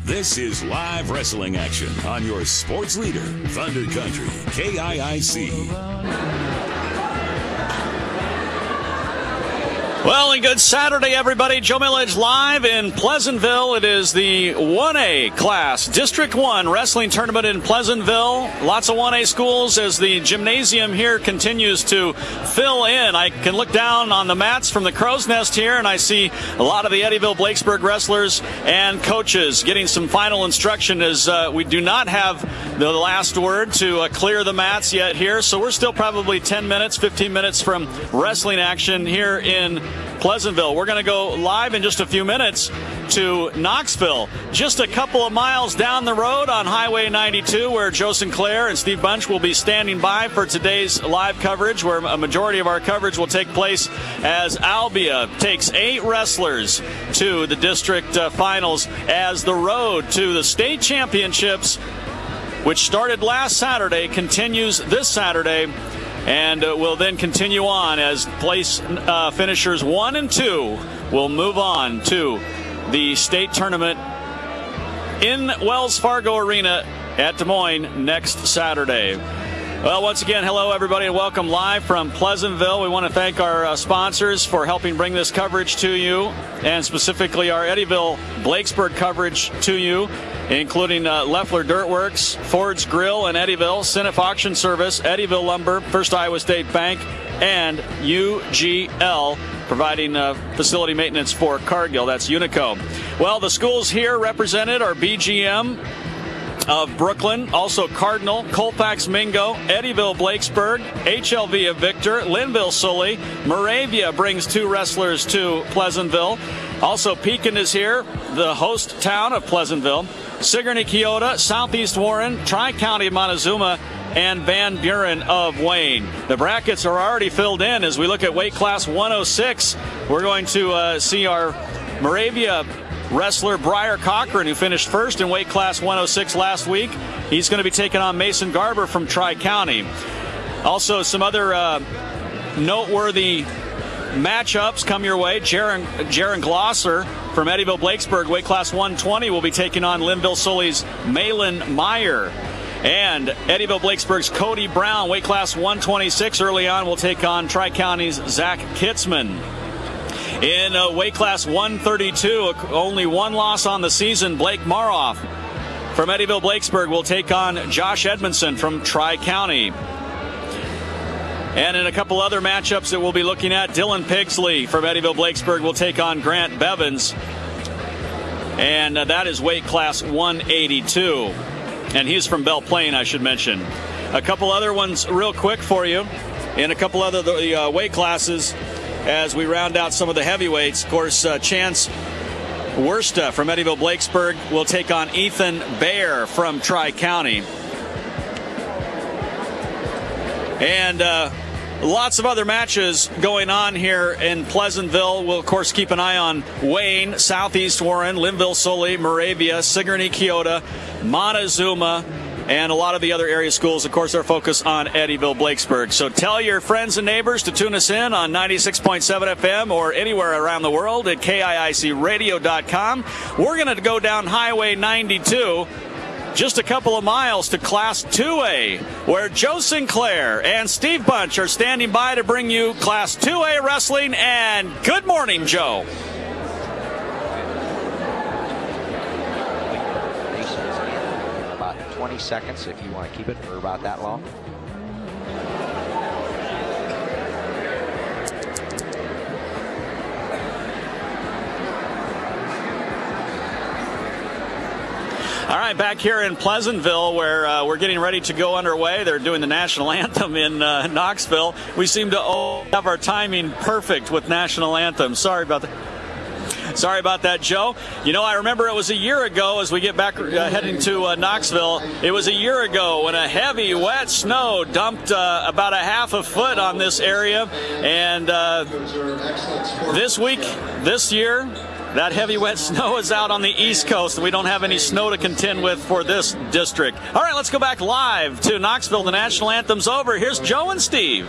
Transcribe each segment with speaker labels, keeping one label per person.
Speaker 1: This is live wrestling action on your sports leader, Thunder Country, KIIC.
Speaker 2: Well, and good Saturday, everybody. Joe Millage live in Pleasantville. It is the 1A class, District 1 wrestling tournament in Pleasantville. Lots of 1A schools as the gymnasium here continues to fill in. I can look down on the mats from the Crow's Nest here, and I see a lot of the Eddyville-Blakesburg wrestlers and coaches getting some final instruction as we do not have the last word to clear the mats yet here. So we're still probably 10 minutes, 15 minutes from wrestling action here in Pleasantville. We're going to go live in just a few minutes to Knoxville, just a couple of miles down the road on Highway 92, where Joe Sinclair and Steve Bunch will be standing by for today's live coverage, where a majority of our coverage will take place as Albia takes 8 wrestlers to the district finals, as the road to the state championships, which started last Saturday, continues this Saturday, and will then continue on as place finishers 1 and 2 will move on to the state tournament in Wells Fargo Arena at Des Moines next Saturday. Well, once again, hello everybody and welcome live from Pleasantville. We want to thank our sponsors for helping bring this coverage to you, and specifically our Eddyville-Blakesburg coverage to you, including Leffler Dirtworks, Ford's Grill in Eddyville, Sinif Auction Service, Eddyville Lumber, First Iowa State Bank, and UGL, providing facility maintenance for Cargill. That's Unico. Well, the schools here represented are BGM of Brooklyn, also Cardinal, Colfax Mingo, Eddyville-Blakesburg, HLV of Victor, Linville-Sully. Moravia brings 2 wrestlers to Pleasantville. Also, Pekin is here, the host town of Pleasantville. Sigourney-Keota, Southeast Warren, Tri-County of Montezuma, and Van Buren of Wayne. The brackets are already filled in as we look at weight class 106. We're going to see our Moravia wrestler Briar Cochran, who finished first in weight class 106 last week. He's going to be taking on Mason Garber from Tri-County. Also, some other noteworthy matchups come your way. Jaron Glosser from Eddyville-Blakesburg, weight class 120, will be taking on Linville-Sully's Malin Meyer. And Eddyville-Blakesburg's Cody Brown, weight class 126, early on will take on Tri-County's Zach Kitzman. In weight class 132, only one loss on the season, Blake Maroff from Eddyville-Blakesburg will take on Josh Edmondson from Tri-County. And in a couple other matchups that we'll be looking at, Dylan Pigsley from Eddyville-Blakesburg will take on Grant Bevins. And that is weight class 182. And he's from Belle Plaine, I should mention. A couple other ones real quick for you in a couple other weight classes as we round out some of the heavyweights. Of course, Chance Wersta from Eddyville-Blakesburg will take on Ethan Baer from Tri-County. And lots of other matches going on here in Pleasantville. We'll, of course, keep an eye on Wayne, Southeast Warren, Linville-Sully, Moravia, Sigourney-Keota, Montezuma, and a lot of the other area schools. Of course, our focus on Eddyville-Blakesburg. So tell your friends and neighbors to tune us in on 96.7 FM or anywhere around the world at KIICradio.com. We're going to go down Highway 92 just a couple of miles to Class 2A, where Joe Sinclair and Steve Bunch are standing by to bring you Class 2A wrestling. And good morning, Joe.
Speaker 3: About 20 seconds if you want to keep it for about that long.
Speaker 2: All right, back here in Pleasantville, where we're getting ready to go underway. They're doing the national anthem in Knoxville. We seem to have our timing perfect with national anthem. Sorry about that, Joe. You know, I remember it was a year ago as we get back heading to Knoxville. It was a year ago when a heavy, wet snow dumped about a half a foot on this area. And this week, this year, That heavy wet snow is out on the East Coast. We don't have any snow to contend with for this district. All right, let's go back live to Knoxville. The national anthem's over. Here's Joe and Steve.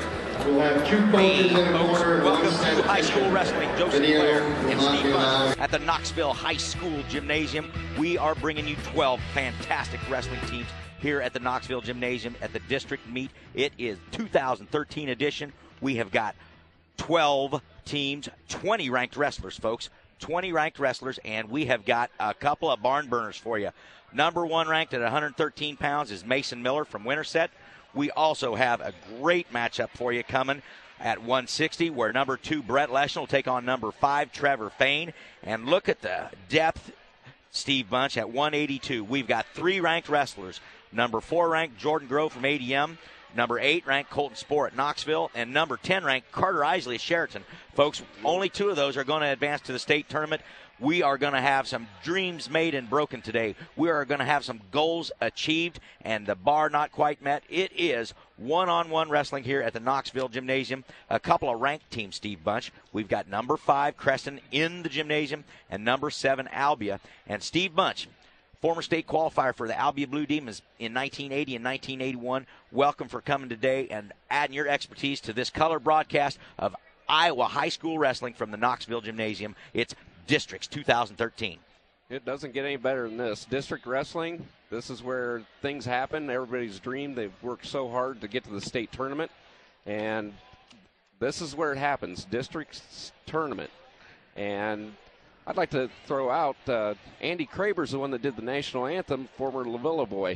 Speaker 3: Hey, folks, welcome to high school wrestling. Joseph Blair and Steve Bunch at the Knoxville High School Gymnasium. We are bringing you 12 fantastic wrestling teams here at the Knoxville Gymnasium at the district meet. It is 2013 edition. We have got 12 teams, 20 ranked wrestlers, folks. 20 ranked wrestlers, and we have got a couple of barn burners for you. Number one ranked at 113 pounds is Mason Miller from Winterset. We also have a great matchup for you coming at 160, where number 2 Brett Leschen will take on number 5 Trevor Fain. And look at the depth, Steve Bunch, at 182. We've got 3 ranked wrestlers. Number 4 ranked Jordan Grove from ADM. Number 8 ranked Colton Spohr at Knoxville, and number 10 ranked Carter Isley at Sheraton. Folks, only 2 of those are going to advance to the state tournament. We are going to have some dreams made and broken today. We are going to have some goals achieved and the bar not quite met. It is one-on-one wrestling here at the Knoxville Gymnasium. A couple of ranked teams, Steve Bunch. We've got number 5 Creston in the gymnasium and number 7 Albia. And Steve Bunch, former state qualifier for the Albia Blue Demons in 1980 and 1981. Welcome for coming today and adding your expertise to this color broadcast of Iowa high school wrestling from the Knoxville Gymnasium. It's Districts 2013.
Speaker 4: It doesn't get any better than this. District wrestling, this is where things happen. Everybody's dream. They've worked so hard to get to the state tournament, and this is where it happens, districts tournament. And I'd like to throw out Andy Kraber's the one that did the national anthem, former Lavilla boy.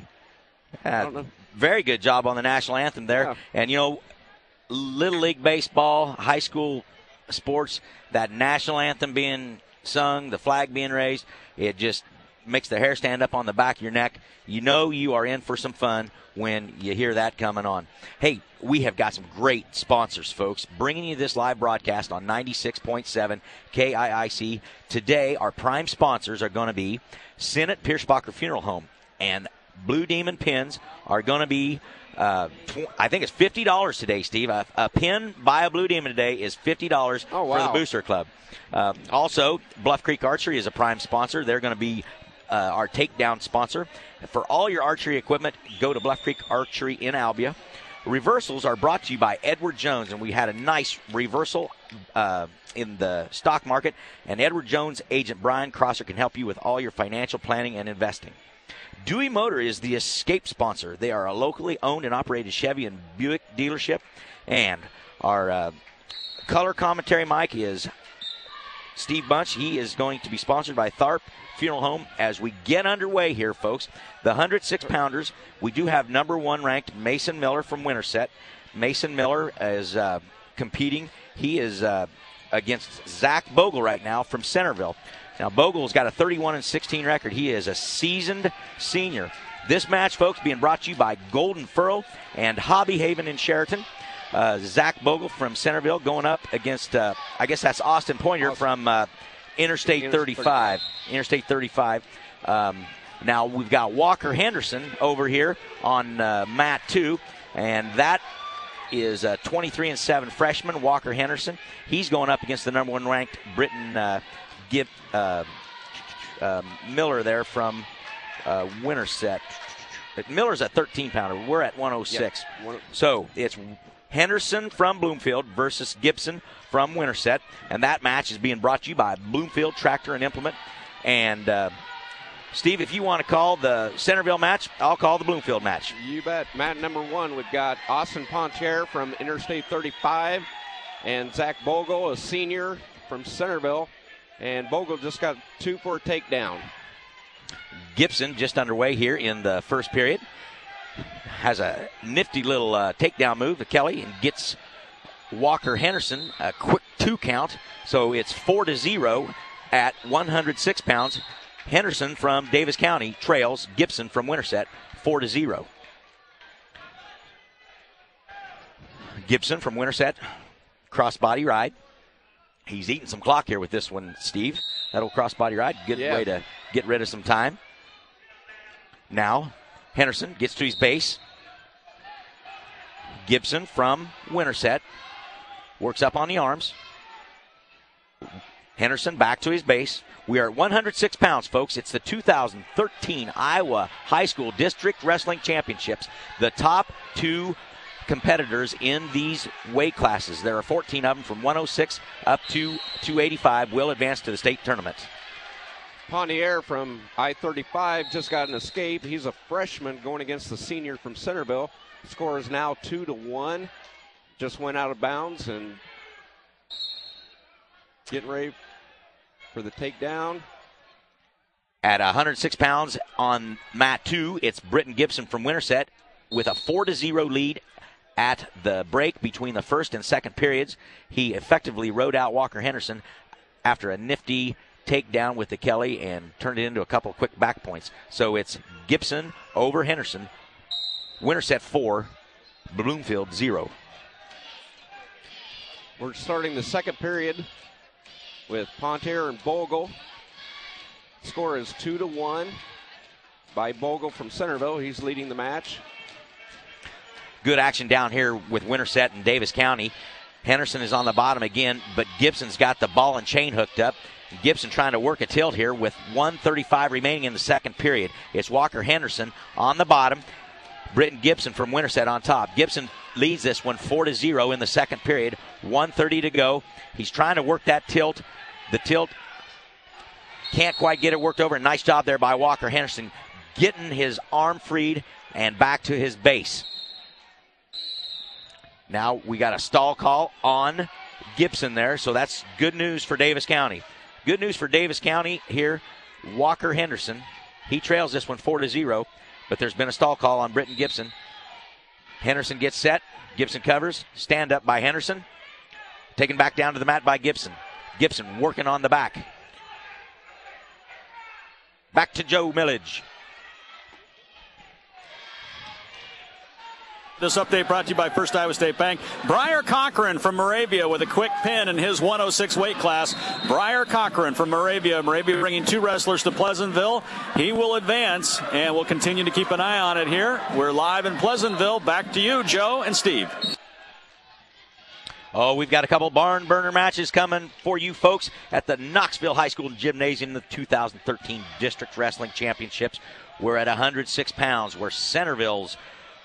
Speaker 4: I don't know.
Speaker 3: Very good job on the national anthem there.
Speaker 4: Yeah.
Speaker 3: And, you know, Little League Baseball, high school sports, that national anthem being sung, the flag being raised, it just makes the hair stand up on the back of your neck. You know you are in for some fun when you hear that coming on. Hey, we have got some great sponsors, folks, bringing you this live broadcast on 96.7 KIIC. Today, our prime sponsors are going to be Senate Piersbacher Funeral Home, and Blue Demon pins are going to be, I think it's $50 today, Steve. A pin by a Blue Demon today is $50 for the Booster Club. Also, Bluff Creek Archery is a prime sponsor. They're going to be our takedown sponsor. For all your archery equipment, go to Bluff Creek Archery in Albia. Reversals are brought to you by Edward Jones, and we had a nice reversal in the stock market, and Edward Jones agent Brian Crosser can help you with all your financial planning and investing. Dewey Motor is the escape sponsor. They are a locally owned and operated Chevy and Buick dealership, and our color commentary mic is Steve Bunch. He is going to be sponsored by Tharp Funeral Home as we get underway here, folks. The 106-pounders, we do have number 1 ranked Mason Miller from Winterset. Mason Miller is competing. He is against Zach Bogle right now from Centerville. Now, Bogle's got a 31-16 record. He is a seasoned senior. This match, folks, being brought to you by Golden Furrow and Hobby Haven in Sheraton. Zach Bogle from Centerville going up against, I guess that's Austin Pointer from Interstate 35. Interstate 35. Now we've got Walker Henderson over here on mat 2, and that is a 23-7 freshman, Walker Henderson. He's going up against the number 1 ranked Britton Miller there from Winterset. Miller's a 13-pounder. We're at 106. Yep. So it's Henderson from Bloomfield versus Gibson from Winterset, and that match is being brought to you by Bloomfield Tractor and Implement. And Steve, if you want to call the Centerville match, I'll call the Bloomfield match.
Speaker 4: You bet. Mat number 1, we've got Austin Pontier from Interstate 35 and Zach Bogle, a senior from Centerville. And Bogle just got 2 for a takedown.
Speaker 3: Gibson just underway here in the first period. Has a nifty little takedown move to Kelly and gets Walker Henderson a quick 2 count. So it's 4-0 at 106 pounds. Henderson from Davis County trails Gibson from Winterset 4-0. Gibson from Winterset, crossbody ride. He's eating some clock here with this one, Steve. That'll crossbody ride. Good way to get rid of some time. Now, Henderson gets to his base. Gibson from Winterset works up on the arms. Henderson back to his base. We are at 106 pounds, folks. It's the 2013 Iowa High School District Wrestling Championships. The top 2 competitors in these weight classes. There are 14 of them from 106 up to 285 will advance to the state tournament.
Speaker 4: Pontier from I-35 just got an escape. He's a freshman going against the senior from Centerville. Score is now 2-1. Just went out of bounds and getting ready for the takedown.
Speaker 3: At 106 pounds on mat 2, it's Britton Gibson from Winterset with a 4-0 lead at the break between the first and second periods. He effectively rode out Walker Henderson after a nifty takedown with the Kelly and turned it into a couple quick back points. So it's Gibson over Henderson. Winterset 4, Bloomfield 0.
Speaker 4: We're starting the second period with Pontier and Bogle. Score is 2-1 by Bogle from Centerville. He's leading the match.
Speaker 3: Good action down here with Winterset and Davis County. Henderson is on the bottom again, but Gibson's got the ball and chain hooked up. Gibson trying to work a tilt here with 1:35 remaining in the second period. It's Walker Henderson on the bottom. Britton Gibson from Winterset on top. Gibson leads this one 4-0 in the second period. 1:30 to go. He's trying to work that tilt. The tilt can't quite get it worked over. Nice job there by Walker Henderson getting his arm freed and back to his base. Now we got a stall call on Gibson there, so that's good news for Davis County. Good news for Davis County here. Walker Henderson, he trails this one 4-0, but there's been a stall call on Britton Gibson. Henderson gets set. Gibson covers. Stand up by Henderson. Taken back down to the mat by Gibson. Gibson working on the back. Back to Joe Millage.
Speaker 2: This update brought to you by First Iowa State Bank. Briar Cochran from Moravia with a quick pin in his 106 weight class. Briar Cochran from Moravia. Moravia bringing 2 wrestlers to Pleasantville. He will advance, and we'll continue to keep an eye on it here. We're live in Pleasantville. Back to you, Joe and Steve.
Speaker 3: Oh, we've got a couple barn burner matches coming for you folks at the Knoxville High School Gymnasium, the 2013 District Wrestling Championships. We're at 106 pounds, where Centerville's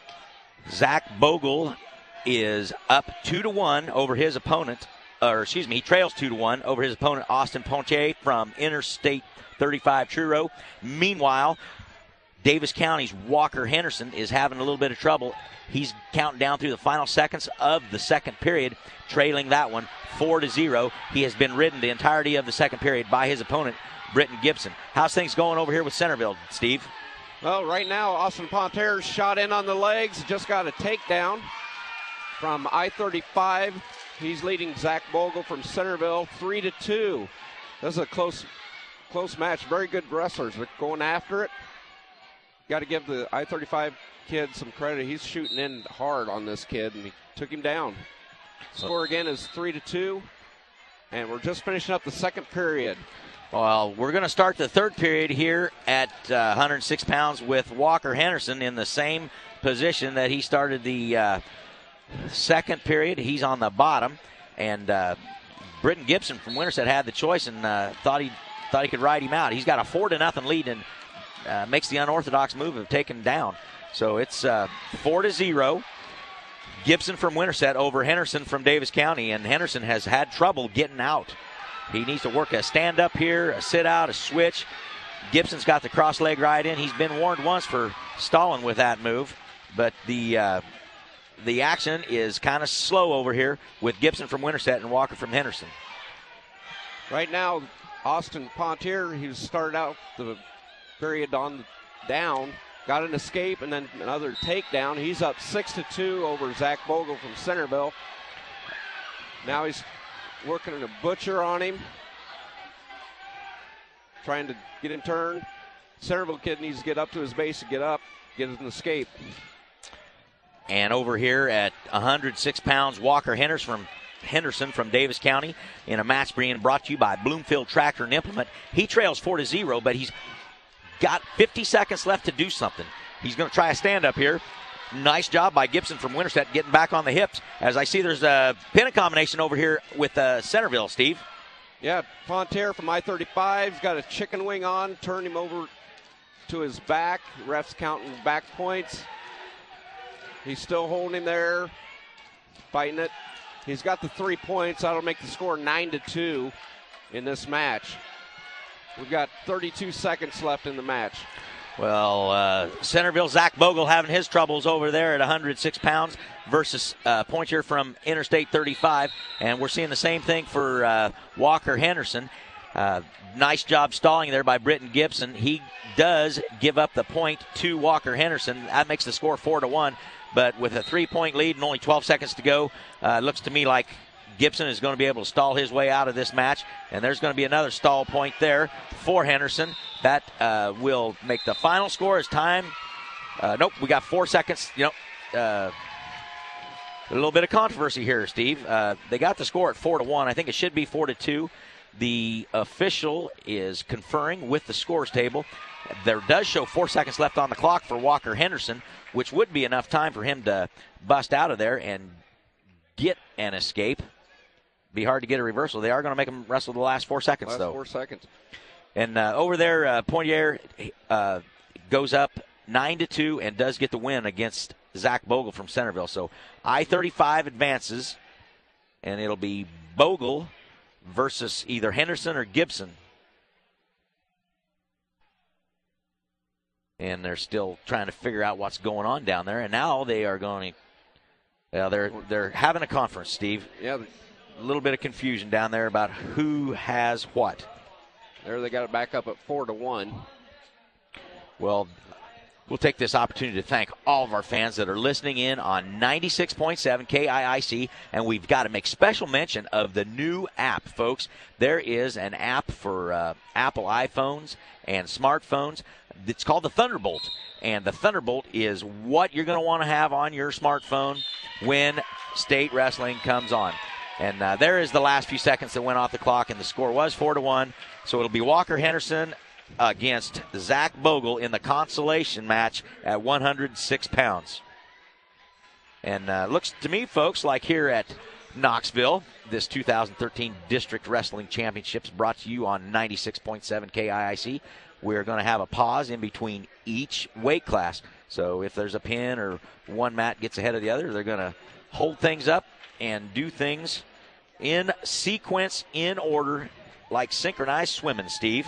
Speaker 3: Zach Bogle is up 2-1 over his opponent, he trails 2-1 over his opponent, Austin Pontier from Interstate 35 Truro. Meanwhile, Davis County's Walker Henderson is having a little bit of trouble. He's counting down through the final seconds of the second period, trailing that one 4-0. He has been ridden the entirety of the second period by his opponent, Britton Gibson. How's things going over here with Centerville, Steve?
Speaker 4: Well, right now, Austin Pontier shot in on the legs, just got a takedown from I-35. He's leading Zach Bogle from Centerville 3-2. This is a close match. Very good wrestlers. They're going after it. Got to give the I-35 kid some credit. He's shooting in hard on this kid, and he took him down. Score again is 3-2, and we're just finishing up the second period.
Speaker 3: Well, we're going to start the third period here at 106 pounds with Walker Henderson in the same position that he started the second period. He's on the bottom, and Britton Gibson from Winterset had the choice and thought he could ride him out. He's got a 4-0 lead and makes the unorthodox move of taking down. So it's 4-0. Gibson from Winterset over Henderson from Davis County, and Henderson has had trouble getting out. He needs to work a stand-up here, a sit-out, a switch. Gibson's got the cross leg right in. He's been warned once for stalling with that move, but the action is kind of slow over here with Gibson from Winterset and Walker from Henderson.
Speaker 4: Right now, Austin Pontier, he started out the period on down, got an escape and then another takedown. He's up 6-2 over Zach Bogle from Centerville. Now he's working a butcher on him, trying to get him turned. Centerville kid needs to get up to his base and get an escape.
Speaker 3: And over here at 106 pounds, Walker Henderson from Davis County in a match being brought to you by Bloomfield Tractor and Implement. He trails 4-0, but he's got 50 seconds left to do something. He's going to try a stand-up here. Nice job by Gibson from Winterset getting back on the hips. As I see there's a pin combination over here with Centerville, Steve.
Speaker 4: Yeah, Fonterre from I-35. He's got a chicken wing on. Turned him over to his back. Ref's counting back points. He's still holding him there, fighting it. He's got the 3 points. That'll make the score 9-2 in this match. We've got 32 seconds left in the match.
Speaker 3: Well, Centerville, Zach Bogle having his troubles over there at 106 pounds versus Pointier from Interstate 35. And we're seeing the same thing for Walker Henderson. Nice job stalling there by Britton Gibson. He does give up the point to Walker Henderson. That makes the score 4-1. But with a 3-point lead and only 12 seconds to go, it looks to me like Gibson is going to be able to stall his way out of this match. And there's going to be another stall point there for Henderson. That will make the final score as time. Nope, we got 4 seconds. A little bit of controversy here, Steve. They got the score at 4-1. I think it should be 4-2. The official is conferring with the scores table. There does show 4 seconds left on the clock for Walker Henderson, which would be enough time for him to bust out of there and get an escape. Be hard to get a reversal. They are going to make him wrestle the last 4 seconds, though.
Speaker 4: 4 seconds.
Speaker 3: And over there, Pointier goes up 9-2 and does get the win against Zach Bogle from Centerville. So I-35 advances, and it'll be Bogle versus either Henderson or Gibson. And they're still trying to figure out what's going on down there. And now they are going to, they're having a conference, Steve.
Speaker 4: Yeah.
Speaker 3: A little bit of confusion down there about who has what.
Speaker 4: There they got it back up at 4-1.
Speaker 3: Well, we'll take this opportunity to thank all of our fans that are listening in on 96.7 KIIC, and we've got to make special mention of the new app, folks. There is an app for Apple iPhones and smartphones. It's called the Thunderbolt, and the Thunderbolt is what you're going to want to have on your smartphone when state wrestling comes on. And there is the last few seconds that went off the clock, and the score was 4-1. So it'll be Walker Henderson against Zach Bogle in the consolation match at 106 pounds. And looks to me, folks, like here at Knoxville, this 2013 District Wrestling Championships brought to you on 96.7 KIIC. We're going to have a pause in between each weight class. So if there's a pin or one mat gets ahead of the other, they're going to hold things up and do things in sequence, in order, like synchronized swimming, Steve.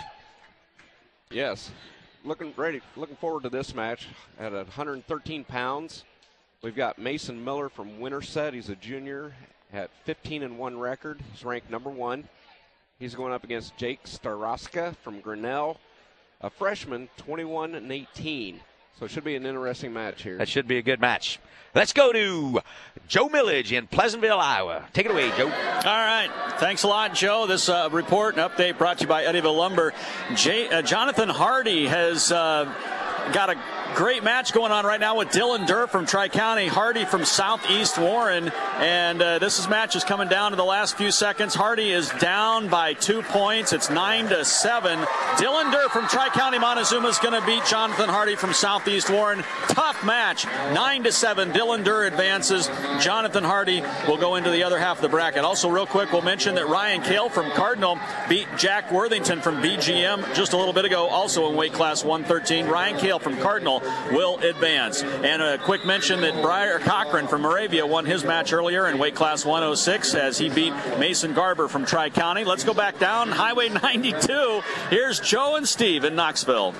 Speaker 4: Yes. Looking forward to this match. At 113 pounds, we've got Mason Miller from Winterset. He's a junior at 15-1 record. He's ranked number 1. He's going up against Jake Staroska from Grinnell, a freshman, 21-18. So it should be an interesting match here.
Speaker 3: That should be a good match. Let's go to Joe Millage in Pleasantville, Iowa. Take it away, Joe.
Speaker 2: All right. Thanks a lot, Joe. This report and update brought to you by Eddyville Lumber. Jonathan Hardy has got a great match going on right now with Dylan Durr from Tri-County, Hardy from Southeast Warren, and this match is coming down to the last few seconds. Hardy is down by 2 points. It's 9-7. Dylan Durr from Tri-County Montezuma is going to beat Jonathan Hardy from Southeast Warren. Tough match. 9-7. Dylan Durr advances. Jonathan Hardy will go into the other half of the bracket. Also, real quick, we'll mention that Ryan Kale from Cardinal beat Jack Worthington from BGM just a little bit ago, also in weight class 113. Ryan Kale from Cardinal will advance. And a quick mention that Briar Cochran from Moravia won his match earlier in weight class 106 as he beat Mason Garber from Tri-County. Let's go back down Highway 92. Here's Joe and Steve in Knoxville.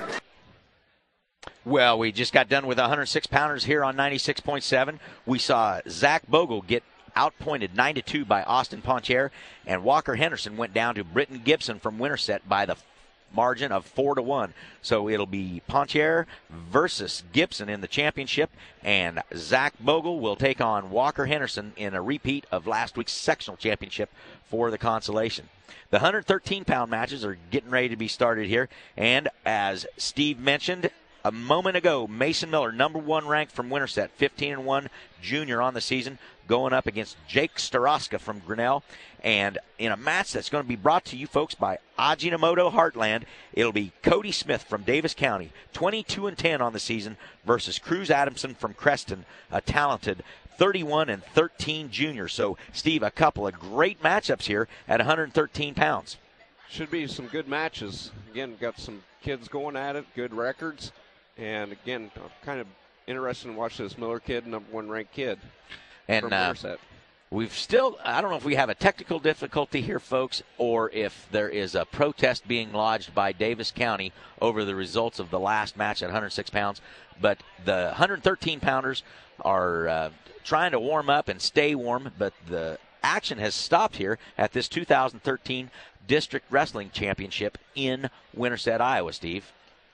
Speaker 3: Well, we just got done with 106-pounders here on 96.7. We saw Zach Bogle get outpointed 9-2 by Austin Pointier, and Walker Henderson went down to Britton Gibson from Winterset by the margin of 4-1. So it'll be Pointier versus Gibson in the championship, and Zach Bogle will take on Walker Henderson in a repeat of last week's sectional championship for the consolation. The 113-pound matches are getting ready to be started here, and as Steve mentioned a moment ago, Mason Miller, number 1 ranked from Winterset, 15-1 junior on the season, going up against Jake Staroska from Grinnell. And in a match that's going to be brought to you, folks, by Ajinomoto Heartland, it'll be Cody Smith from Davis County, 22-10 on the season, versus Cruz Adamson from Creston, a talented 31-13 junior. So, Steve, a couple of great matchups here at 113 pounds.
Speaker 4: Should be some good matches. Again, got some kids going at it, good records. And, again, kind of interested to watch this Miller kid, number 1 ranked kid from Winterset.
Speaker 3: We've still, I don't know if we have a technical difficulty here, folks, or if there is a protest being lodged by Davis County over the results of the last match at 106 pounds. But the 113-pounders are trying to warm up and stay warm, but the action has stopped here at this 2013 District Wrestling Championship in Winterset, Iowa, Steve.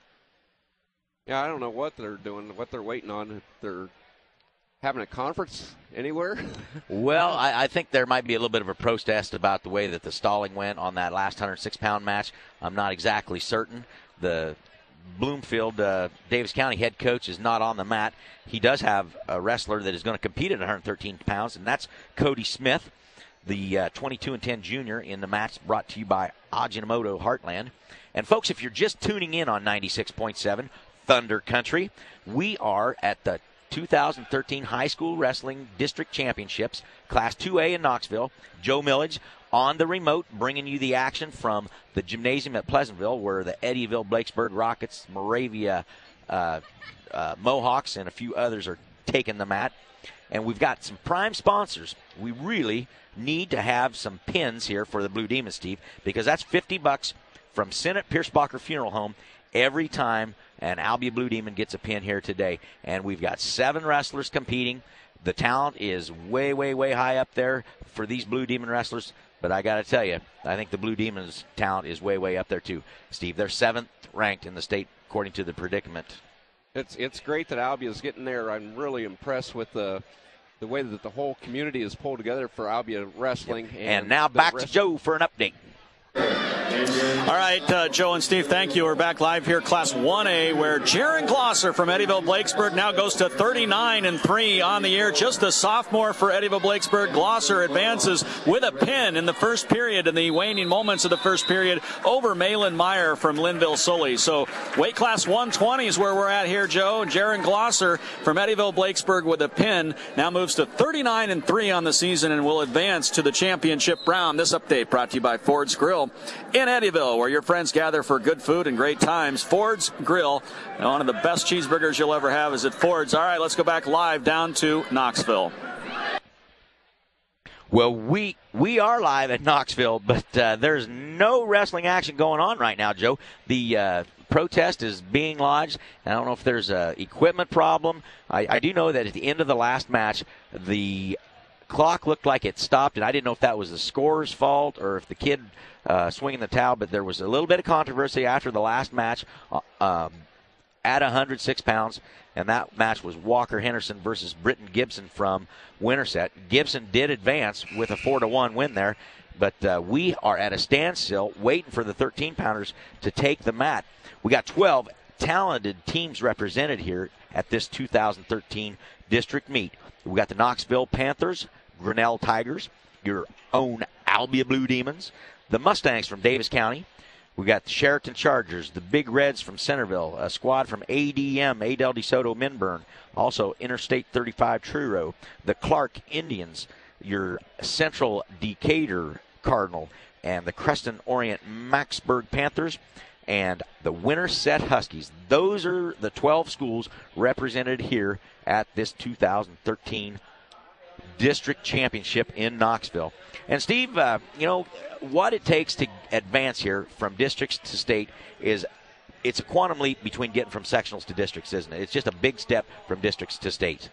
Speaker 4: Yeah, I don't know what they're doing, what they're waiting on. If they're having a conference anywhere?
Speaker 3: Well, I think there might be a little bit of a protest about the way that the stalling went on that last 106-pound match. I'm not exactly certain. The Bloomfield, Davis County head coach is not on the mat. He does have a wrestler that is going to compete at 113 pounds, and that's Cody Smith, the 22-10 junior in the match brought to you by Ajinomoto Heartland. And, folks, if you're just tuning in on 96.7 Thunder Country, we are at the 2013 High School Wrestling District Championships, Class 2A in Knoxville. Joe Millage on the remote, bringing you the action from the gymnasium at Pleasantville, where the Eddyville-Blakesburg Rockets, Moravia Mohawks, and a few others are taking the mat. And we've got some prime sponsors. We really need to have some pins here for the Blue Demons, Steve, because that's $50 from Senate Piersbacher Funeral Home every time an Albia Blue Demon gets a pin here today. And we've got 7 wrestlers competing. The talent is way, way, way high up there for these Blue Demon wrestlers. But I got to tell you, I think the Blue Demons' talent is way, way up there too, Steve. They're 7th ranked in the state according to the predicament.
Speaker 4: It's great that Albia is getting there. I'm really impressed with the way that the whole community is pulled together for Albia wrestling.
Speaker 3: Yep. And now back to Joe for an update.
Speaker 2: All right, Joe and Steve, thank you. We're back live here, Class 1A, where Jaron Glosser from Eddyville-Blakesburg now goes to 39-3 on the year. Just a sophomore for Eddyville-Blakesburg. Glosser advances with a pin in the first period, in the waning moments of the first period, over Malin Meyer from Linville-Sully. So weight class 120 is where we're at here, Joe. Jaron Glosser from Eddyville-Blakesburg with a pin now moves to 39-3 on the season and will advance to the championship round. This update brought to you by Ford's Grill in Eddyville, where your friends gather for good food and great times. Ford's Grill, one of the best cheeseburgers you'll ever have is at Ford's. All right, let's go back live down to Knoxville.
Speaker 3: Well, we are live at Knoxville, but there's no wrestling action going on right now, Joe. The protest is being lodged. I don't know if there's an equipment problem. I do know that at the end of the last match, the clock looked like it stopped, and I didn't know if that was the scorer's fault or if the kid swinging the towel, but there was a little bit of controversy after the last match at 106 pounds, and that match was Walker Henderson versus Britton Gibson from Winterset. Gibson did advance with a 4-1 win there, but we are at a standstill waiting for the 13-pounders to take the mat. We got 12 talented teams represented here at this 2013 district meet. We got the Knoxville Panthers, Grinnell Tigers, your own Albia Blue Demons, the Mustangs from Davis County. We got the Sheraton Chargers, the Big Reds from Centerville, a squad from ADM, Adel DeSoto Minburn, also Interstate 35 Truro, the Clark Indians, your Central Decatur Cardinal, and the Creston Orient Maxburg Panthers, and the Winterset Huskies. Those are the 12 schools represented here at this 2013 district championship in Knoxville. And Steve, what it takes to advance here from districts to state is it's a quantum leap between getting from sectionals to districts, isn't it? It's just a big step from districts to state.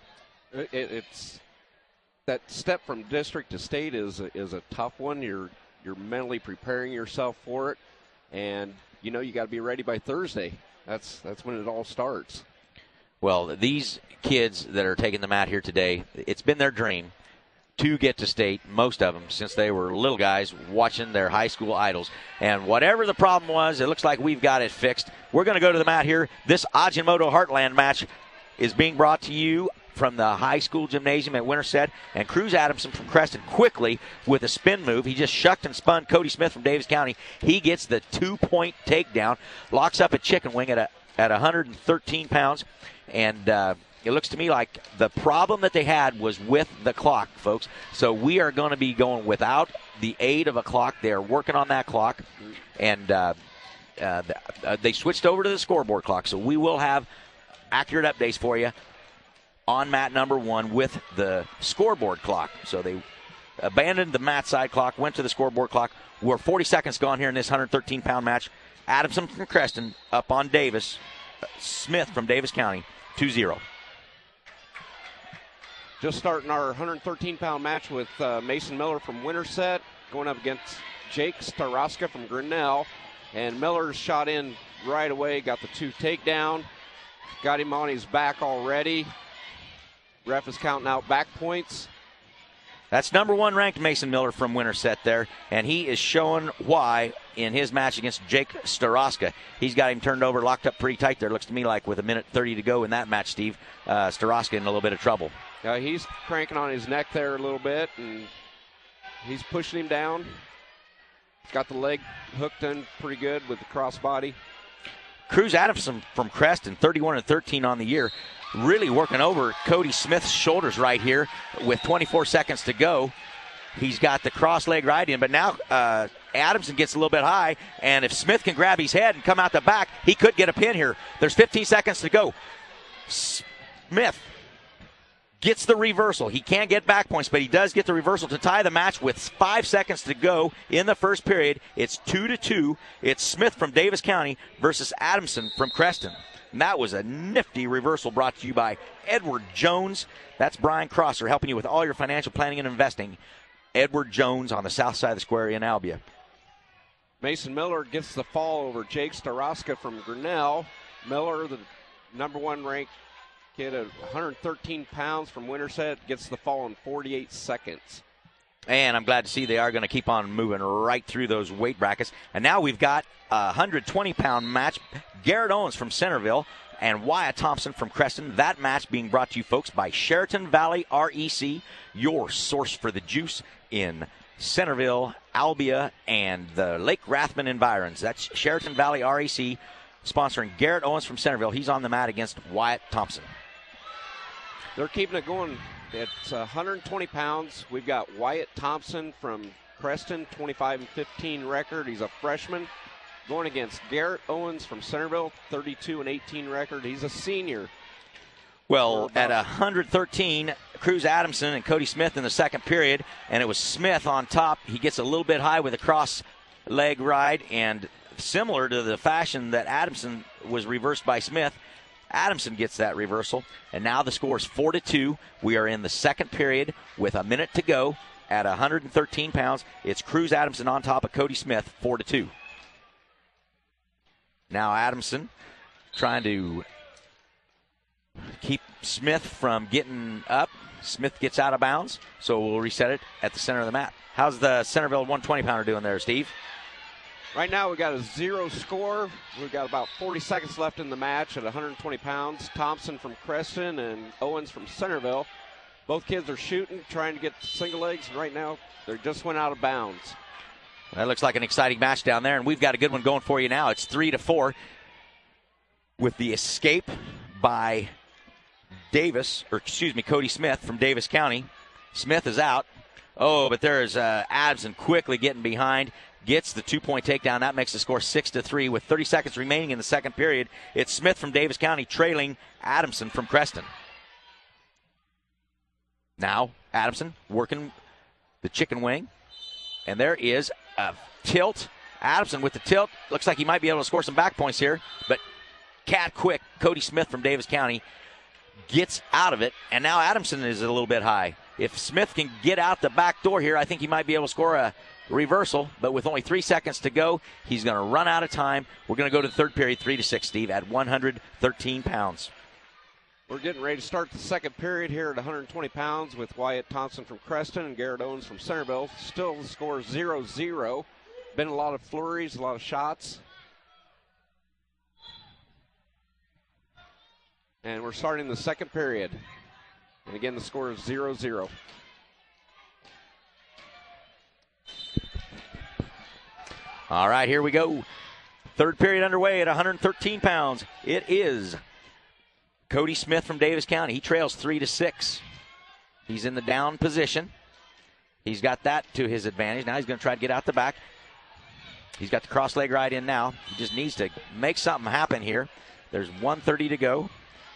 Speaker 4: It's that step from district to state is a tough one. You're mentally preparing yourself for it, and you got to be ready by Thursday. That's when it all starts.
Speaker 3: Well, these kids that are taking the mat here today, it's been their dream to get to state, most of them, since they were little guys watching their high school idols. And whatever the problem was, it looks like we've got it fixed. We're going to go to the mat here. This Ajinomoto Heartland match is being brought to you from the high school gymnasium at Winterset. And Cruz Adamson from Creston quickly with a spin move. He just shucked and spun Cody Smith from Davis County. He gets the 2-point takedown, locks up a chicken wing at 113 pounds. And it looks to me like the problem that they had was with the clock, folks. So we are going to be going without the aid of a clock. They're working on that clock, and they switched over to the scoreboard clock. So we will have accurate updates for you on mat number 1 with the scoreboard clock. So they abandoned the mat side clock, went to the scoreboard clock. We're 40 seconds gone here in this 113-pound match. Adamson from Creston up on Davis. Smith from Davis County, 2-0.
Speaker 4: Just starting our 113-pound match with Mason Miller from Winterset going up against Jake Staraska from Grinnell. And Miller's shot in right away, got the 2 takedown, got him on his back already. Ref is counting out back points.
Speaker 3: That's number 1 ranked Mason Miller from Winterset there, and he is showing why in his match against Jake Staraska. He's got him turned over, locked up pretty tight there. Looks to me like with 1:30 to go in that match, Steve, Staraska in a little bit of trouble.
Speaker 4: He's cranking on his neck there a little bit, and he's pushing him down. Got the leg hooked in pretty good with the crossbody.
Speaker 3: Cruz Adamson from Creston, 31-13 on the year, really working over Cody Smith's shoulders right here with 24 seconds to go. He's got the cross leg right in, but now Adamson gets a little bit high, and if Smith can grab his head and come out the back, he could get a pin here. There's 15 seconds to go. Smith gets the reversal. He can't get back points, but he does get the reversal to tie the match with 5 seconds to go in the first period. It's 2-2. It's Smith from Davis County versus Adamson from Creston. And that was a nifty reversal brought to you by Edward Jones. That's Brian Crosser helping you with all your financial planning and investing. Edward Jones on the south side of the square in Albia.
Speaker 4: Mason Miller gets the fall over Jake Staraska from Grinnell. Miller, the number 1 ranked kid at 113 pounds from Winterset, gets the fall in 48 seconds.
Speaker 3: And I'm glad to see they are going to keep on moving right through those weight brackets. And now we've got a 120-pound match. Garrett Owens from Centerville and Wyatt Thompson from Creston. That match being brought to you, folks, by Sheraton Valley REC, your source for the juice in Centerville, Albia, and the Lake Rathman environs. That's Sheraton Valley REC sponsoring Garrett Owens from Centerville. He's on the mat against Wyatt Thompson.
Speaker 4: They're keeping it going. It's 120 pounds. We've got Wyatt Thompson from Creston, 25-15 record. He's a freshman. Going against Garrett Owens from Centerville, 32-18 record. He's a senior.
Speaker 3: Well, at 113, Cruz Adamson and Cody Smith in the second period, and it was Smith on top. He gets a little bit high with a cross leg ride, and similar to the fashion that Adamson was reversed by Smith, Adamson gets that reversal, and now the score is 4-2. We are in the second period with a minute to go at 113 pounds. It's Cruz Adamson on top of Cody Smith, 4-2. Now Adamson trying to keep Smith from getting up. Smith gets out of bounds, so we'll reset it at the center of the mat. How's the Centerville 120-pounder doing there, Steve?
Speaker 4: Right now, we've got a 0 score. We've got about 40 seconds left in the match at 120 pounds. Thompson from Creston and Owens from Centerville. Both kids are shooting, trying to get single legs. Right now, they just went out of bounds.
Speaker 3: That looks like an exciting match down there, and we've got a good one going for you now. It's 3-4 with the escape by Cody Smith from Davis County. Smith is out. Oh, but there's Adamson quickly getting behind. Gets the 2-point takedown. That makes the score 6-3 with 30 seconds remaining in the second period. It's Smith from Davis County trailing Adamson from Creston. Now Adamson working the chicken wing. And there is a tilt. Adamson with the tilt. Looks like he might be able to score some back points here. But cat quick, Cody Smith from Davis County gets out of it. And now Adamson is a little bit high. If Smith can get out the back door here, I think he might be able to score a reversal. But with only 3 seconds to go, he's going to run out of time. We're going to go to the third period, 3-6, Steve, at 113 pounds.
Speaker 4: We're getting ready to start the second period here at 120 pounds with Wyatt Thompson from Creston and Garrett Owens from Centerville. Still the score 0-0. Been a lot of flurries, a lot of shots. And we're starting the second period. And again, the score is 0-0.
Speaker 3: All right, here we go. Third period underway at 113 pounds. It is Cody Smith from Davis County, he trails 3-6. He's in the down position. He's got that to his advantage. Now he's going to try to get out the back. He's got the cross leg right in now. He just needs to make something happen here. There's 1:30 to go.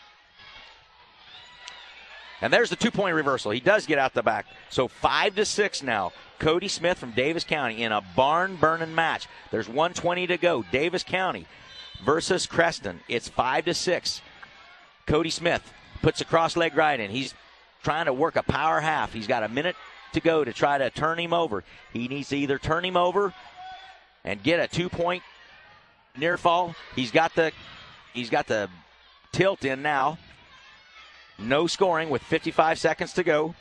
Speaker 3: And there's the 2-point reversal. He does get out the back. So 5-6 now. Cody Smith from Davis County in a barn-burning match. There's 1:20 to go. Davis County versus Creston. It's 5-6. Cody Smith puts a cross leg right in. He's trying to work a power half. He's got a minute to go to try to turn him over. He needs to either turn him over and get a 2-point near fall. He's got the tilt in now. No scoring with 55 seconds to go.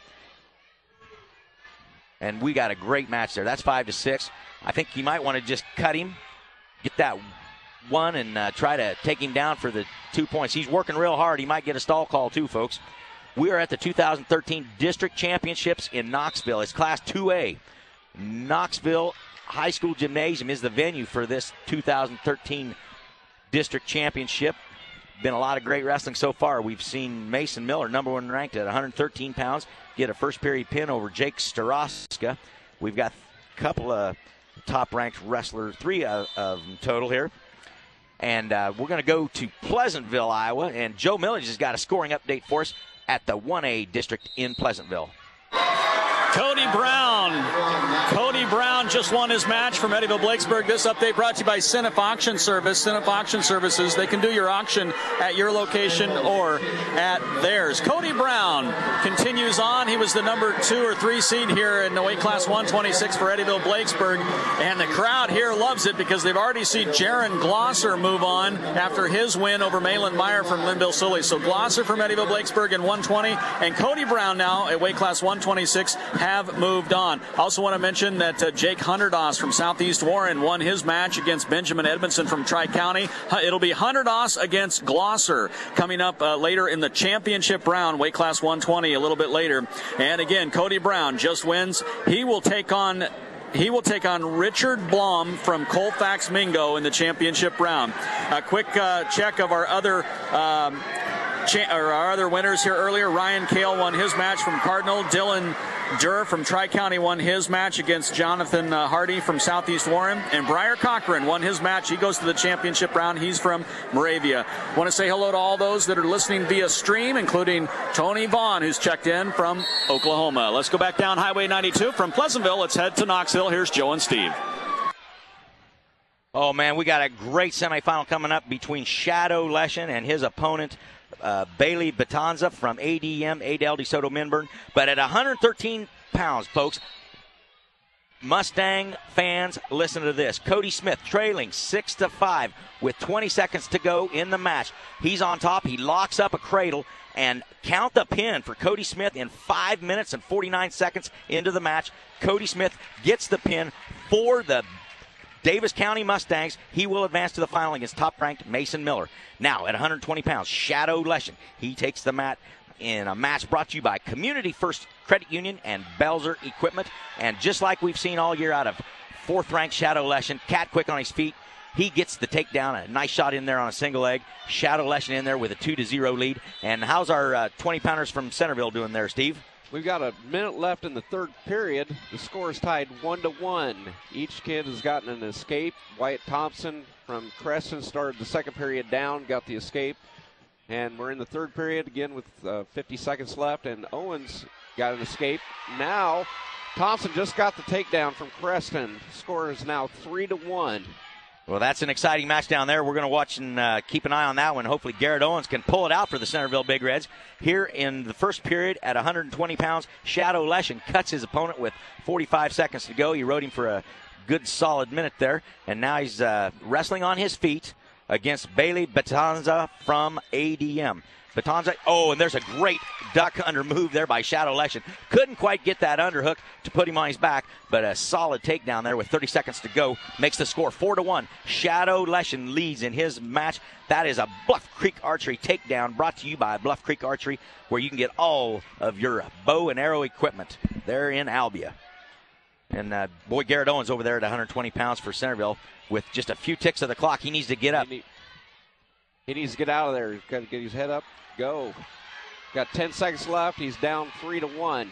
Speaker 3: And we got a great match there. That's 5-6. I think you might want to just cut him, get that one, and try to take him down for the 2 points. He's working real hard. He might get a stall call too, folks. We are at the 2013 District Championships in Knoxville. It's Class 2A. Knoxville High School Gymnasium is the venue for this 2013 District Championship. Been a lot of great wrestling so far. We've seen Mason Miller, number 1 ranked at 113 pounds, get a first period pin over Jake Staroska. We've got a couple of top-ranked wrestlers, 3 of them total here. And we're going to go to Pleasantville, Iowa, and Joe Millage has got a scoring update for us at the 1A district in Pleasantville.
Speaker 2: Cody Brown just won his match from Eddyville Blakesburg. This update brought to you by Cinef Auction Service. Cinef Auction Services, they can do your auction at your location or at theirs. Cody Brown continues on. He was the number 2 or 3 seed here in the weight class 126 for Eddyville Blakesburg. And the crowd here loves it because they've already seen Jaron Glosser move on after his win over Malin Meyer from Linville Sully. So Glosser from Eddyville Blakesburg in 120 and Cody Brown now at weight class 126 have moved on. Also want to mention that Jake Hunterdoss from Southeast Warren won his match against Benjamin Edmondson from Tri-County. It'll be Hunterdoss against Glosser coming up later in the championship round, weight class 120 a little bit later. And again, Cody Brown just wins. He will take on Richard Blom from Colfax Mingo in the championship round. A quick check of our other winners here earlier. Ryan Kale won his match from Cardinal. Dylan Durr from Tri-County won his match against Jonathan Hardy from Southeast Warren. And Briar Cochran won his match. He goes to the championship round. He's from Moravia. Want to say hello to all those that are listening via stream, including Tony Vaughn, who's checked in from Oklahoma. Let's go back down Highway 92 from Pleasantville. Let's head to Knoxville. Here's Joe and Steve.
Speaker 3: Oh, man, we got a great semifinal coming up between Shadow Leshen and his opponent, Bailey Batanza from ADM, Adel DeSoto Minburn. But at 113 pounds, folks, Mustang fans, listen to this. Cody Smith trailing 6-5 with 20 seconds to go in the match. He's on top. He locks up a cradle and count the pin for Cody Smith in 5 minutes and 49 seconds into the match. Cody Smith gets the pin for the Davis County Mustangs. He will advance to the final against top-ranked Mason Miller. Now, at 120 pounds, Shadow Leshen. He takes the mat in a match brought to you by Community First Credit Union and Belzer Equipment. And just like we've seen all year out of 4th-ranked Shadow Leshen, cat quick on his feet, he gets the takedown. A nice shot in there on a single leg. Shadow Leshen in there with a 2-0 lead. And how's our 20-pounders from Centerville doing there, Steve?
Speaker 4: We've got a minute left in the third period. The score is tied 1-1. Each kid has gotten an escape. Wyatt Thompson from Creston started the second period down, got the escape. And we're in the third period again with 50 seconds left, and Owens got an escape. Now, Thompson just got the takedown from Creston. Score is now 3-1.
Speaker 3: Well, that's an exciting match down there. We're going to watch and keep an eye on that one. Hopefully Garrett Owens can pull it out for the Centerville Big Reds. Here in the first period at 120 pounds, Shadow Leshen cuts his opponent with 45 seconds to go. He rode him for a good solid minute there, and now he's wrestling on his feet against Bailey Batanza from ADM. Batanza, and there's a great duck under move there by Shadow Leshen. Couldn't quite get that underhook to put him on his back, but a solid takedown there with 30 seconds to go makes the score 4-1. Shadow Leshen leads in his match. That is a Bluff Creek Archery takedown brought to you by Bluff Creek Archery, where you can get all of your bow and arrow equipment there in Albia. And boy, Garrett Owens over there at 120 pounds for Centerville with just a few ticks of the clock. He needs to get up.
Speaker 4: He needs to get out of there. He's got to get his head up. Go. Got 10 seconds left. He's down 3-1.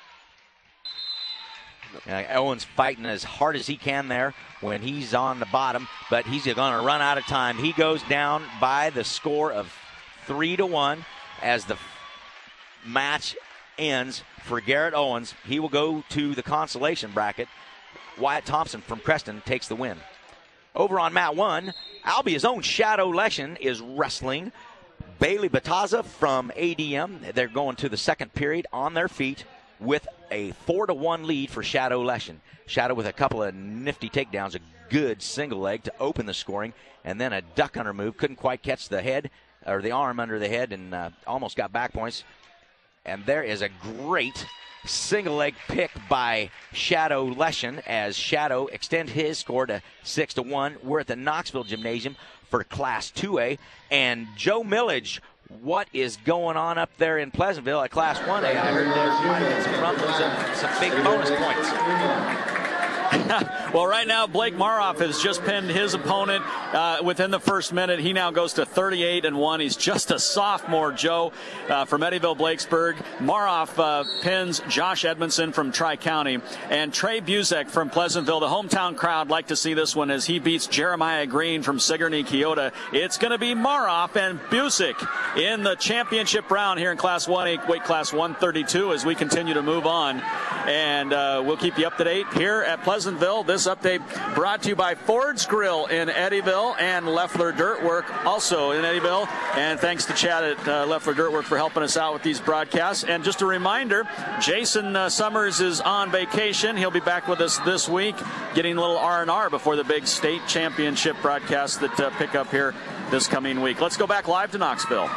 Speaker 3: Owens fighting as hard as he can there when he's on the bottom, but he's going to run out of time. He goes down by the score of 3-1 as the match ends for Garrett Owens. He will go to the consolation bracket. Wyatt Thompson from Creston takes the win. Over on mat 1, Albia's own Shadow Leshen is wrestling Bailey Bataza from ADM. They're going to the second period on their feet with a 4-1 lead for Shadow Leshen. Shadow with a couple of nifty takedowns, a good single leg to open the scoring, and then a duck under move. Couldn't quite catch the head or the arm under the head, and almost got back points. And there is a great single leg pick by Shadow Leshen as Shadow extend his score to 6-1. We're at the Knoxville Gymnasium for Class 2A, and Joe Millage, what is going on up there in Pleasantville at Class 1A? I heard there might have been some rumblings of some big bonus points.
Speaker 2: Well, right now, Blake Maroff has just pinned his opponent within the first minute. He now goes to 38-1. He's just a sophomore, Joe, from Eddyville-Blakesburg. Maroff pins Josh Edmondson from Tri-County. And Trey Buzek from Pleasantville. The hometown crowd like to see this one as he beats Jeremiah Green from Sigourney Keota. It's going to be Maroff and Buzek in the championship round here in Class 1A, weight class 132, as we continue to move on. And we'll keep you up to date here at Pleasantville. This update brought to you by Ford's Grill in Eddyville and Leffler Dirtwork also in Eddyville. And thanks to Chad at Leffler Dirtwork for helping us out with these broadcasts. And just a reminder, Jason Summers is on vacation. He'll be back with us this week, getting a little R&R before the big state championship broadcasts that pick up here this coming week. Let's go back live to Knoxville.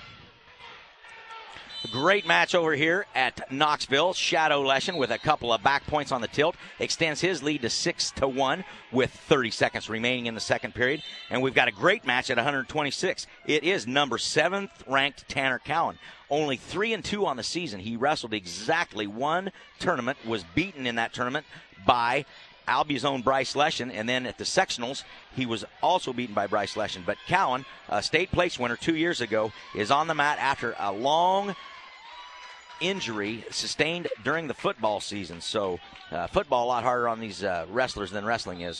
Speaker 3: Great match over here at Knoxville. Shadow Leshen with a couple of back points on the tilt extends his lead to 6-1 with 30 seconds remaining in the second period. And we've got a great match at 126. It is number 7th ranked Tanner Cowan. Only 3-2 on the season. He wrestled exactly one tournament, was beaten in that tournament by Albia's own Bryce Leshen, and then at the sectionals, he was also beaten by Bryce Leshen. But Cowan, a state place winner 2 years ago, is on the mat after a long injury sustained during the football season. So football a lot harder on these wrestlers than wrestling is.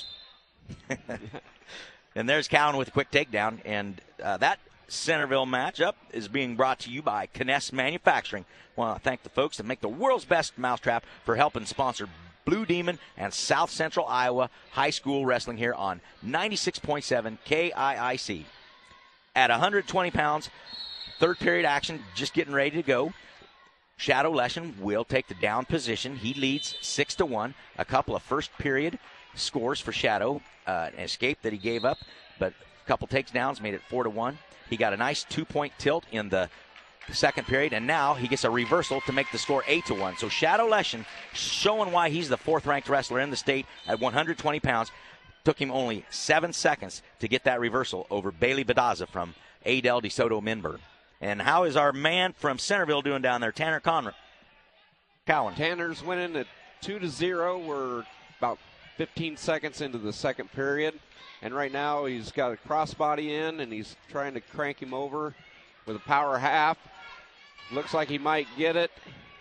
Speaker 3: And there's Cowan with a quick takedown. And that Centerville matchup is being brought to you by Kness Manufacturing. I want to thank the folks that make the world's best mousetrap for helping sponsor Blue Demon and South Central Iowa High School Wrestling here on 96.7 KIIC. At 120 pounds, third period action just getting ready to go. Shadow Leshen will take the down position. He leads 6-1. A couple of first period scores for Shadow. An escape that he gave up, but a couple takedowns made it 4-1. He got a nice 2-point tilt in the second period, and now he gets a reversal to make the score 8-1. So Shadow Leshen showing why he's the 4th-ranked wrestler in the state at 120 pounds. Took him only 7 seconds to get that reversal over Bailey Badaza from Adel DeSoto Minberg. And how is our man from Centerville doing down there, Tanner Cowan?
Speaker 4: Tanner's winning at 2-0. We're about 15 seconds into the second period. And right now he's got a crossbody in, and he's trying to crank him over with a power half. Looks like he might get it.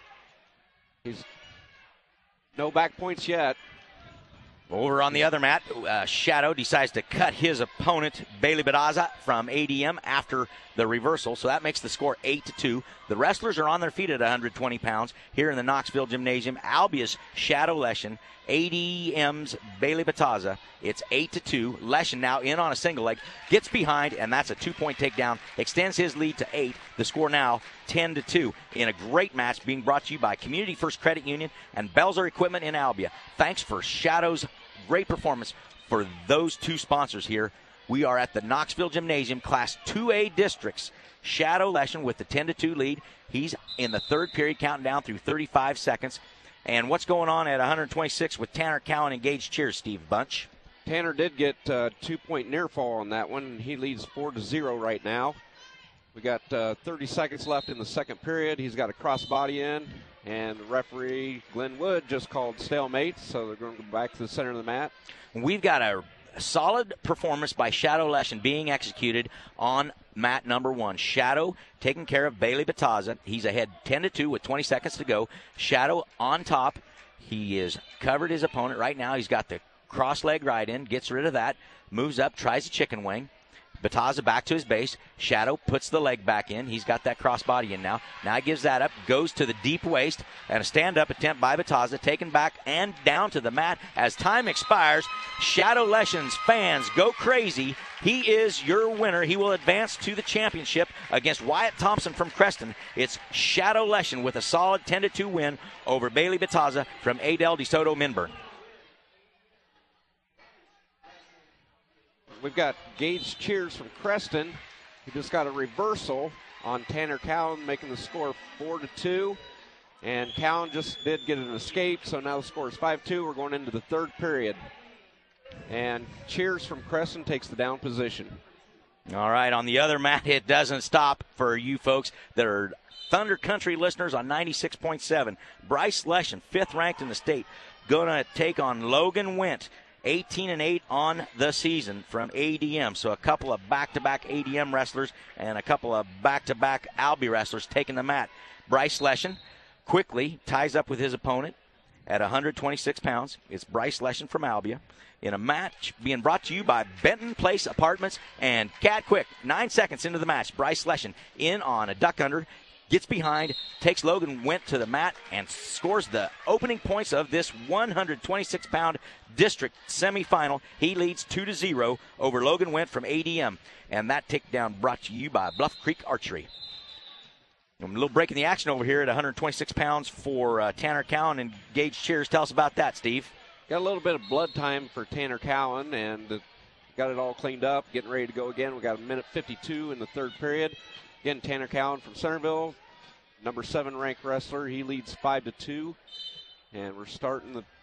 Speaker 4: He's no back points yet.
Speaker 3: Over on the other mat, Shadow decides to cut his opponent, Bailey Badaza, from ADM after the reversal. So that makes the score 8-2. The wrestlers are on their feet at 120 pounds here in the Knoxville Gymnasium. Albia's Shadow Leshen, ADM's Bailey Badaza. It's 8-2. Leshen now in on a single leg, gets behind, and that's a 2-point takedown. Extends his lead to 8. The score now 10-2 in a great match being brought to you by Community First Credit Union and Belzer Equipment in Albia. Thanks for Shadow's great performance for those two sponsors here. We are at the Knoxville Gymnasium Class 2A districts. Shadow Leshen with the 10-2 lead. He's in the third period, counting down through 35 seconds. And what's going on at 126 with Tanner Cowan engaged? Cheers, Steve Bunch.
Speaker 4: Tanner did get a 2-point near fall on that one. He leads 4-0 right now. We got 30 seconds left in the second period. He's got a crossbody in, and the referee, Glenn Wood, just called stalemate, so they're going to go back to the center of the mat.
Speaker 3: We've got a solid performance by Shadow Leshen being executed on mat number 1. Shadow taking care of Bailey Bataza. He's ahead 10-2 with 20 seconds to go. Shadow on top. He is covered his opponent right now. He's got the cross leg right in, gets rid of that, moves up, tries a chicken wing. Bataza back to his base. Shadow puts the leg back in. He's got that crossbody in now. Now he gives that up, goes to the deep waist, and a stand-up attempt by Bataza, taken back and down to the mat. As time expires, Shadow Leshen's fans go crazy. He is your winner. He will advance to the championship against Wyatt Thompson from Creston. It's Shadow Leshen with a solid 10-2 win over Bailey Bataza from Adel DeSoto Minburn.
Speaker 4: We've got Gage Cheers from Creston. He just got a reversal on Tanner Cowan, making the score 4-2. And Cowan just did get an escape, so now the score is 5-2. We're going into the third period. And Cheers from Creston takes the down position.
Speaker 3: All right, on the other mat, it doesn't stop for you folks that are Thunder Country listeners on 96.7. Bryce Leshen, 5th ranked in the state, going to take on Logan Went. 18-8 on the season from ADM. So a couple of back-to-back ADM wrestlers and a couple of back-to-back Albie wrestlers taking the mat. Bryce Leshen quickly ties up with his opponent at 126 pounds. It's Bryce Leshen from Albia in a match being brought to you by Benton Place Apartments and Cat Quick. 9 seconds into the match, Bryce Leshen in on a duck under, gets behind, takes Logan Went to the mat, and scores the opening points of this 126-pound district semifinal. He leads 2-0 over Logan Went from ADM. And that takedown brought to you by Bluff Creek Archery. A little break in the action over here at 126 pounds for Tanner Cowan and Gage Cheers. Tell us about that, Steve.
Speaker 4: Got a little bit of blood time for Tanner Cowan, and got it all cleaned up, getting ready to go again. We got a minute 52 in the third period. Again, Tanner Cowan from Centerville, number 7 ranked wrestler. He leads 5-2, and we're starting the.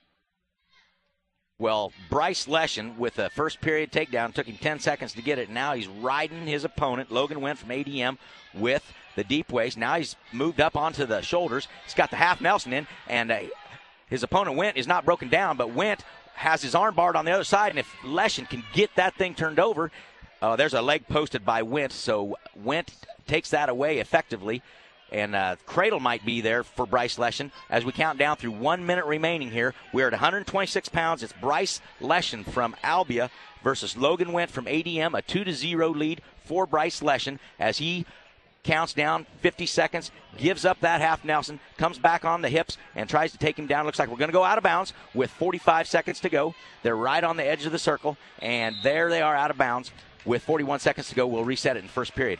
Speaker 3: Well, Bryce Leshen with a first period takedown took him 10 seconds to get it. Now he's riding his opponent. Logan Went from ADM with the deep waist. Now he's moved up onto the shoulders. He's got the half Nelson in, and his opponent Went is not broken down, but Went has his arm barred on the other side, and if Leshen can get that thing turned over, there's a leg posted by Went, so Went takes that away effectively. And cradle might be there for Bryce Leshen as we count down through 1 minute remaining here. We're at 126 pounds. It's Bryce Leshen from Albia versus Logan Went from ADM. A 2-0 lead for Bryce Leshen as he counts down 50 seconds, gives up that half Nelson, comes back on the hips and tries to take him down. Looks like we're going to go out of bounds with 45 seconds to go. They're right on the edge of the circle, and there they are out of bounds with 41 seconds to go. We'll reset it in first period.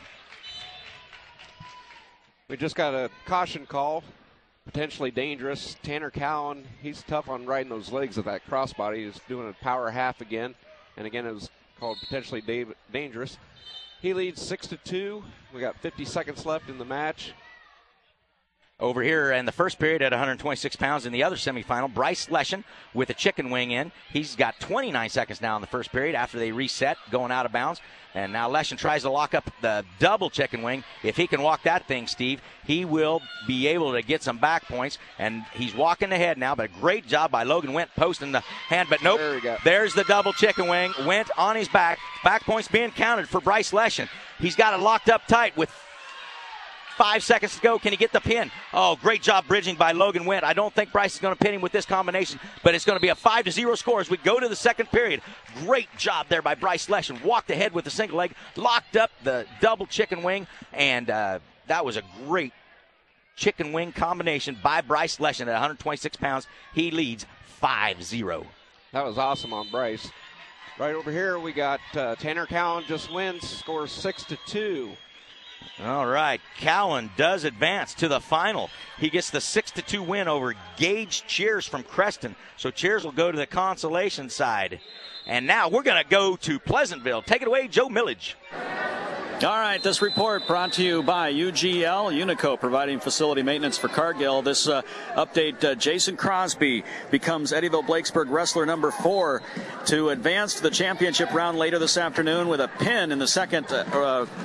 Speaker 4: We just got a caution call, potentially dangerous. Tanner Cowan, he's tough on riding those legs of that crossbody. He's doing a power half again, and again it was called potentially dangerous. He leads 6-2. We got 50 seconds left in the match.
Speaker 3: Over here in the first period at 126 pounds in the other semifinal, Bryce Leshen with a chicken wing in. He's got 29 seconds now in the first period after they reset, going out of bounds. And now Leshen tries to lock up the double chicken wing. If he can walk that thing, Steve, he will be able to get some back points. And he's walking ahead now, but a great job by Logan Went posting the hand. But nope, there's the double chicken wing. Went on his back. Back points being counted for Bryce Leshen. He's got it locked up tight with 5 seconds to go. Can he get the pin? Oh, great job bridging by Logan Went. I don't think Bryce is going to pin him with this combination, but it's going to be a 5-0 score as we go to the second period. Great job there by Bryce Leshen. Walked ahead with the single leg, locked up the double chicken wing, and that was a great chicken wing combination by Bryce Leshen at 126 pounds. He leads 5-0.
Speaker 4: That was awesome on Bryce. Right over here, we got Tanner Cowan just wins, scores 6-2.
Speaker 3: All right, Cowan does advance to the final. He gets the 6-2 win over Gage Cheers from Creston. So Cheers will go to the consolation side. And now we're going to go to Pleasantville. Take it away, Joe Millage.
Speaker 2: All right, this report brought to you by UGL, Unico, providing facility maintenance for Cargill. This update, Jason Crosby becomes Eddyville-Blakesburg wrestler number 4 to advance to the championship round later this afternoon with a pin in the second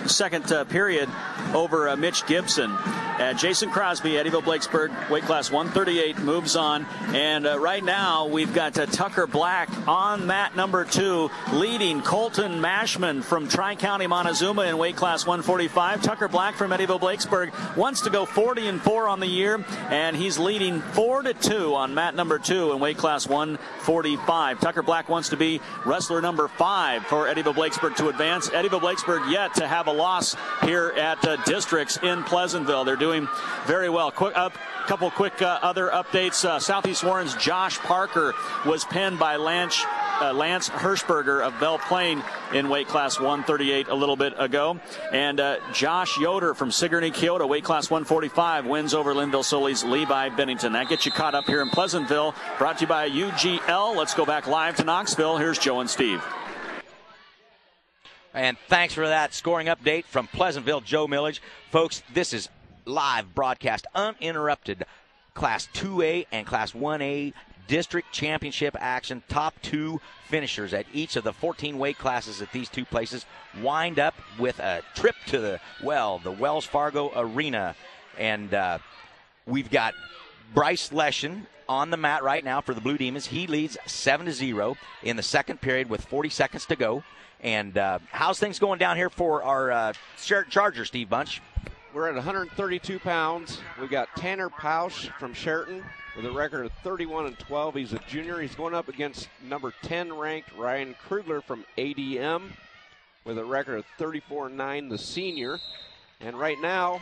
Speaker 2: second period over Mitch Gibson. Jason Crosby, Eddyville Blakesburg, weight class 138, moves on. And right now we've got Tucker Black on mat number 2, leading Colton Mashman from Tri-County Montezuma in weight class 145. Tucker Black from Eddyville Blakesburg wants to go 40-4 on the year, and he's leading 4-2 on mat number 2 in weight class 145. Tucker Black wants to be wrestler number 5 for Eddyville Blakesburg to advance. Eddyville Blakesburg yet to have a loss here at Districts in Pleasantville. They're doing very well. Couple quick other updates. Southeast Warren's Josh Parker was pinned by Lance Hirschberger of Belle Plaine in weight class 138 a little bit ago. And Josh Yoder from Sigourney Kyoto, weight class 145, wins over Linville Sully's Levi Bennington. That gets you caught up here in Pleasantville. Brought to you by UGL. Let's go back live to Knoxville. Here's Joe and Steve.
Speaker 3: And thanks for that scoring update from Pleasantville, Joe Millage. Folks, this is live broadcast, uninterrupted, Class 2A and Class 1A district championship action. Top 2 finishers at each of the 14 weight classes at these 2 places wind up with a trip to the Wells Fargo Arena. And we've got Bryce Leshen on the mat right now for the Blue Demons. He leads 7-0 in the second period with 40 seconds to go. And how's things going down here for our Charger, Steve Bunch?
Speaker 4: We're at 132 pounds. We got Tanner Pausch from Sheraton with a record of 31-12. He's a junior. He's going up against number 10 ranked Ryan Krugler from ADM with a record of 34-9, the senior. And right now,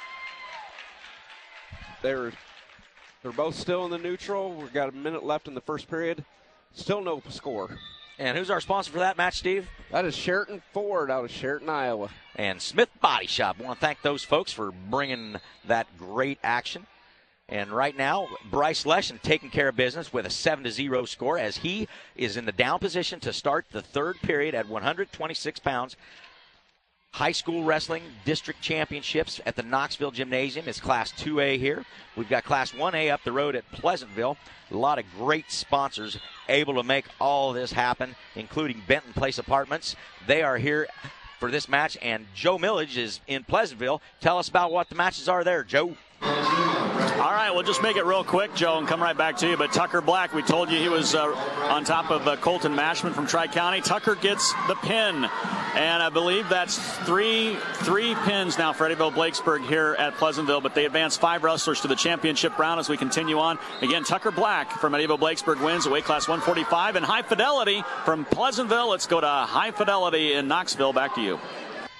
Speaker 4: they're both still in the neutral. We've got a minute left in the first period. Still no score.
Speaker 3: And who's our sponsor for that match, Steve?
Speaker 4: That is Sheraton Ford out of Sheraton, Iowa.
Speaker 3: And Smith Body Shop. I want to thank those folks for bringing that great action. And right now, Bryce Leshen taking care of business with a 7-0 score as he is in the down position to start the third period at 126 pounds. High school wrestling district championships at the Knoxville Gymnasium is Class 2A here. We've got Class 1A up the road at Pleasantville. A lot of great sponsors able to make all this happen, including Benton Place Apartments. They are here for this match, and Joe Millage is in Pleasantville. Tell us about what the matches are there, Joe.
Speaker 2: All right, we'll just make it real quick, Joe, and come right back to you. But Tucker Black, we told you he was on top of Colton Mashman from Tri-County. Tucker gets the pin, and I believe that's three pins now for Eddyville Blakesburg here at Pleasantville. But they advance 5 wrestlers to the championship round as we continue on. Again, Tucker Black from Eddyville Blakesburg wins at weight class 145. And High Fidelity from Pleasantville. Let's go to High Fidelity in Knoxville. Back to you.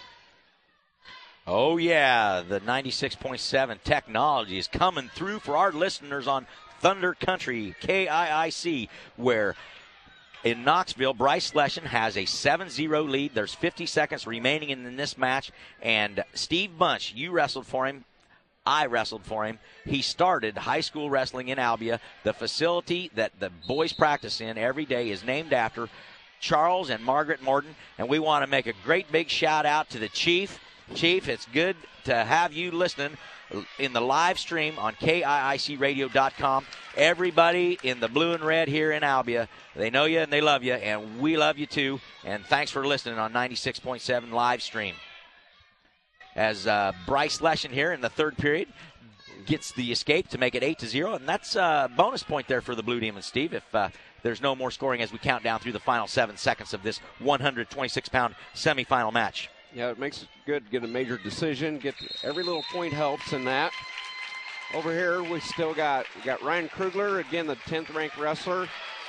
Speaker 3: Oh, yeah, the 96.7 technology is coming through for our listeners on Thunder Country, KIIC, where in Knoxville, Bryce Leshen has a 7-0 lead. There's 50 seconds remaining in this match, and Steve Bunch, you wrestled for him. I wrestled for him. He started high school wrestling in Albia. The facility that the boys practice in every day is named after Charles and Margaret Morton, and we want to make a great big shout-out to the Chief. Chief, it's good to have you listening in the live stream on KIICradio.com. Everybody in the blue and red here in Albia, they know you and they love you, and we love you too. And thanks for listening on 96.7 live stream. As Bryce Leshen here in the third period gets the escape to make it 8-0, and that's a bonus point there for the Blue Demons, Steve, if there's no more scoring as we count down through the final 7 seconds of this 126-pound semifinal match.
Speaker 4: Yeah, it makes it good to get a major decision. Get every little point helps in that. Over here, we got Ryan Krugler, again, the 10th ranked wrestler,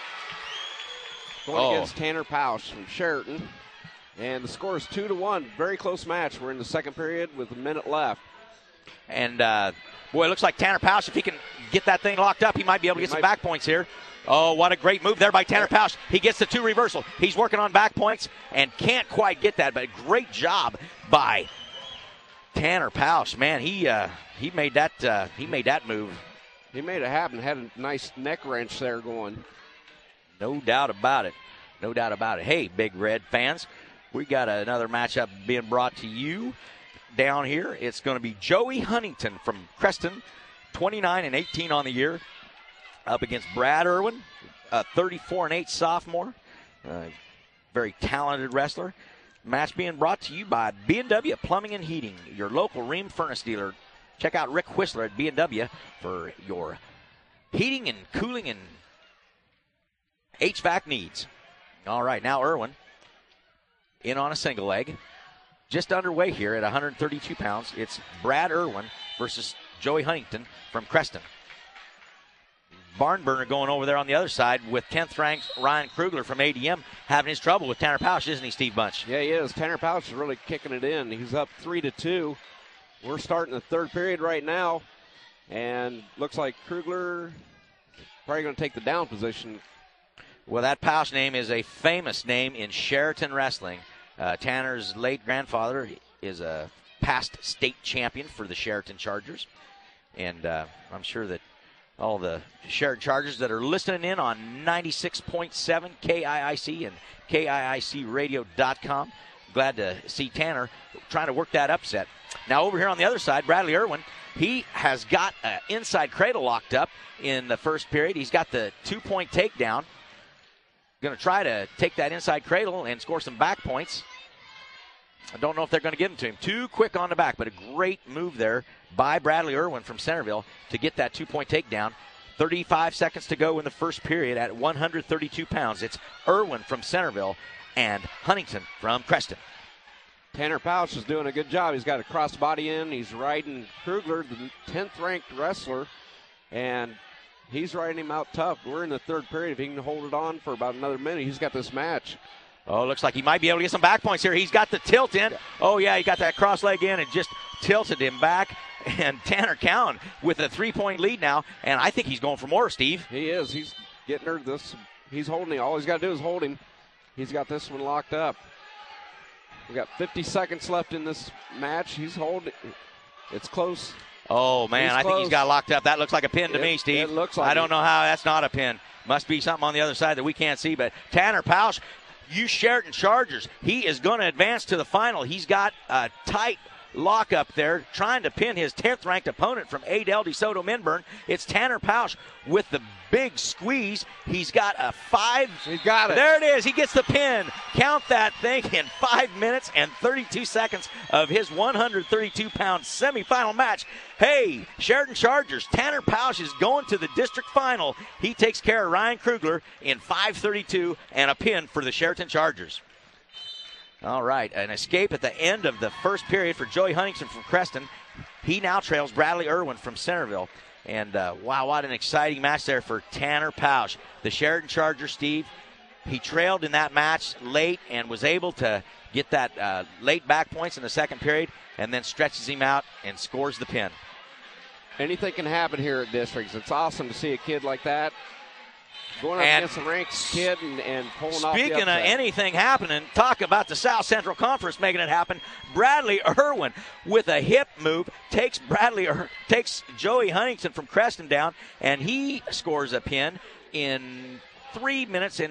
Speaker 4: going against Tanner Pausch from Sheraton. And the score is 2-1. Very close match. We're in the second period with a minute left.
Speaker 3: And, boy, it looks like Tanner Pausch, if he can get that thing locked up, he might be able to get some back points here. Oh, what a great move there by Tanner Pausch. He gets the 2 reversal. He's working on back points and can't quite get that, but great job by Tanner Pausch. Man, he made that move.
Speaker 4: He made it happen. Had a nice neck wrench there going.
Speaker 3: No doubt about it. No doubt about it. Hey, Big Red fans, we got another matchup being brought to you down here. It's going to be Joey Huntington from Creston, 29-18 on the year, up against Brad Irwin, a 34-8 sophomore, very talented wrestler. Match being brought to you by B&W Plumbing and Heating, your local Rheem furnace dealer. Check out Rick Whistler at B&W for your heating and cooling and HVAC needs. All right, now Irwin in on a single leg. Just underway here at 132 pounds. It's Brad Irwin versus Joey Huntington from Creston. Barnburner going over there on the other side with 10th ranked Ryan Krugler from ADM having his trouble with Tanner Pausch, isn't he, Steve Bunch?
Speaker 4: Yeah, he is. Tanner Pausch is really kicking it in. He's up 3-2. We're starting the third period right now, and looks like Krugler probably going to take the down position.
Speaker 3: Well, that Pausch name is a famous name in Sheraton wrestling. Tanner's late grandfather is a past state champion for the Sheraton Chargers, and I'm sure that all the Sheraton Chargers that are listening in on 96.7 KIIC and KIICradio.com. Glad to see Tanner trying to work that upset. Now over here on the other side, Bradley Irwin, he has got an inside cradle locked up in the first period. He's got the 2-point takedown. Going to try to take that inside cradle and score some back points. I don't know if they're going to give them to him. Too quick on the back, but a great move there by Bradley Irwin from Centerville to get that 2-point takedown. 35 seconds to go in the first period at 132 pounds. It's Irwin from Centerville and Huntington from Creston.
Speaker 4: Tanner Pausch is doing a good job. He's got a crossbody in. He's riding Krugler, the 10th-ranked wrestler, and he's riding him out tough. We're in the third period. If he can hold it on for about another minute, he's got this match.
Speaker 3: Oh, looks like he might be able to get some back points here. He's got the tilt in. Oh, yeah, he got that cross leg in and just tilted him back. And Tanner Cowan with a 3-point lead now, and I think he's going for more, Steve.
Speaker 4: He is. He's getting her this. He's holding him. All he's got to do is hold him. He's got this one locked up. We got 50 seconds left in this match. He's holding. It's close.
Speaker 3: Oh, man, I think he's got locked up. That looks like a pin to me, Steve.
Speaker 4: It looks like
Speaker 3: I don't know how that's not a pin. Must be something on the other side that we can't see. But Tanner Pausch, you Sheraton Chargers, he is going to advance to the final. He's got a tight lock up there trying to pin his 10th-ranked opponent from Adel DeSoto Minburn. It's Tanner Pausch with the big squeeze. He's got a 5.
Speaker 4: He got it.
Speaker 3: There it is. He gets the pin. Count that thing in 5 minutes and 32 seconds of his 132-pound semifinal match. Hey, Sheraton Chargers, Tanner Pausch is going to the district final. He takes care of Ryan Krugler in 5:32 and a pin for the Sheraton Chargers. All right, an escape at the end of the first period for Joey Huntington from Creston. He now trails Bradley Irwin from Centerville. And, wow, what an exciting match there for Tanner Pausch. The Sheraton Chargers, Steve, he trailed in that match late and was able to get that late back points in the second period and then stretches him out and scores the pin.
Speaker 4: Anything can happen here at districts. It's awesome to see a kid like that going up against a ranked kid and pulling off the upset.
Speaker 3: Speaking of anything happening, talk about the South Central Conference making it happen. Bradley Irwin with a hip move takes Joey Huntington from Creston down, and he scores a pin in 2 minutes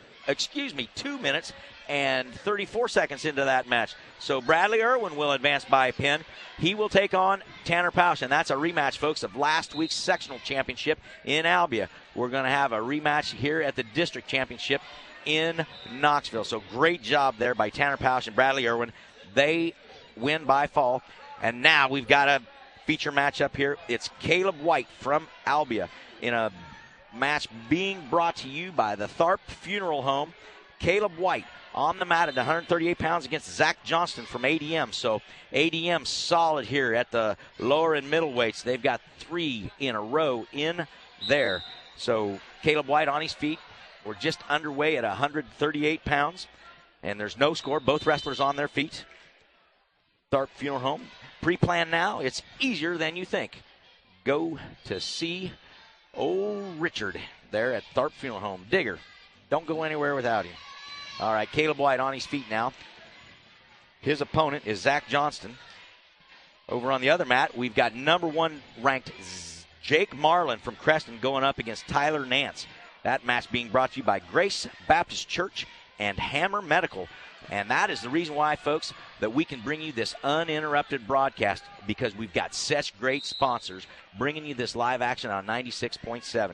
Speaker 3: and 34 seconds into that match. So Bradley Irwin will advance by a pin. He will take on Tanner Pausch, and that's a rematch, folks, of last week's sectional championship in Albia. We're going to have a rematch here at the district championship in Knoxville. So great job there by Tanner Pausch and Bradley Irwin. They win by fall. And now we've got a feature match up here. It's Caleb White from Albia in a match being brought to you by the Tharp Funeral Home. Caleb White on the mat at 138 pounds against Zach Johnston from ADM. So ADM solid here at the lower and middle weights. They've got 3 in a row in there. So Caleb White on his feet. We're just underway at 138 pounds. And there's no score. Both wrestlers on their feet. Tharp Funeral Home. Pre-plan now. It's easier than you think. Go to see old Richard there at Tharp Funeral Home. Digger. Don't go anywhere without him. All right, Caleb White on his feet now. His opponent is Zach Johnston. Over on the other mat, we've got number 1 ranked Jake Marlin from Creston going up against Tyler Nance. That match being brought to you by Grace Baptist Church and Hammer Medical. And that is the reason why, folks, that we can bring you this uninterrupted broadcast, because we've got such great sponsors bringing you this live action on 96.7.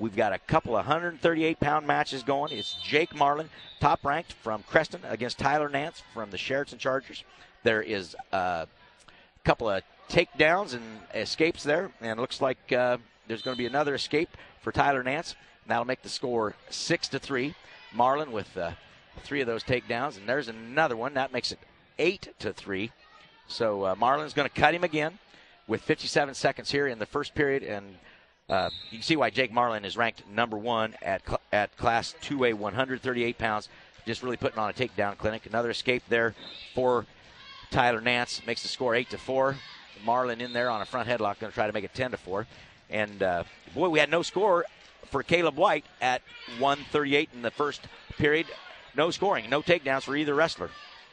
Speaker 3: We've got a couple of 138-pound matches going. It's Jake Marlin, top-ranked from Creston, against Tyler Nance from the Sheraton Chargers. There is a couple of takedowns and escapes there, and it looks like there's going to be another escape for Tyler Nance. That'll make the score 6-3. Marlin with 3 of those takedowns, and there's another one. That makes it 8-3. So Marlin's going to cut him again with 57 seconds here in the first period, and you can see why Jake Marlin is ranked number 1 at Class 2A, 138 pounds, just really putting on a takedown clinic. Another escape there for Tyler Nance makes the score 8-4. Marlin in there on a front headlock, going to try to make it 10-4. And boy, we had no score for Caleb White at 138 in the first period. No scoring, no takedowns for either wrestler.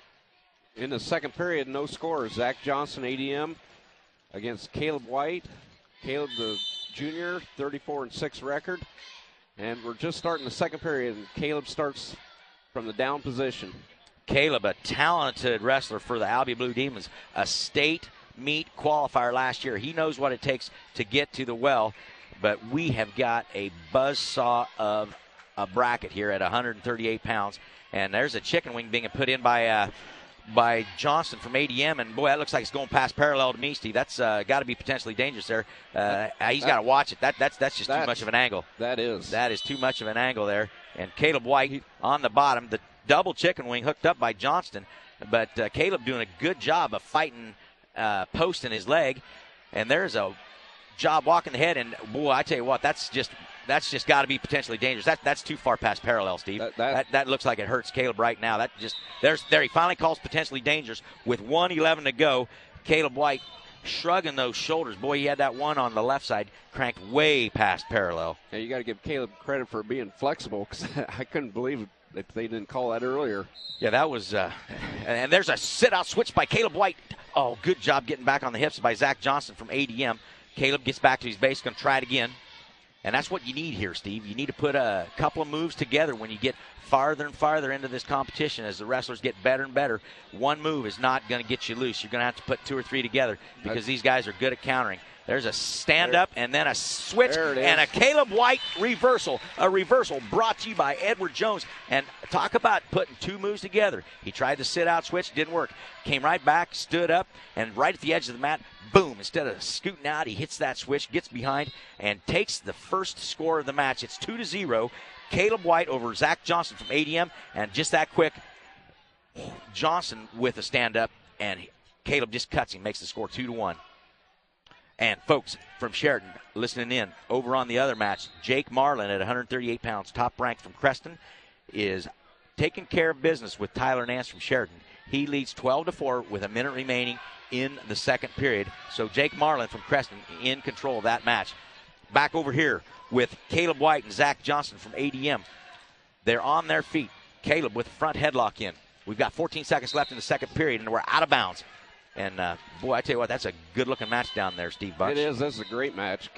Speaker 4: In the second period, no score. Zach Johnson, ADM, against Caleb White. Caleb, the junior, 34-6 record. And we're just starting the second period, and Caleb starts from the down position.
Speaker 3: Caleb, a talented wrestler for the Albion Blue Demons, a state meet qualifier last year. He knows what it takes to get to the well, but we have got a buzzsaw of a bracket here at 138 pounds. And there's a chicken wing being put in by Johnson from ADM, and boy, that looks like it's going past parallel to me, Steve. That's got to be potentially dangerous there. He's got to watch it. That's just too much of an angle.
Speaker 4: That is
Speaker 3: too much of an angle there. And Caleb White on the bottom, the double chicken wing hooked up by Johnston, but Caleb doing a good job of fighting post in his leg, and there's a job walking the head, and boy, I tell you what, that's just got to be potentially dangerous. That's too far past parallel, Steve. That looks like it hurts Caleb right now. There he finally calls potentially dangerous with 1:11 to go. Caleb White shrugging those shoulders. Boy, he had that one on the left side cranked way past parallel.
Speaker 4: Yeah, you got to give Caleb credit for being flexible, because I couldn't believe that they didn't call that earlier.
Speaker 3: Yeah, that was and there's a sit-out switch by Caleb White. Oh, good job getting back on the hips by Zach Johnson from ADM. Caleb gets back to his base, going to try it again. And that's what you need here, Steve. You need to put a couple of moves together when you get farther and farther into this competition as the wrestlers get better and better. One move is not going to get you loose. You're going to have to put 2 or 3 together because these guys are good at countering. There's a stand-up and then a switch and a Caleb White reversal. A reversal brought to you by Edward Jones. And talk about putting 2 moves together. He tried the sit-out switch, didn't work. Came right back, stood up, and right at the edge of the mat, boom, instead of scooting out, he hits that switch, gets behind, and takes the first score of the match. It's 2-0. Caleb White over Zach Johnson from ADM, and just that quick, Johnson with a stand-up, and Caleb just cuts him, makes the score 2-1. And folks from Sheraton listening in, over on the other match, Jake Marlin at 138 pounds, top ranked from Creston, is taking care of business with Tyler Nance from Sheraton. He leads 12-4 with a minute remaining in the second period. So Jake Marlin from Creston in control of that match. Back over here with Caleb White and Zach Johnson from ADM. They're on their feet. Caleb with the front headlock in. We've got 14 seconds left in the second period, and we're out of bounds. And, boy, I tell you what, that's a good-looking match down there, Steve Bucks.
Speaker 4: It is. This is a great match.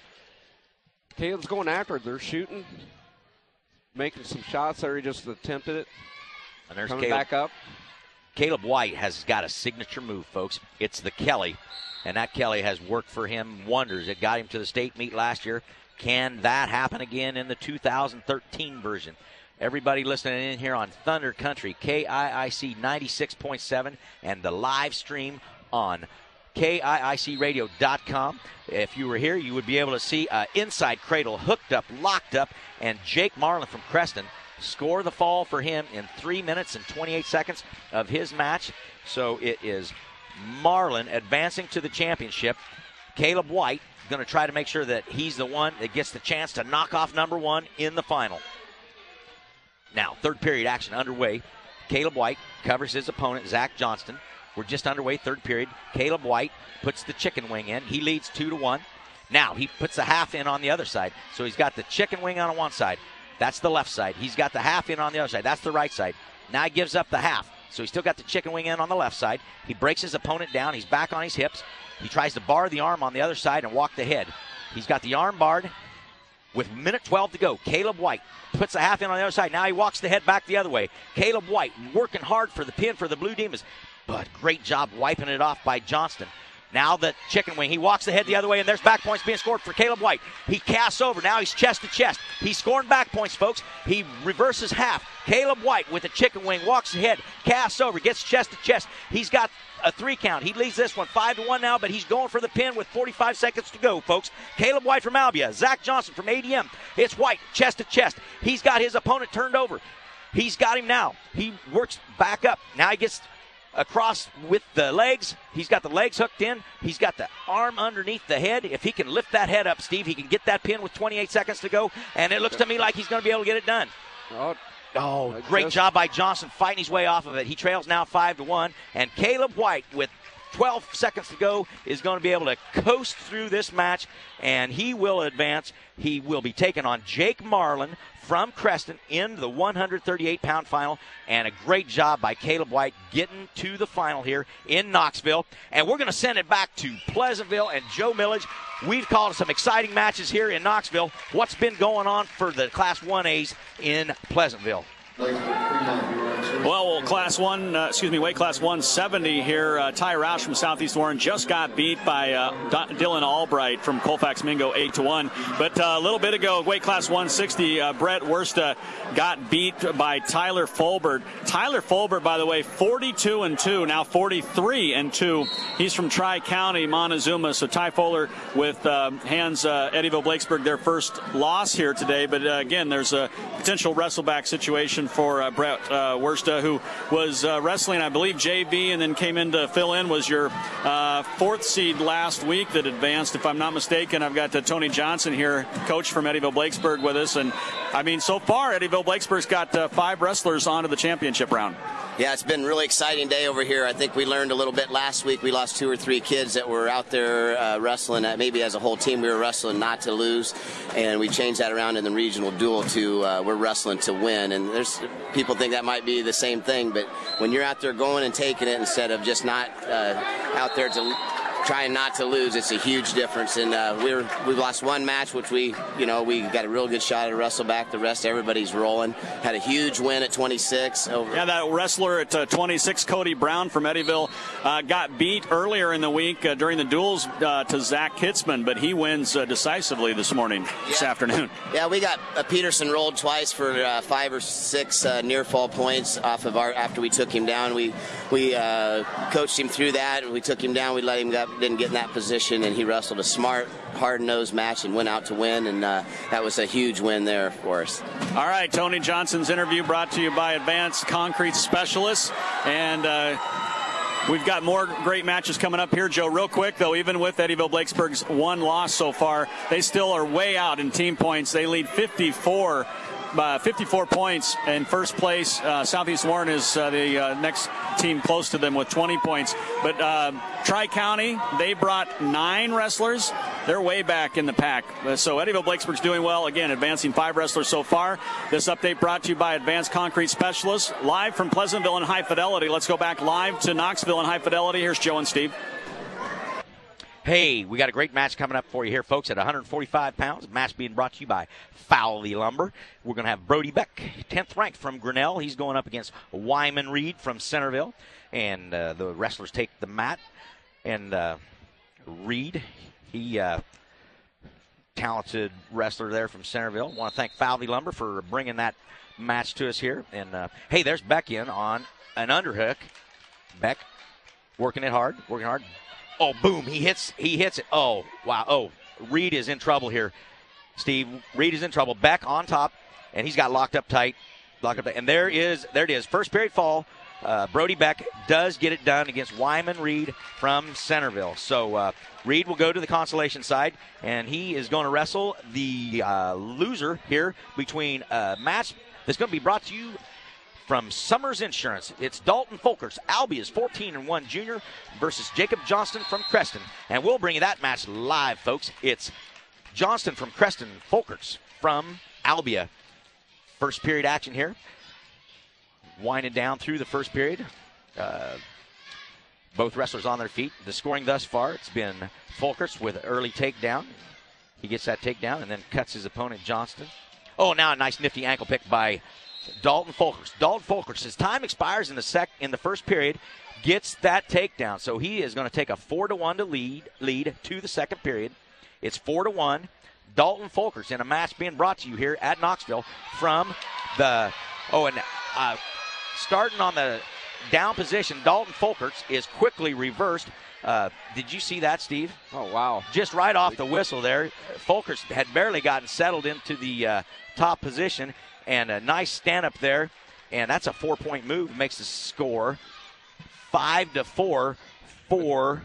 Speaker 4: Caleb's going after it. They're shooting, making some shots there. He just attempted it.
Speaker 3: And there's
Speaker 4: coming
Speaker 3: Caleb
Speaker 4: back up.
Speaker 3: Caleb White has got a signature move, folks. It's the Kelly, and that Kelly has worked for him wonders. It got him to the state meet last year. Can that happen again in the 2013 version? Everybody listening in here on Thunder Country, KIIC 96.7, and the live stream on KIICradio.com. If you were here, you would be able to see inside cradle hooked up, locked up, and Jake Marlin from Creston score the fall for him in 3 minutes and 28 seconds of his match. So it is Marlin advancing to the championship. Caleb White going to try to make sure that he's the one that gets the chance to knock off number 1 in the final. Now, third period action underway. Caleb White covers his opponent, Zach Johnston. We're just underway, third period. Caleb White puts the chicken wing in. He leads 2-1. Now, he puts the half in on the other side. So he's got the chicken wing on one side. That's the left side. He's got the half in on the other side. That's the right side. Now he gives up the half. So he's still got the chicken wing in on the left side. He breaks his opponent down. He's back on his hips. He tries to bar the arm on the other side and walk the head. He's got the arm barred. With minute 12 to go, Caleb White puts the half in on the other side. Now he walks the head back the other way. Caleb White working hard for the pin for the Blue Demons. But great job wiping it off by Johnston. Now the chicken wing. He walks the head the other way, and there's back points being scored for Caleb White. He casts over. Now he's chest to chest. He's scoring back points, folks. He reverses half. Caleb White with the chicken wing walks ahead, casts over, gets chest to chest. He's got a 3 count. He leads this one 5-1 now, but he's going for the pin with 45 seconds to go, folks. Caleb White from Albia. Zach Johnson from ADM. It's White, chest to chest. He's got his opponent turned over. He's got him now. He works back up. Now he gets across with the legs. He's got the legs hooked in. He's got the arm underneath the head. If he can lift that head up, Steve, he can get that pin with 28 seconds to go, and it looks to me like he's going to be able to get it done. Oh, great job by Johnson fighting his way off of it. He trails now 5-1, and Caleb White with 12 seconds to go is going to be able to coast through this match, and he will advance. He will be taking on Jake Marlin from Creston in the 138-pound final, and a great job by Caleb White getting to the final here in Knoxville. And we're going to send it back to Pleasantville and Joe Millage. We've called some exciting matches here in Knoxville. What's been going on for the Class 1As in Pleasantville?
Speaker 2: Well, weight class 170 here. Ty Roush from Southeast Warren just got beat by Dylan Albright from Colfax Mingo 8-1. But a little bit ago, weight class 160, Brett Wursta got beat by Tyler Fulbert. Tyler Fulbert, by the way, 42-2, now 43-2. He's from Tri-County, Montezuma. So Ty Fuller with hands Eddyville Blakesburg their first loss here today. But again, there's a potential wrestleback situation for Brett Wursta, who was wrestling, I believe, JV, and then came in to fill in, was your 4th seed last week that advanced, if I'm not mistaken. I've got Tony Johnson here, coach from Eddyville Blakesburg, with us. And, I mean, so far, Eddyville Blakesburg's got 5 wrestlers onto the championship round.
Speaker 5: Yeah, it's been a really exciting day over here. I think we learned a little bit last week. We lost 2 or 3 kids that were out there wrestling. Maybe as a whole team, we were wrestling not to lose, and we changed that around in the regional duel to we're wrestling to win. And there's people think that might be the same thing, but when you're out there going and taking it instead of just not out there to trying not to lose, it's a huge difference. And we've lost 1 match, which we got a real good shot at a wrestle back. The rest, everybody's rolling. Had a huge win at 26.
Speaker 2: Yeah, that wrestler at 26, Cody Brown from Eddyville, got beat earlier in the week during the duels to Zach Kitzman, but he wins decisively this afternoon.
Speaker 5: Yeah, we got Peterson rolled twice for 5 or 6 near fall points off of after we took him down. We coached him through that. We took him down. We let him didn't get in that position, and he wrestled a smart, hard-nosed match and went out to win, and that was a huge win there for us.
Speaker 2: All right, Tony Johnson's interview brought to you by Advanced Concrete Specialists, and we've got more great matches coming up here, Joe. Real quick, though, even with Eddyville Blakesburg's 1 loss so far, they still are way out in team points. They lead 54 points in first place. Southeast Warren is the next team close to them with 20 points. But Tri-County, they brought 9 wrestlers. They're way back in the pack. So Eddyville Blakesburg's doing well. Again, advancing 5 wrestlers so far. This update brought to you by Advanced Concrete Specialists. Live from Pleasantville and High Fidelity. Let's go back live to Knoxville and High Fidelity. Here's Joe and Steve.
Speaker 3: Hey, we got a great match coming up for you here, folks, at 145 pounds. A match being brought to you by Fowley Lumber. We're going to have Brody Beck, 10th ranked from Grinnell. He's going up against Wyman Reed from Centerville. And the wrestlers take the mat. And Reed, he talented wrestler there from Centerville. Want to thank Fowley Lumber for bringing that match to us here. And, hey, there's Beck in on an underhook. Beck working hard. Oh, boom, he hits it. Oh, wow. Oh, Reed is in trouble here, Steve. Reed is in trouble. Beck on top, and he's got locked up tight. And there it is. First period fall. Brody Beck does get it done against Wyman Reed from Centerville. So Reed will go to the consolation side, and he is going to wrestle the loser here between a match that's going to be brought to you from Summers Insurance. It's Dalton Folkers, Albia's 14-1 junior, versus Jacob Johnston from Creston. And we'll bring you that match live, folks. It's Johnston from Creston, Folkers from Albia. First period action here. Winding down through the first period. Both wrestlers on their feet. The scoring thus far, it's been Folkers with an early takedown. He gets that takedown and then cuts his opponent, Johnston. Oh, now a nice nifty ankle pick by Dalton Folkers. Dalton Folkers, his time expires in the first period, gets that takedown. So he is going to take a 4-1 lead to the second period. It's 4-1. Dalton Folkers in a match being brought to you here at Knoxville from the starting on the down position. Dalton Folkers is quickly reversed. Did you see that, Steve?
Speaker 4: Oh, wow.
Speaker 3: Just right off the whistle there. Folkers had barely gotten settled into the top position, and a nice stand-up there. And that's a 4-point move. Makes the score 5-4 for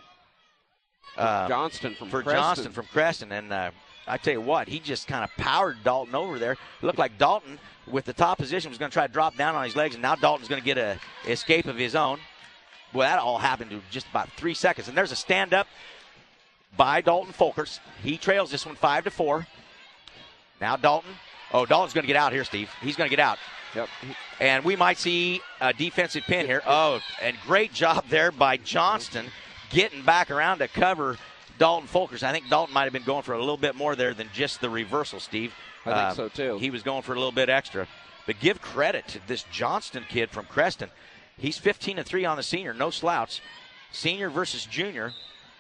Speaker 4: Johnston from Creston.
Speaker 3: Johnston from Creston. And I tell you what, he just kind of powered Dalton over there. It looked like Dalton, with the top position, was going to try to drop down on his legs, and now Dalton's going to get an escape of his own. Well, that all happened in just about 3 seconds. And there's a stand-up by Dalton Folkers. He trails this one 5-4. Now Dalton. Oh, Dalton's going to get out here, Steve. He's going to get out.
Speaker 4: Yep.
Speaker 3: And we might see a defensive pin here. Oh, and great job there by Johnston getting back around to cover Dalton Folkers. I think Dalton might have been going for a little bit more there than just the reversal, Steve.
Speaker 4: I think so, too.
Speaker 3: He was going for a little bit extra. But give credit to this Johnston kid from Creston. He's 15-3 on the senior, no slouch. Senior versus junior,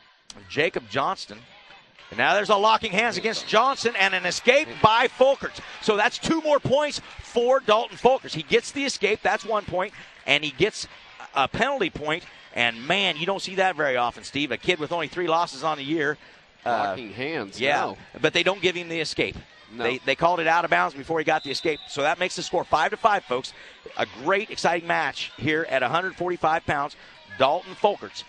Speaker 3: Jacob Johnston. And now there's a locking hands against Johnson and an escape by Folkers. So that's 2 more points for Dalton Folkers. He gets the escape, that's 1 point, and he gets a penalty point. And, man, you don't see that very often, Steve. A kid with only 3 losses on the year.
Speaker 4: Locking hands,
Speaker 3: yeah,
Speaker 4: no.
Speaker 3: But they don't give him the escape.
Speaker 4: No.
Speaker 3: They called it out of bounds before he got the escape. So that makes the score 5-5, folks. A great, exciting match here at 145 pounds. Dalton Folkers.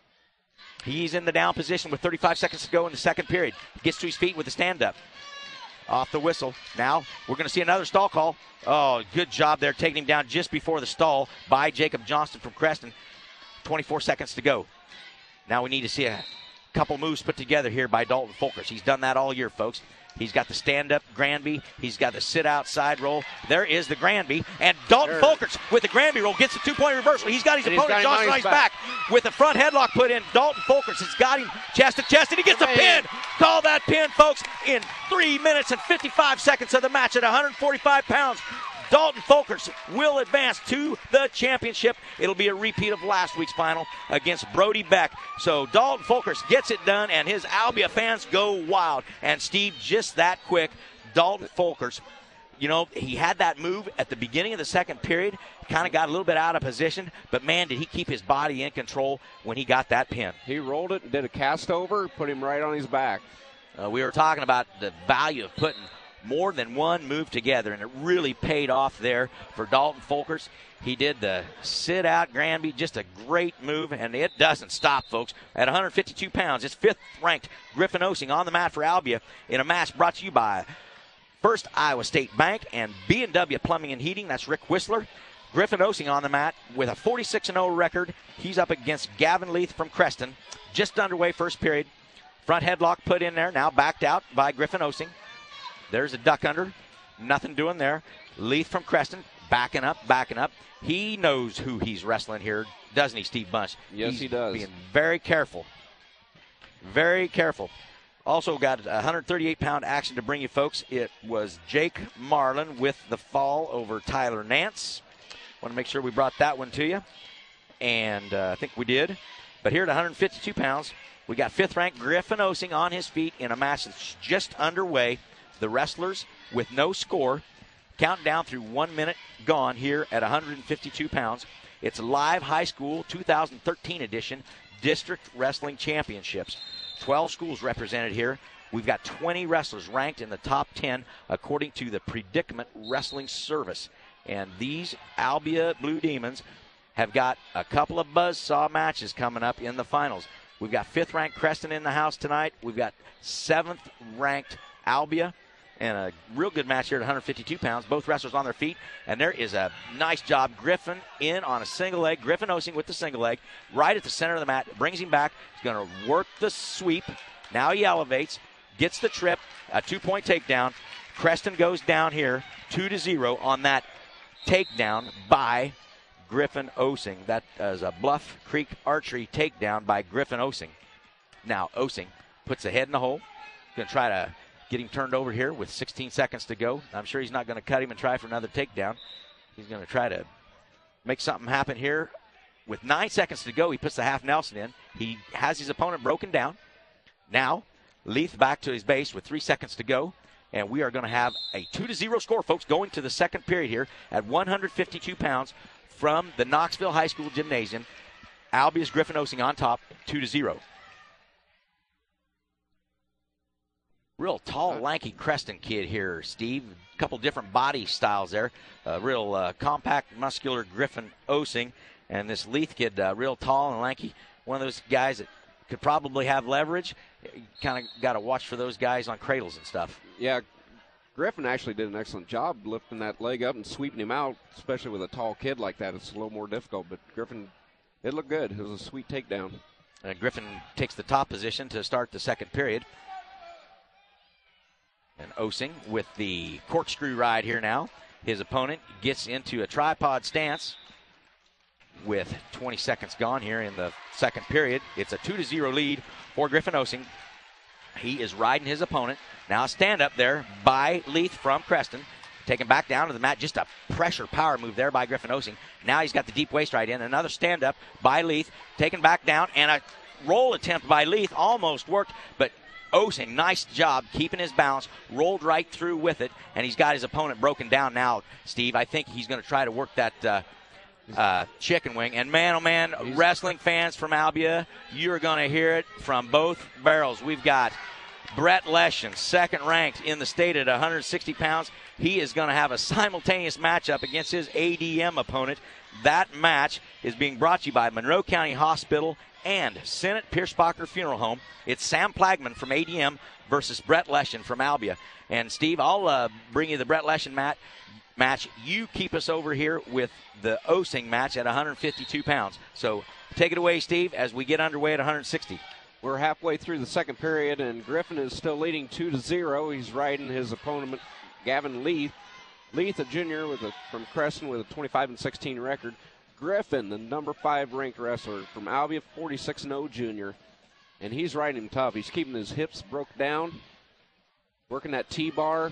Speaker 3: He's in the down position with 35 seconds to go in the second period. Gets to his feet with a stand-up. Off the whistle. Now we're going to see another stall call. Oh, good job there taking him down just before the stall by Jacob Johnston from Creston. 24 seconds to go. Now we need to see a couple moves put together here by Dalton Folkers. He's done that all year, folks. He's got the stand-up Granby. He's got the sit-out side roll. There is the Granby. And Dalton Folkers with the Granby roll gets the 2-point reversal. He's got his opponent Johnson on his back. With the front headlock put in, Dalton Folkers has got him chest to chest, and he gets a pin. Call that pin, folks, in 3 minutes and 55 seconds of the match at 145 pounds. Dalton Folkers will advance to the championship. It'll be a repeat of last week's final against Brody Beck. So Dalton Folkers gets it done, and his Albia fans go wild. And Steve, just that quick, Dalton Folkers, you know, he had that move at the beginning of the second period, kind of got a little bit out of position, but man, did he keep his body in control when he got that pin.
Speaker 4: He rolled it and did a cast over, put him right on his back.
Speaker 3: We were talking about the value of putting more than one move together, and it really paid off there for Dalton Folkers. He did the sit-out Granby, just a great move, and it doesn't stop, folks. At 152 pounds, it's 5th-ranked Griffin Osing on the mat for Albia in a match brought to you by First Iowa State Bank and B&W Plumbing and Heating. That's Rick Whistler. Griffin Osing on the mat with a 46-0 record. He's up against Gavin Leith from Creston. Just underway first period. Front headlock put in there, now backed out by Griffin Osing. There's a duck under. Nothing doing there. Leith from Creston, backing up. He knows who he's wrestling here, doesn't he, Steve Bunch?
Speaker 4: Yes, he does.
Speaker 3: Being very careful. Very careful. Also got 138-pound action to bring you, folks. It was Jake Marlin with the fall over Tyler Nance. Want to make sure we brought that one to you. And I think we did. But here at 152 pounds, we got 5th-ranked Griffin Osing on his feet in a match that's just underway. The wrestlers with no score, counting down through 1 minute gone here at 152 pounds. It's live high school 2013 edition District Wrestling Championships. 12 schools represented here. We've got 20 wrestlers ranked in the top 10 according to the Predicament Wrestling Service. And these Albia Blue Demons have got a couple of buzzsaw matches coming up in the finals. We've got 5th-ranked Creston in the house tonight. We've got 7th-ranked Albia. And a real good match here at 152 pounds. Both wrestlers on their feet. And there is a nice job. Griffin in on a single leg. Griffin Osing with the single leg. Right at the center of the mat. Brings him back. He's going to work the sweep. Now he elevates. Gets the trip. A 2-point takedown. Creston goes down here 2-0 on that takedown by Griffin Osing. That is a Bluff Creek Archery takedown by Griffin Osing. Now Osing puts the head in the hole. Going to try to get him turned over here with 16 seconds to go. I'm sure he's not going to cut him and try for another takedown. He's going to try to make something happen here. With 9 seconds to go, he puts the half Nelson in. He has his opponent broken down. Now, Leith back to his base with 3 seconds to go. And we are going to have a 2-0 score, folks, going to the second period here at 152 pounds from the Knoxville High School Gymnasium. Albia's Griffin Osing on top, 2-0. Real tall, lanky Creston kid here, Steve. A couple different body styles there. Real compact, muscular Griffin Osing. And this Leith kid, real tall and lanky. One of those guys that could probably have leverage. You kind of got to watch for those guys on cradles and stuff.
Speaker 4: Yeah, Griffin actually did an excellent job lifting that leg up and sweeping him out, especially with a tall kid like that. It's a little more difficult, but Griffin, it looked good. It was a sweet takedown.
Speaker 3: And Griffin takes the top position to start the second period. And Osing with the corkscrew ride here now. His opponent gets into a tripod stance with 20 seconds gone here in the second period. It's a 2-0 lead for Griffin Osing. He is riding his opponent. Now a stand up there by Leith from Creston. Taken back down to the mat. Just a pressure power move there by Griffin Osing. Now he's got the deep waist right in. Another stand up by Leith. Taken back down, and a roll attempt by Leith almost worked, but Osing, nice job keeping his balance, rolled right through with it, and he's got his opponent broken down now, Steve. I think he's going to try to work that chicken wing. And man, oh man, wrestling fans from Albia, you're going to hear it from both barrels. We've got Brett Leshen, second ranked in the state at 160 pounds. He is going to have a simultaneous matchup against his ADM opponent. That match is being brought to you by Monroe County Hospital and Senate Piersbacher Funeral Home. It's Sam Plagman from ADM versus Brett Leshen from Albia. And Steve, I'll bring you the Brett Leshen match. You keep us over here with the Osing match at 152 pounds. So take it away, Steve, as we get underway at 160.
Speaker 4: We're halfway through the second period, and Griffin is still leading 2-0. He's riding his opponent, Gavin Leith. Leith, a junior from Creston with a 25-16 record. Griffin, the number 5 ranked wrestler from Albia, 46-0 junior. And he's riding him tough. He's keeping his hips broke down, working that T-bar.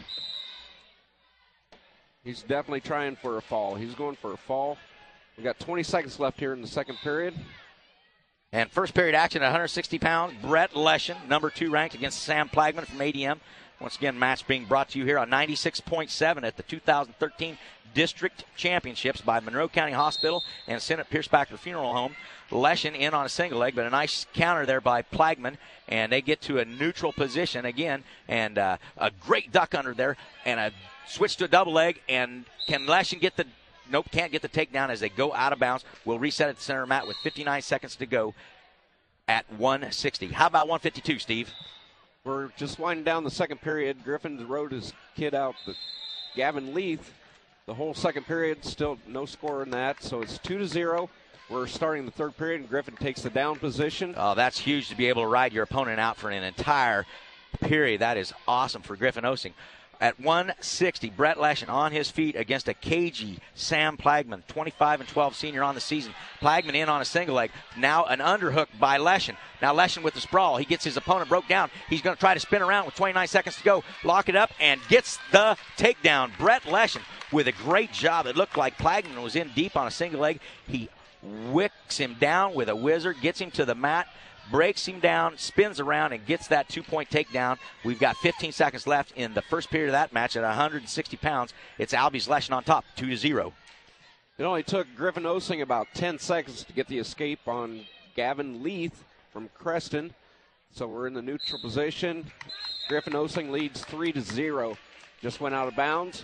Speaker 4: He's definitely trying for a fall. He's going for a fall. We got 20 seconds left here in the second period.
Speaker 3: And first period action at 160 pounds. Brett Leshen, number 2 ranked, against Sam Plagman from ADM. Once again, match being brought to you here on 96.7 at the 2013 District Championships by Monroe County Hospital and Senate Piersbacher Funeral Home. Leshen in on a single leg, but a nice counter there by Plagman, and they get to a neutral position again, and a great duck under there, and a switch to a double leg, and can Leshen get the... Nope, can't get the takedown as they go out of bounds. We'll reset at the center mat with 59 seconds to go at 160. How about 152, Steve?
Speaker 4: We're just winding down the second period. Griffin rode his kid out, but Gavin Leith, the whole second period, still no score in that, so it's 2-0. We're starting the third period, and Griffin takes the down position.
Speaker 3: Oh, that's huge to be able to ride your opponent out for an entire period. That is awesome for Griffin Osing. At 160, Brett Leshen on his feet against a cagey Sam Plagman, 25-12 senior on the season. Plagman in on a single leg. Now an underhook by Leshen. Now Leshen with the sprawl. He gets his opponent broke down. He's going to try to spin around with 29 seconds to go. Lock it up and gets the takedown. Brett Leshen with a great job. It looked like Plagman was in deep on a single leg. He wicks him down with a wizard, gets him to the mat, breaks him down, spins around, and gets that 2-point takedown. We've got 15 seconds left in the first period of that match at 160 pounds. It's Albies Leshen on top, 2-0.
Speaker 4: It only took Griffin Osing about 10 seconds to get the escape on Gavin Leith from Creston. So we're in the neutral position. Griffin Osing leads 3-0. Just went out of bounds.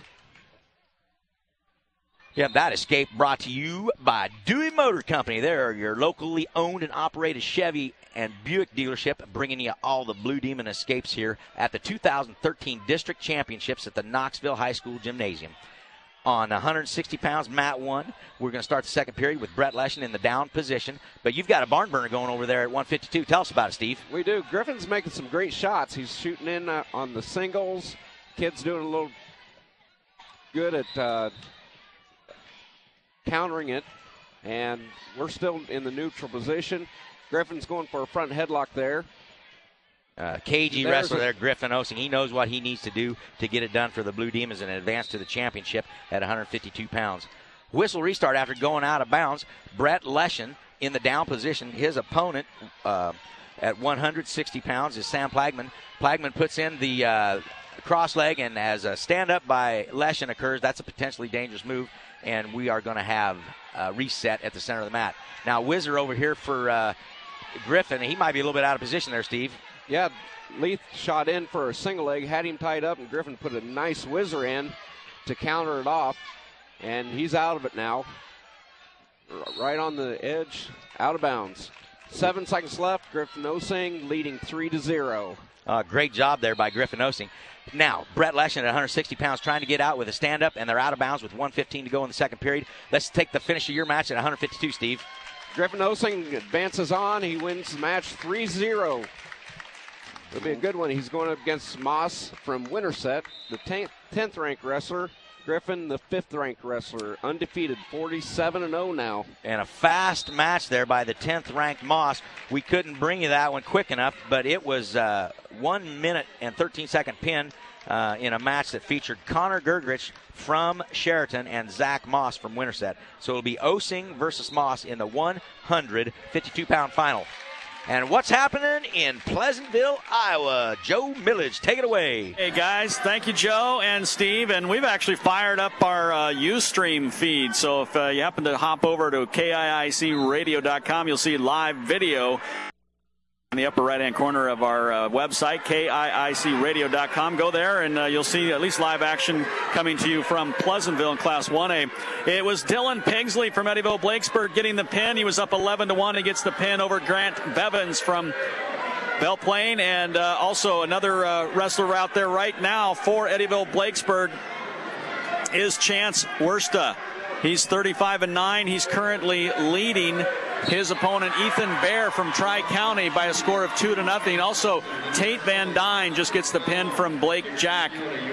Speaker 3: Yeah, that escape brought to you by Dewey Motor Company. They're your locally owned and operated Chevy and Buick dealership, bringing you all the Blue Demon escapes here at the 2013 District Championships at the Knoxville High School Gymnasium. On 160 pounds, mat 1. We're going to start the second period with Brett Leshen in the down position. But you've got a barn burner going over there at 152. Tell us about it, Steve.
Speaker 4: We do. Griffin's making some great shots. He's shooting in on the singles. Kid's doing a little good at countering it, and we're still in the neutral position. Griffin's going for a front headlock there.
Speaker 3: cagey wrestler there, Griffin Osing. He knows what he needs to do to get it done for the Blue Demons and advance to the championship at 152 pounds. Whistle restart after going out of bounds. Brett Leshen in the down position. His opponent at 160 pounds is Sam Plagman. Plagman puts in the cross leg, and as a stand-up by Leshen occurs, that's a potentially dangerous move, and we are going to have a reset at the center of the mat. Now, Whizzer over here for Griffin. He might be a little bit out of position there, Steve.
Speaker 4: Yeah, Leith shot in for a single leg, had him tied up, and Griffin put a nice whizzer in to counter it off, and he's out of it now. Right on the edge, out of bounds. 7 seconds left. Griffin Osing leading 3-0.
Speaker 3: Great job there by Griffin Osing. Now, Brett Leshen at 160 pounds trying to get out with a stand-up, and they're out of bounds with 1:15 to go in the second period. Let's take the finish of your match at 152, Steve.
Speaker 4: Griffin Osing advances on. He wins the match 3-0. It'll be a good one. He's going up against Moss from Winterset, the 10th ranked wrestler. Griffin, the 5th ranked wrestler, undefeated, 47-0 now.
Speaker 3: And a fast match there by the 10th ranked Moss. We couldn't bring you that one quick enough, but it was 1 minute and 13-second pin in a match that featured Connor Gergrich from Sheraton and Zach Moss from Winterset. So it'll be Osing versus Moss in the 152-pound final. And what's happening in Pleasantville, Iowa? Joe Millage, take it away.
Speaker 2: Hey, guys. Thank you, Joe and Steve. And we've actually fired up our Ustream feed. So if you happen to hop over to KIICradio.com, you'll see live video in the upper right-hand corner of our website, KIICradio.com. Go there, and you'll see at least live action coming to you from Pleasantville in Class 1A. It was Dylan Pigsley from Eddyville Blakesburg getting the pin. He was up 11-1. He gets the pin over Grant Bevins from Belle Plaine, and also another wrestler out there right now for Eddyville Blakesburg is Chance Wersta. He's 35-9. He's currently leading his opponent Ethan Bear from Tri-County by a score of 2-0. Also, Tate Van Dyne just gets the pin from Blake Jack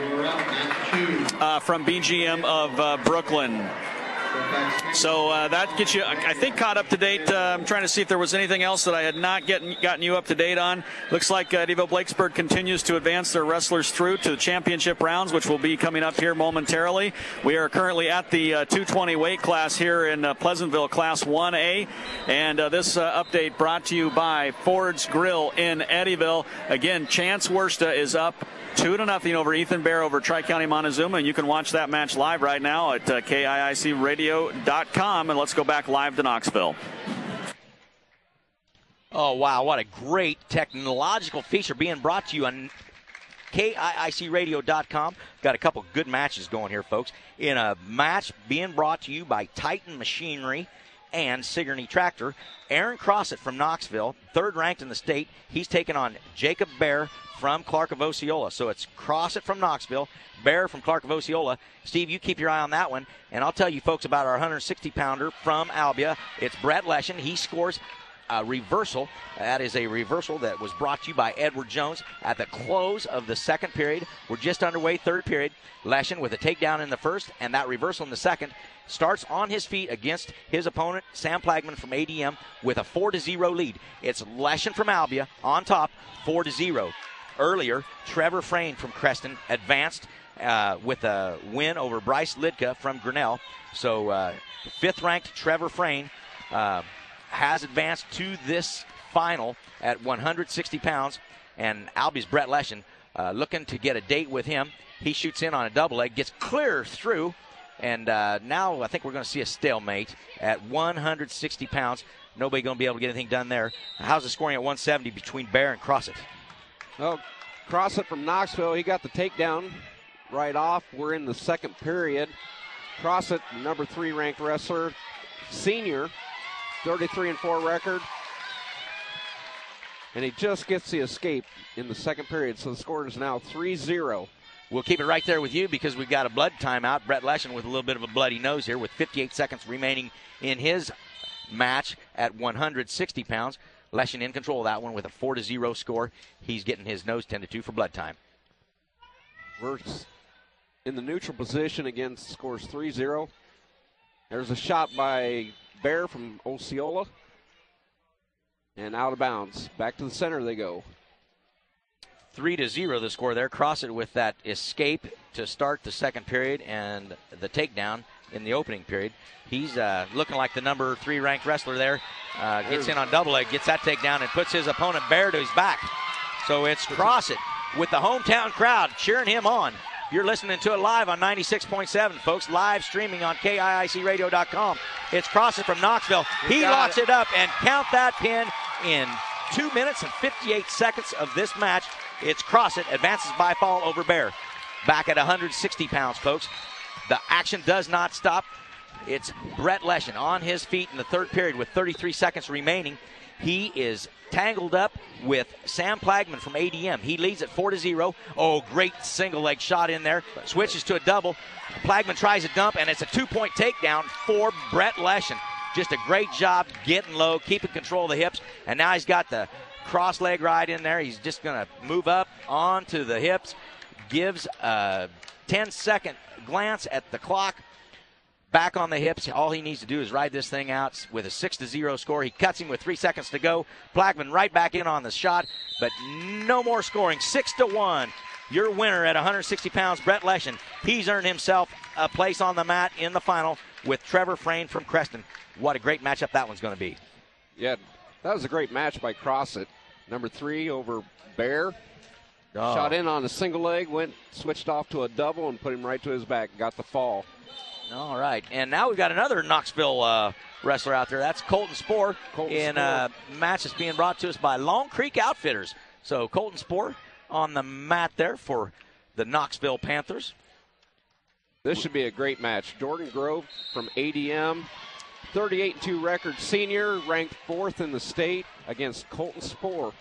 Speaker 2: from BGM of Brooklyn. So that gets you, I think, caught up to date. I'm trying to see if there was anything else that I had not gotten you up to date on. Looks like Eddyville Blakesburg continues to advance their wrestlers through to the championship rounds, which will be coming up here momentarily. We are currently at the 220 weight class here in Pleasantville, Class 1A. And this update brought to you by Ford's Grill in Eddyville. Again, Chance Wersta is up 2-0 over Ethan Bear over Tri-County Montezuma, and you can watch that match live right now at KIICradio.com. And let's go back live to Knoxville.
Speaker 3: Oh, wow, what a great technological feature being brought to you on KIICradio.com. Got a couple good matches going here, folks. In a match being brought to you by Titan Machinery and Sigourney Tractor, Aaron Crossett from Knoxville, 3rd ranked in the state. He's taking on Jacob Bear from Clark of Osceola. So it's Crossett from Knoxville, Bear from Clark of Osceola. Steve, you keep your eye on that one. And I'll tell you folks about our 160-pounder from Albia. It's Brett Leshen. He scores a reversal. That is a reversal that was brought to you by Edward Jones at the close of the second period. We're just underway, third period. Leshen with a takedown in the first and that reversal in the second starts on his feet against his opponent, Sam Plagman from ADM, with a 4-0 lead. It's Leshen from Albia on top, 4-0. Earlier, Trevor Frayne from Creston advanced with a win over Bryce Lidka from Grinnell. So 5th-ranked Trevor Frayne has advanced to this final at 160 pounds. And Albia's Brett Leshen looking to get a date with him. He shoots in on a double leg, gets clear through. And now I think we're going to see a stalemate at 160 pounds. Nobody going to be able to get anything done there. How's the scoring at 170 between Bear and Crossett?
Speaker 4: Well, Crossett from Knoxville, he got the takedown right off. We're in the second period. Crossett, number 3 ranked wrestler, senior, 33-4 record. And he just gets the escape in the second period, so the score is now 3-0.
Speaker 3: We'll keep it right there with you because we've got a blood timeout. Brett Leshen with a little bit of a bloody nose here with 58 seconds remaining in his match at 160 pounds. Leshen in control of that one with a 4-0 score. He's getting his nose tended to for blood time.
Speaker 4: We're in the neutral position again, scores 3-0. There's a shot by Bear from Osceola. And out of bounds. Back to the center they go.
Speaker 3: 3-0 the score there. Crossett with that escape to start the second period and the takedown in the opening period. He's looking like the number 3 ranked wrestler there. Gets in on double leg, gets that takedown, and puts his opponent Bear to his back. So it's Crossett with the hometown crowd cheering him on. You're listening to it live on 96.7, folks. Live streaming on KIICradio.com. It's Crossett from Knoxville. He locks it up, and count that pin in 2 minutes and 58 seconds of this match. It's Crossett advances by fall over Bear. Back at 160 pounds, folks. The action does not stop. It's Brett Leshen on his feet in the third period with 33 seconds remaining. He is tangled up with Sam Plagman from ADM. He leads at 4-0. Oh, great single leg shot in there. Switches to a double. Plagman tries a dump, and it's a 2-point takedown for Brett Leshen. Just a great job getting low, keeping control of the hips. And now he's got the cross leg ride in there. He's just going to move up onto the hips. Gives a 10-second glance at the clock. Back on the hips. All he needs to do is ride this thing out with a 6-0 score. He cuts him with 3 seconds to go. Plagman right back in on the shot, but no more scoring. 6-1. Your winner at 160 pounds, Brett Leshen. He's earned himself a place on the mat in the final with Trevor Frayne from Creston. What a great matchup that one's going to be.
Speaker 4: Yeah, that was a great match by Crossett. Number 3 over Bear. Oh. Shot in on a single leg, switched off to a double, and put him right to his back. Got the fall.
Speaker 3: All right, and now we've got another Knoxville wrestler out there. That's Colton Spohr in a match that's being brought to us by Long Creek Outfitters. So Colton Spohr on the mat there for the Knoxville Panthers.
Speaker 4: This should be a great match. Jordan Grove from ADM, 38-2 record senior, ranked 4th in the state against Colton Spohr.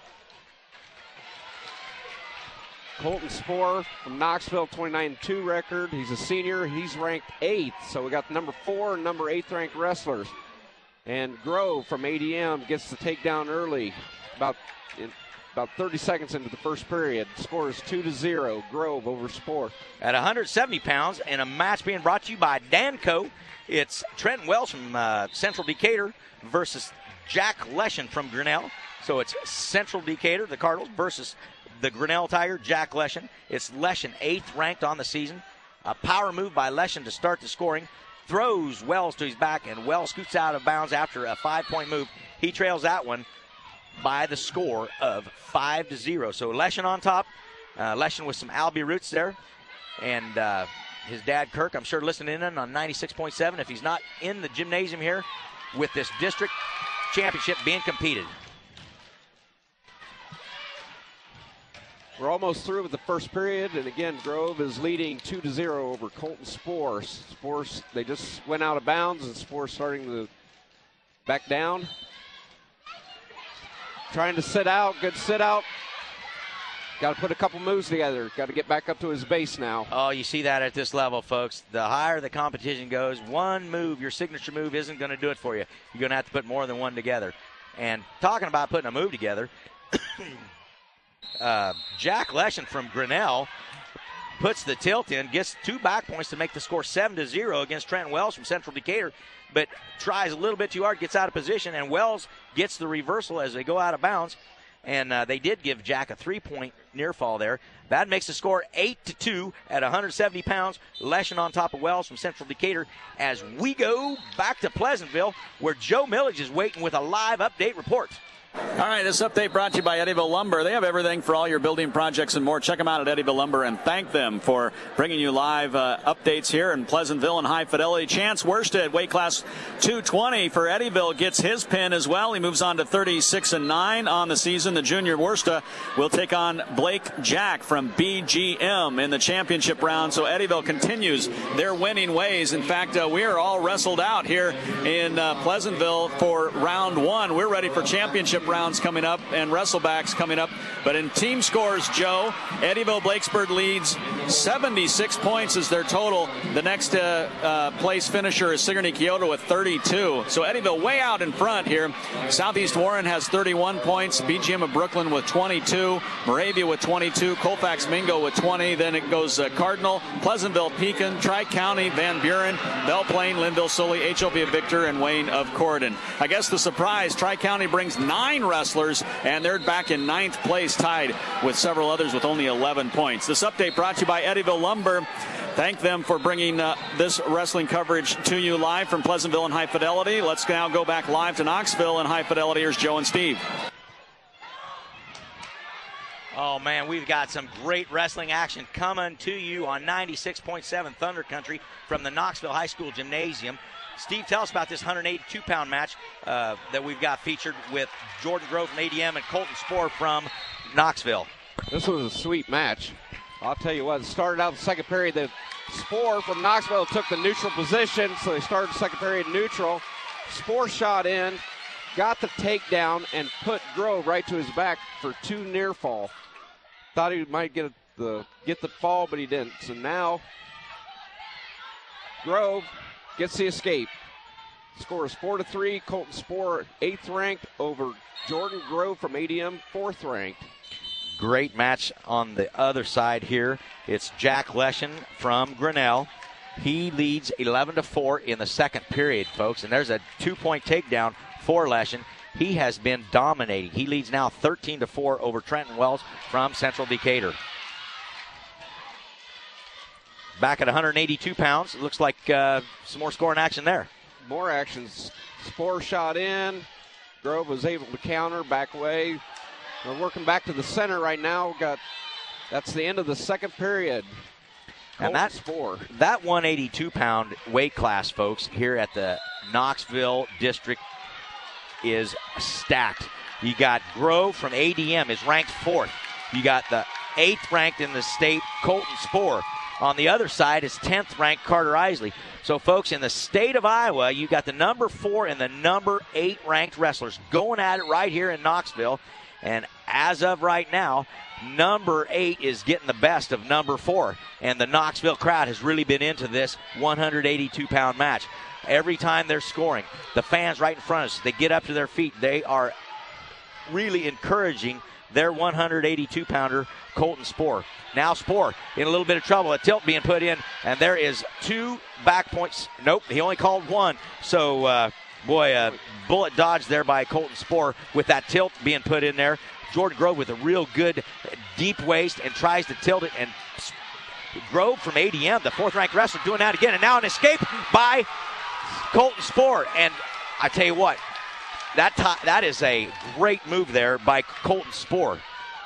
Speaker 4: Colton Spohr from Knoxville, 29-2 record. He's a senior. He's ranked 8th. So we got number 4 and number 8th ranked wrestlers. And Grove from ADM gets the takedown early, about 30 seconds into the first period. Score is 2-0. Grove over Spohr.
Speaker 3: At 170 pounds, in a match being brought to you by Danco, it's Trenton Wells from Central Decatur versus Jack Leshen from Grinnell. So it's Central Decatur, the Cardinals, versus the Grinnell Tiger, Jack Leshen. It's Leshen, 8th ranked on the season. A power move by Leshen to start the scoring. Throws Wells to his back, and Wells scoots out of bounds after a 5-point move. He trails that one by the score of 5-0. So Leshen on top. Leshen with some Albie roots there. And his dad, Kirk, I'm sure listening in on 96.7 if he's not in the gymnasium here with this district championship being competed.
Speaker 4: We're almost through with the first period, and again, Grove is leading 2-0 over Colton Spohr. Spohr, they just went out of bounds, and Spohr starting to back down. Trying to sit out, good sit out. Got to put a couple moves together. Got to get back up to his base now.
Speaker 3: Oh, you see that at this level, folks. The higher the competition goes, one move, your signature move, isn't going to do it for you. You're going to have to put more than one together. And talking about putting a move together, Jack Leshen from Grinnell puts the tilt in, gets 2 back points to make the score 7-0 against Trenton Wells from Central Decatur, but tries a little bit too hard, gets out of position, and Wells gets the reversal as they go out of bounds. And they did give Jack a 3-point near fall there. That makes the score 8-2 at 170 pounds. Leshen on top of Wells from Central Decatur as we go back to Pleasantville, where Joe Millage is waiting with a live update report.
Speaker 2: All right, this update brought to you by Eddyville Lumber. They have everything for all your building projects and more. Check them out at Eddyville Lumber and thank them for bringing you live updates here in Pleasantville and High Fidelity. Chance Worsted, weight class 220 for Eddyville, gets his pin as well. He moves on to 36-9 on the season. The junior Worcester will take on Blake Jack from BGM in the championship round. So Eddyville continues their winning ways. In fact, we are all wrestled out here in Pleasantville for round 1. We're ready for championship rounds coming up and wrestlebacks coming up. But in team scores, Joe, Eddyville Blakesburg leads 76 points is their total. The next place finisher is Sigourney Kyoto with 32. So Eddyville way out in front here. Southeast Warren has 31 points. BGM of Brooklyn with 22. Moravia with 22. Colfax Mingo with 20. Then it goes Cardinal, Pleasantville, Pekin, Tri-County, Van Buren, Belle Plaine, Linville, Sully, HOV of Victor, and Wayne of Corydon. I guess the surprise, Tri-County brings 9 9 wrestlers, and they're back in 9th place, tied with several others with only 11 points. This update brought to you by Eddyville Lumber. Thank them for bringing this wrestling coverage to you live from Pleasantville and High Fidelity. Let's now go back live to Knoxville and High Fidelity. Here's Joe and Steve.
Speaker 3: Oh, man, we've got some great wrestling action coming to you on 96.7 Thunder Country from the Knoxville High School Gymnasium. Steve, tell us about this 182-pound match that we've got featured with Jordan Grove from ADM and Colton Spohr from Knoxville.
Speaker 4: This was a sweet match. I'll tell you what, it started out the second period. The Spohr from Knoxville took the neutral position, so they started the second period neutral. Spohr shot in, got the takedown, and put Grove right to his back for 2 near fall. Thought he might get the fall, but he didn't. So now Grove gets the escape. Score is 4-3. Colton Spohr 8th ranked over Jordan Grove from ADM 4th ranked.
Speaker 3: Great match on the other side here. It's Jack Leshen from Grinnell. He leads 11-4 in the second period, folks, and there's a 2-point takedown for Leshen. He has been dominating. He leads now 13-4 over Trenton Wells from Central Decatur. Back at 182 pounds. It looks like some more scoring action there.
Speaker 4: More actions. Spohr shot in. Grove was able to counter, back away. We're working back to the center right now. That's the end of the second period.
Speaker 3: And that's
Speaker 4: Spohr.
Speaker 3: That 182-pound weight class, folks, here at the Knoxville District is stacked. You got Grove from ADM is ranked 4th. You got the 8th ranked in the state, Colton Spohr. On the other side is 10th ranked Carter Isley. So, folks, in the state of Iowa, you got the number 4 and the number 8 ranked wrestlers going at it right here in Knoxville. And as of right now, number 8 is getting the best of number 4. And the Knoxville crowd has really been into this 182-pound match. Every time they're scoring, the fans right in front of us, they get up to their feet. They are really encouraging their 182-pounder, Colton Spohr. Now Spohr in a little bit of trouble. A tilt being put in, and there is 2 back points. Nope, he only called 1. So, bullet dodged there by Colton Spohr with that tilt being put in there. Jordan Grove with a real good deep waist and tries to tilt it. And Grove from ADM, the 4th-ranked wrestler, doing that again. And now an escape by Colton Spohr. And I tell you what, that is a great move there by Colton Spohr.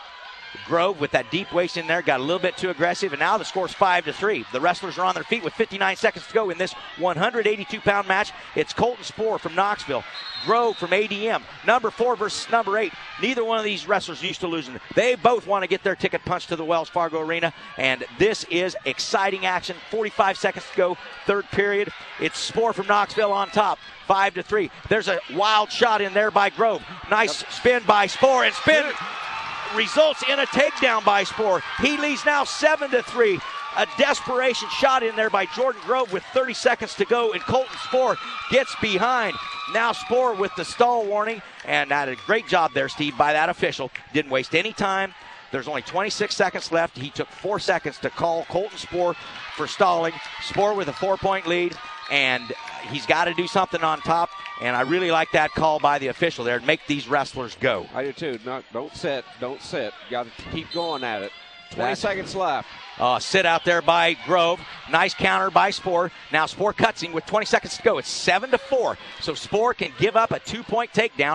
Speaker 3: Grove with that deep waist in there got a little bit too aggressive, and now the score's 5-3. The wrestlers are on their feet with 59 seconds to go in this 182-pound match. It's Colton Spohr from Knoxville, Grove from ADM, number 4 versus number 8. Neither one of these wrestlers used to losing. They both want to get their ticket punched to the Wells Fargo Arena, and this is exciting action. 45 seconds to go, 3rd period. It's Spohr from Knoxville on top. 5-3. There's a wild shot in there by Grove. Nice spin by Spohr, and spin results in a takedown by Spohr. He leads now 7-3. A desperation shot in there by Jordan Grove with 30 seconds to go, and Colton Spohr gets behind. Now Spohr with the stall warning, and that a great job there, Steve, by that official. Didn't waste any time. There's only 26 seconds left. He took 4 seconds to call Colton Spohr for stalling. Spohr with a 4-point lead, and he's got to do something on top. And I really like that call by the official there to make these wrestlers go.
Speaker 4: I do too. No, don't sit. Don't sit. Got to keep going at it. 20 seconds left.
Speaker 3: Sit out there by Grove. Nice counter by Spohr. Now Spohr cuts him with 20 seconds to go. It's 7-4. So Spohr can give up a 2-point takedown.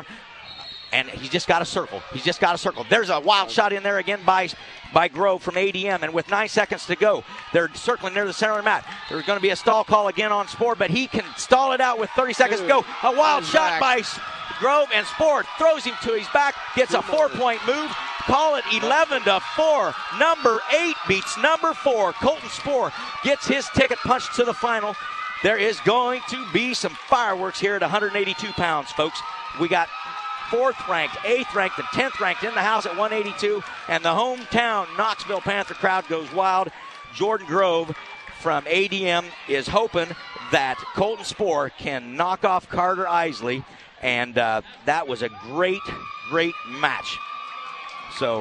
Speaker 3: And he's just got to circle. He's just got to circle. There's a wild shot in there again by Grove from ADM. And with 9 seconds to go, they're circling near the center of the mat. There's going to be a stall call again on Spohr, but he can stall it out with 30 seconds to go. A wild shot by Grove, and Spohr throws him to his back, gets a 4-point move. Call it 11-4. Number 8 beats number 4. Colton Spohr gets his ticket punched to the final. There is going to be some fireworks here at 182 pounds, folks. We got 4th ranked, 8th ranked, and 10th ranked in the house at 182, and the hometown Knoxville Panther crowd goes wild. Jordan Grove from ADM is hoping that Colton Spohr can knock off Carter Isley, and that was a great match. So,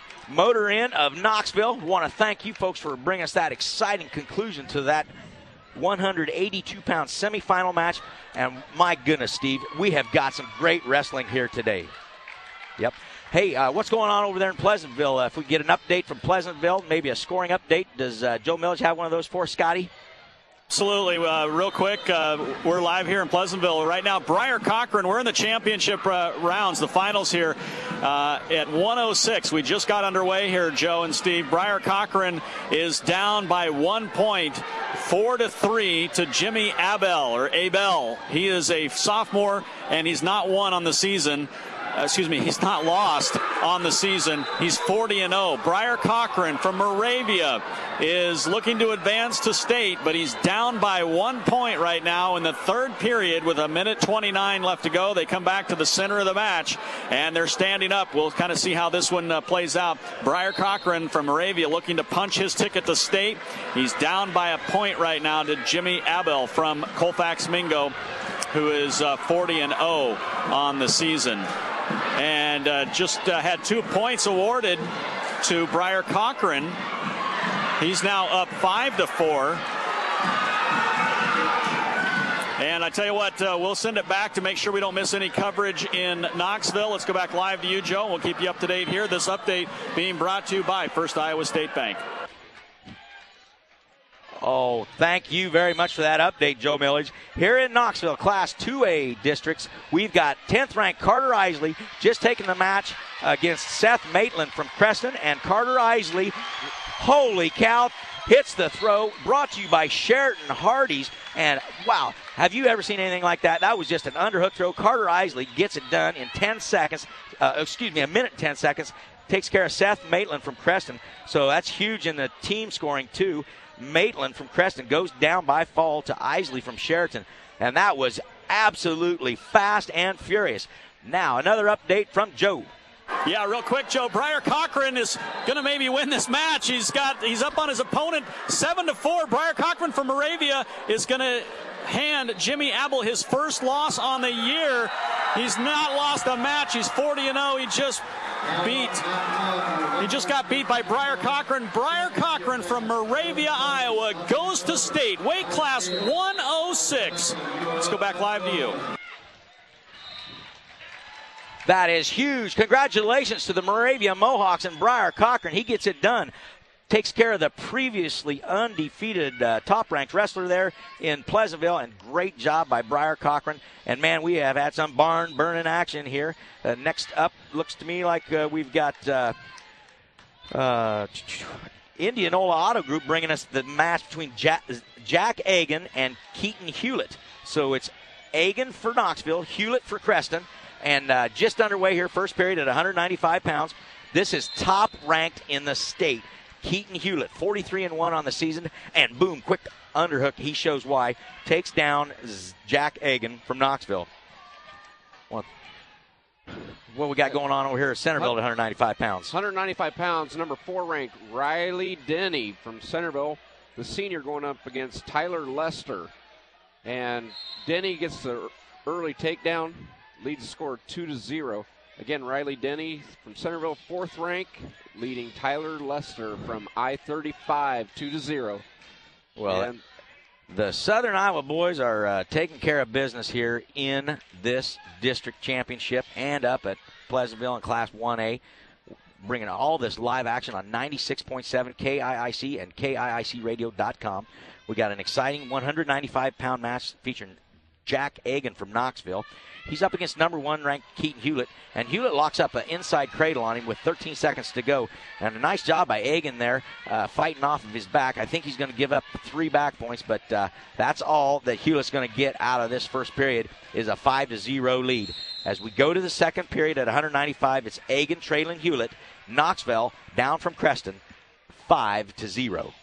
Speaker 3: Motor Inn of Knoxville, want to thank you folks for bringing us that exciting conclusion to that 182-pound semifinal match. And my goodness, Steve, we have got some great wrestling here today. Yep. Hey, what's going on over there in Pleasantville? If we get an update from Pleasantville, maybe a scoring update, does Joe Millage have one of those for us, Scotty?
Speaker 2: Absolutely. Real quick, we're live here in Pleasantville. Right now, Briar Cochran, we're in the championship rounds, the finals here at 106. We just got underway here, Joe and Steve. Briar Cochran is down by 1 point, 4-3 to Jimmy Abel. He is a sophomore, and he's not won on the season. He's not lost on the season. He's 40-0. Briar Cochran from Moravia is looking to advance to state, but he's down by 1 point right now in the third period with 1:29 left to go. They come back to the center of the match, and they're standing up. We'll kind of see how this one plays out. Briar Cochran from Moravia looking to punch his ticket to state. He's down by a point right now to Jimmy Abel from Colfax Mingo, who is 40-0 on the season. And just had 2 points awarded to Briar Cochran. He's now up 5-4. And I tell you what, we'll send it back to make sure we don't miss any coverage in Knoxville. Let's go back live to you, Joe. We'll keep you up to date here. This update being brought to you by First Iowa State Bank.
Speaker 3: Oh, thank you very much for that update, Joe Millage. Here in Knoxville, Class 2A districts, we've got 10th-ranked Carter Isley just taking the match against Seth Maitland from Creston. And Carter Isley, holy cow, hits the throw, brought to you by Sheraton Hardee's. And, wow, have you ever seen anything like that? That was just an underhook throw. Carter Isley gets it done in 10 seconds. A minute and 10 seconds. Takes care of Seth Maitland from Creston. So that's huge in the team scoring, too. Maitland from Creston goes down by fall to Isley from Sheraton. And that was absolutely fast and furious. Now, another update from Joe.
Speaker 2: Yeah, real quick, Joe. Briar Cochran is going to maybe win this match. He's up on his opponent 7-4. Briar Cochran from Moravia is going to hand Jimmy Abel his first loss on the year. He's not lost a match. He's 40-0. He just got beat by Briar Cochran. Briar Cochran from Moravia, Iowa goes to state. Weight class 106. Let's go back live to you.
Speaker 3: That is huge. Congratulations to the Moravia Mohawks and Briar Cochran. He gets it done. Takes care of the previously undefeated top-ranked wrestler there in Pleasantville, and great job by Briar Cochran. And, man, we have had some barn-burning action here. Next up, looks to me like we've got Indianola Auto Group bringing us the match between Jack Agan and Keaton Hewlett. So it's Agan for Knoxville, Hewlett for Creston, and just underway here, first period at 195 pounds. This is top-ranked in the state. Keaton Hewlett, 43-1 on the season, and boom, quick underhook. He shows why. Takes down Jack Agan from Knoxville. What we got going on over here at Centerville at 195 pounds?
Speaker 4: 195 pounds, number 4 ranked Riley Denny from Centerville, the senior, going up against Tyler Lester. And Denny gets the early takedown, leads the score 2-0. Again, Riley Denny from Centerville, 4th rank, leading Tyler Lester from I-35, 2-0.
Speaker 3: Well, the Southern Iowa boys are taking care of business here in this district championship and up at Pleasantville in Class 1A, bringing all this live action on 96.7 KIIC and KIICradio.com. We got an exciting 195-pound match featuring Jack Agan from Knoxville. He's up against number 1 ranked Keaton Hewlett, and Hewlett locks up an inside cradle on him with 13 seconds to go. And a nice job by Agan there, fighting off of his back. I think he's going to give up 3 back points, but that's all that Hewlett's going to get out of this first period is a 5-0 lead. As we go to the second period at 195, it's Agan trailing Hewlett. Knoxville down from Creston, 5-0.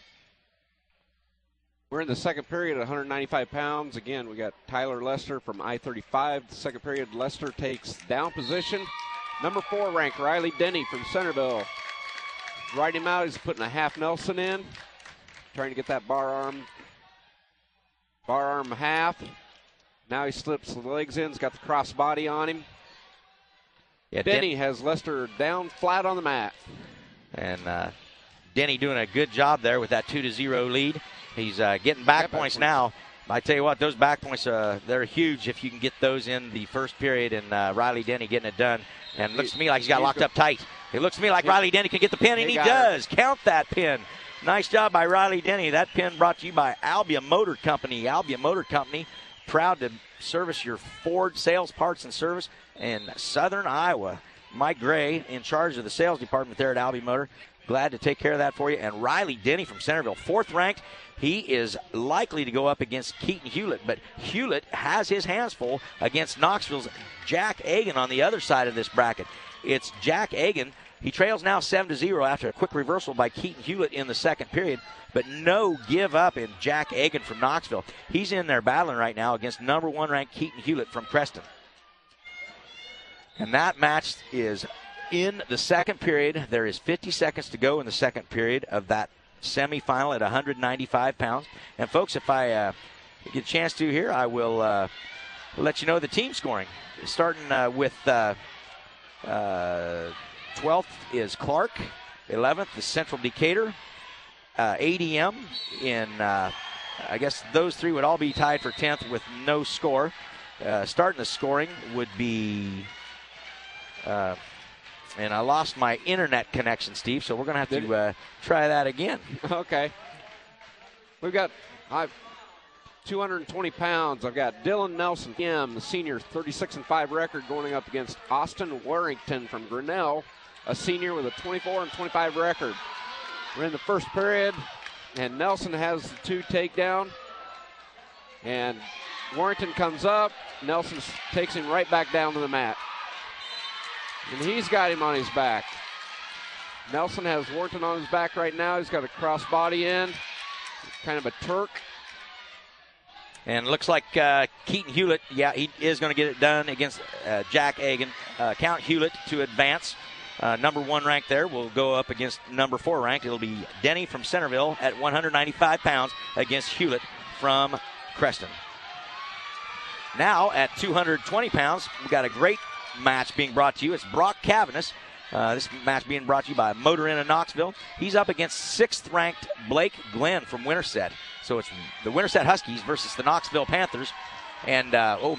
Speaker 4: We're in the second period at 195 pounds. Again, we got Tyler Lester from I-35. The second period, Lester takes down position. Number 4 ranked Riley Denny from Centerville. Riding him out, he's putting a half Nelson in. Trying to get that bar arm half. Now he slips the legs in, he's got the cross body on him. Yeah, Denny has Lester down flat on the mat.
Speaker 3: And Denny doing a good job there with that 2-0 lead. He's getting back points now. I tell you what, those back points, they're huge if you can get those in the first period, and Riley Denny getting it done. And it looks to me like he's got locked up tight. It looks to me like Riley Denny can get the pin, and he does. Count that pin. Nice job by Riley Denny. That pin brought to you by Albia Motor Company. Albia Motor Company, proud to service your Ford sales, parts, and service in Southern Iowa. Mike Gray in charge of the sales department there at Albia Motor. Glad to take care of that for you. And Riley Denny from Centerville, 4th ranked. He is likely to go up against Keaton Hewlett, but Hewlett has his hands full against Knoxville's Jack Egan on the other side of this bracket. It's Jack Egan. He trails now 7-0 after a quick reversal by Keaton Hewlett in the second period, but no give up in Jack Egan from Knoxville. He's in there battling right now against number 1 ranked Keaton Hewlett from Creston. And that match is in the second period. There is 50 seconds to go in the second period of that semifinal at 195 pounds. And folks, if I get a chance to here, I will let you know the team scoring. Starting with 12th is Clark, 11th is Central Decatur, ADM in, I guess those three would all be tied for 10th with no score. Starting the scoring would be, and I lost my internet connection, Steve, so we're going to have to try that again.
Speaker 4: Okay. We've got 220 pounds. I've got Dylan Nelson, the senior, 36-5 record, going up against Austin Warrington from Grinnell, a senior with a 24-25 record. We're in the first period, and Nelson has the 2 takedown. And Warrington comes up. Nelson takes him right back down to the mat. And he's got him on his back. Nelson has Warrington on his back right now. He's got a crossbody in, kind of a Turk.
Speaker 3: And it looks like Keaton Hewlett, he is going to get it done against Jack Egan. Count Hewlett to advance. Number 1 ranked there will go up against number 4 ranked. It'll be Denny from Centerville at 195 pounds against Hewlett from Creston. Now at 220 pounds, we've got a great match being brought to you. It's Brock Cavanis. This match being brought to you by Motor Inn of Knoxville. He's up against 6th ranked Blake Glenn from Winterset. So it's the Winterset Huskies versus the Knoxville Panthers. And,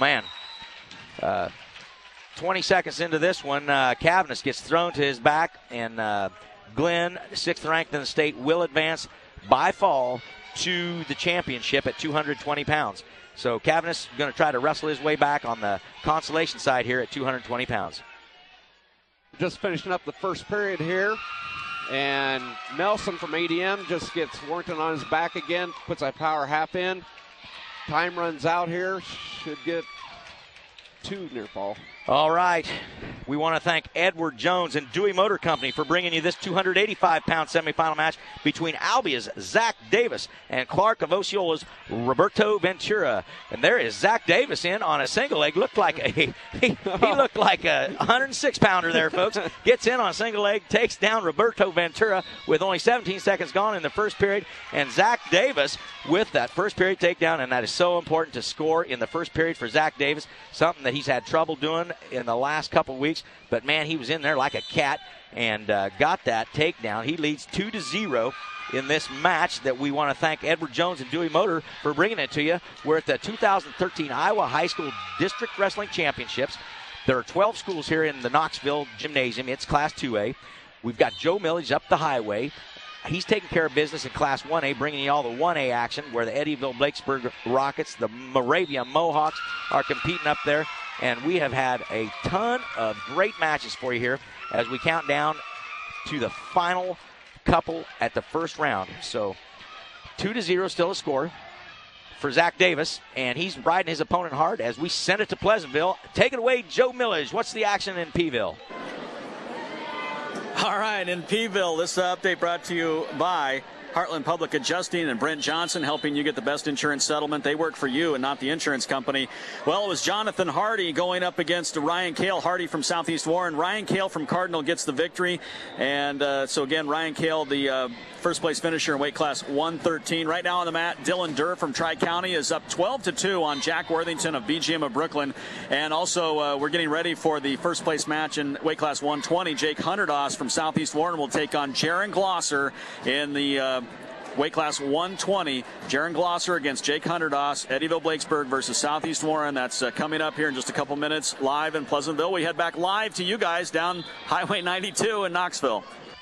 Speaker 3: 20 seconds into this one, Cavanis gets thrown to his back, and Glenn, 6th ranked in the state, will advance by fall to the championship at 220 pounds. So Cavanis going to try to wrestle his way back on the consolation side here at 220 pounds.
Speaker 4: Just finishing up the first period here. And Nelson from ADM just gets Warrington on his back again, puts a power half in. Time runs out here. Should get 2 near fall.
Speaker 3: All right. We want to thank Edward Jones and Dewey Motor Company for bringing you this 285-pound semifinal match between Albia's Zach Davis and Clark of Osceola's Roberto Ventura. And there is Zach Davis in on a single leg. Looked like he looked like a 106-pounder there, folks. Gets in on a single leg, takes down Roberto Ventura with only 17 seconds gone in the first period. And Zach Davis with that first period takedown, and that is so important to score in the first period for Zach Davis, something that he's had trouble doing in the last couple of weeks, but man, he was in there like a cat and got that takedown. He leads 2-0 in this match that we want to thank Edward Jones and Dewey Motor for bringing it to you. We're at the 2013 Iowa High School District Wrestling Championships. There are 12 schools here in the Knoxville Gymnasium. It's Class 2A. We've got Joe Millage up the highway. He's taking care of business in Class 1A, bringing you all the 1A action where the Eddyville-Blakesburg Rockets, the Moravia Mohawks are competing up there. And we have had a ton of great matches for you here as we count down to the final couple at the first round. So 2-0 still a score for Zach Davis, and he's riding his opponent hard as we send it to Pleasantville. Take it away, Joe Millage. What's the action in Peeville?
Speaker 2: All right, in Peeville, this update brought to you by Heartland Public Adjusting and Brent Johnson, helping you get the best insurance settlement. They work for you and not the insurance company. Well, it was Jonathan Hardy going up against Ryan Kale. Hardy from Southeast Warren. Ryan Kale from Cardinal gets the victory. And so, again, Ryan Kale, the first-place finisher in weight class 113. Right now on the mat, Dylan Durr from Tri-County is up 12-2 on Jack Worthington of BGM of Brooklyn. And also, we're getting ready for the first-place match in weight class 120. Jake Hunterdoss from Southeast Warren will take on Jaron Glosser in the weight class 120. Jaron Glosser against Jake Hunderdoss. Eddyville Blakesburg versus Southeast Warren. That's coming up here in just a couple minutes live in Pleasantville. We head back live to you guys down Highway 92 in Knoxville.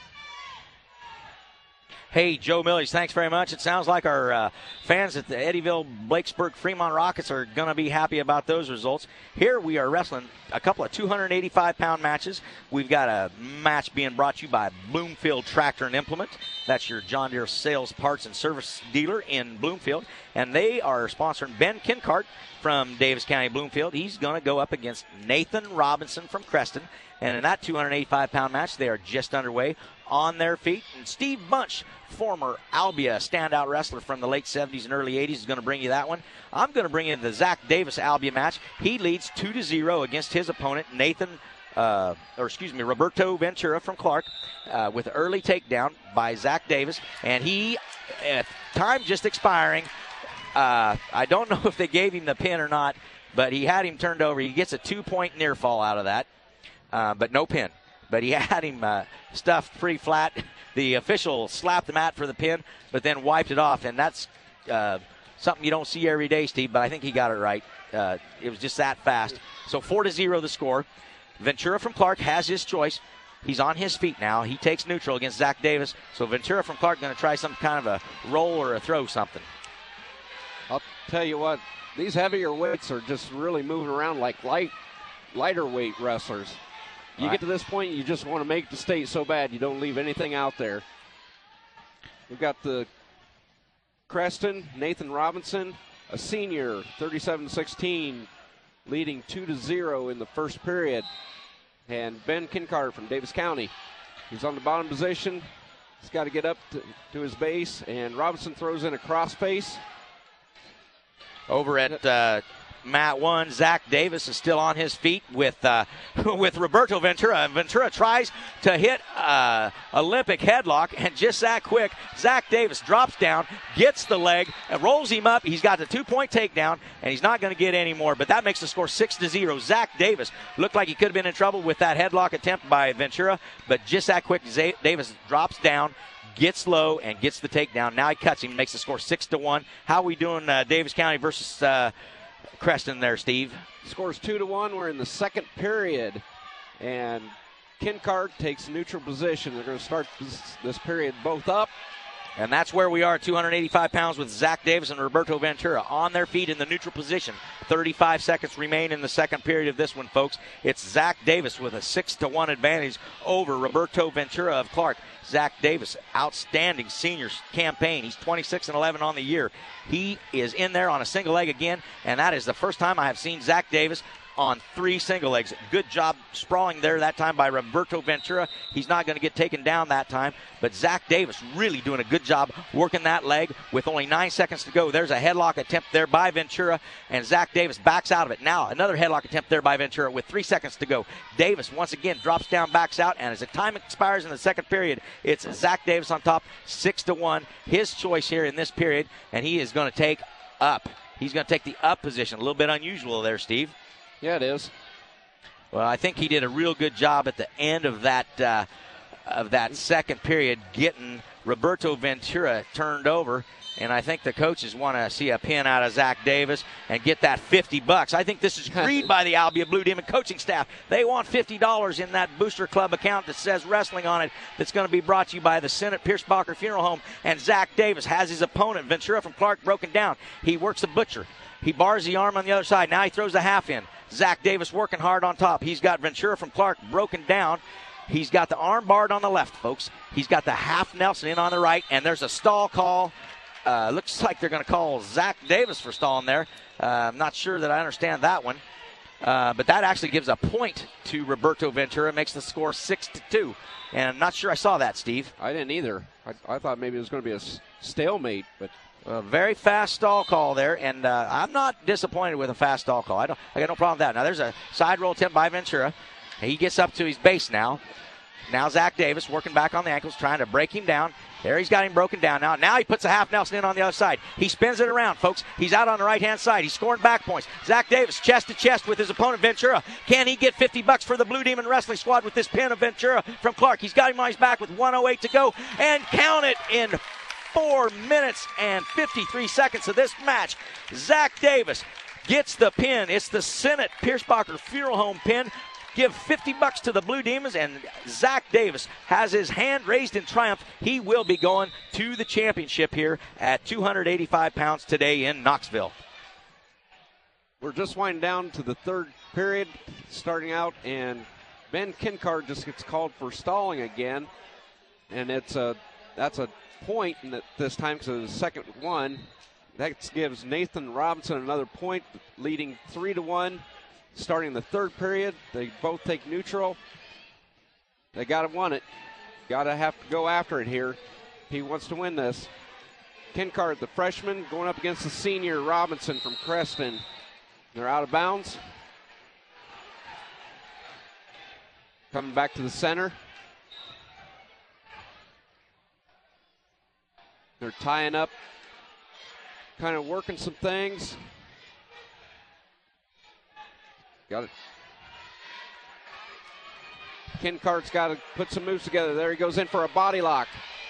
Speaker 3: Hey, Joe Millage, thanks very much. It sounds like our fans at the Eddyville Blakesburg Fremont Rockets are going to be happy about those results. Here we are wrestling a couple of 285-pound matches. We've got a match being brought to you by Bloomfield Tractor and Implement. That's your John Deere sales, parts, and service dealer in Bloomfield. And they are sponsoring Ben Kinkart from Davis County, Bloomfield. He's going to go up against Nathan Robinson from Creston. And in that 285-pound match, they are just underway on their feet. And Steve Bunch, former Albia standout wrestler from the late 70s and early 80s, is going to bring you that one. I'm going to bring in the Zach Davis Albia match. He leads 2-0 against his opponent, Roberto Ventura from Clark, with early takedown by Zach Davis. And he, time just expiring, I don't know if they gave him the pin or not, but he had him turned over. He gets a 2-point near fall out of that. But no pin. But he had him stuffed pretty flat. The official slapped the mat for the pin, but then wiped it off. And that's something you don't see every day, Steve, but I think he got it right. It was just that fast. So 4-0 the score. Ventura from Clark has his choice. He's on his feet now. He takes neutral against Zach Davis. So Ventura from Clark going to try some kind of a roll or a throw something.
Speaker 4: I'll tell you what, these heavier weights are just really moving around like lighter weight wrestlers. You get to this point, you just want to make the state so bad you don't leave anything out there. We've got the Creston, Nathan Robinson, a senior, 37-16, leading 2-0 in the first period. And Ben Kinkart from Davis County. He's on the bottom position. He's got to get up to his base, and Robinson throws in a crossface.
Speaker 3: Over at Mat 1, Zach Davis is still on his feet with Roberto Ventura. And Ventura tries to hit Olympic headlock, and just that quick, Zach Davis drops down, gets the leg, and rolls him up. He's got the 2-point takedown, and he's not going to get any more. But that makes the score 6-0. Zach Davis looked like he could have been in trouble with that headlock attempt by Ventura, but just that quick, Davis drops down, gets low, and gets the takedown. Now he cuts him, makes the score 6-1. How are we doing Davis County versus Creston there, Steve?
Speaker 4: Scores 2-1. We're in the second period, and Kinkart takes neutral position. They're going to start this period both up.
Speaker 3: And that's where we are, 285 pounds with Zach Davis and Roberto Ventura on their feet in the neutral position. 35 seconds remain in the second period of this one, folks. It's Zach Davis with a 6-1 advantage over Roberto Ventura of Clark. Zach Davis, outstanding senior campaign. He's 26-11 on the year. He is in there on a single leg again, and that is the first time I have seen Zach Davis on 3 single legs. Good job sprawling there that time by Roberto Ventura. He's not going to get taken down that time, but Zach Davis really doing a good job working that leg with only 9 seconds to go. There's a headlock attempt there by Ventura, and Zach Davis backs out of it. Now another headlock attempt there by Ventura with 3 seconds to go. Davis once again drops down, backs out, and as the time expires in the second period, it's Zach Davis on top, 6-1. His choice here in this period, and he is going to take up. He's going to take the up position. A little bit unusual there, Steve.
Speaker 4: Yeah, it is.
Speaker 3: Well, I think he did a real good job at the end of that second period getting Roberto Ventura turned over, and I think the coaches want to see a pin out of Zach Davis and get that $50. I think this is agreed by the Albia Blue Demon coaching staff. They want $50 in that Booster Club account that says wrestling on it, that's going to be brought to you by the Senate Pierce-Bacher Funeral Home. And Zach Davis has his opponent, Ventura from Clark, broken down. He works the butcher. He bars the arm on the other side. Now he throws the half in. Zach Davis working hard on top. He's got Ventura from Clark broken down. He's got the arm barred on the left, folks. He's got the half Nelson in on the right, and there's a stall call. Looks like they're going to call Zach Davis for stalling there. I'm not sure that I understand that one. But that actually gives a point to Roberto Ventura, makes the score 6-2. And I'm not sure I saw that, Steve.
Speaker 4: I didn't either. I thought maybe it was going to be a stalemate, but
Speaker 3: a very fast stall call there, and I'm not disappointed with a fast stall call. I got no problem with that. Now there's a side roll attempt by Ventura. He gets up to his base now. Now Zach Davis working back on the ankles, trying to break him down. There he's got him broken down now. Now he puts a half Nelson in on the other side. He spins it around, folks. He's out on the right-hand side. He's scoring back points. Zach Davis chest to chest with his opponent Ventura. Can he get $50 for the Blue Demon Wrestling Squad with this pin of Ventura from Clark? He's got him on his back with 1:08 to go. And count it in 4 minutes and 53 seconds of this match. Zach Davis gets the pin. It's the Senate Piersbacher Funeral Home pin. Give $50 to the Blue Demons, and Zach Davis has his hand raised in triumph. He will be going to the championship here at 285 pounds today in Knoxville.
Speaker 4: We're just winding down to the third period, starting out, and Ben Kincard just gets called for stalling again, and that's a point this time because of the second one. That gives Nathan Robinson another point, leading 3-1. Starting the third period, they both take neutral. They got to win it. Got to have to go after it here. He wants to win this. Kincard, the freshman, going up against the senior Robinson from Creston. They're out of bounds. Coming back to the center. They're tying up, kind of working some things. Got it. Kincard's got to put some moves together. There he goes in for a body lock.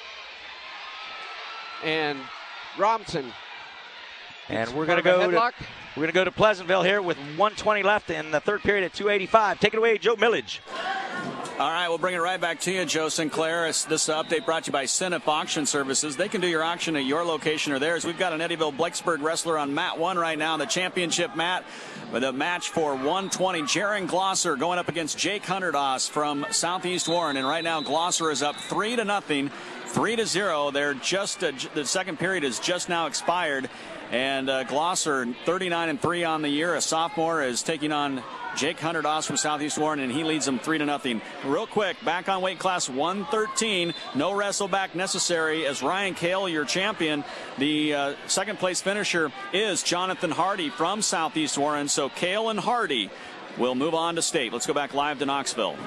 Speaker 4: And Robinson.
Speaker 3: And we're going to go to Pleasantville here with 1:20 left in the third period at 285. Take it away, Joe Millage.
Speaker 2: All right, we'll bring it right back to you, Joe Sinclair. This update brought to you by Senate Auction Services. They can do your auction at your location or theirs. We've got an Eddyville Blacksburg wrestler on mat 1 right now, the championship mat, with a match for 120. Jaron Glosser going up against Jake Hunterdoss from Southeast Warren. And right now, Glosser is up 3-0, 3-0. They're just the second period is just now expired. And Glosser, 39-3 on the year. A sophomore is taking on Jake Hunterdoss from Southeast Warren, and he leads them 3-0. Real quick, back on weight class 113. No wrestle back necessary as Ryan Cale, your champion. The second place finisher is Jonathan Hardy from Southeast Warren. So Cale and Hardy will move on to state. Let's go back live to Knoxville.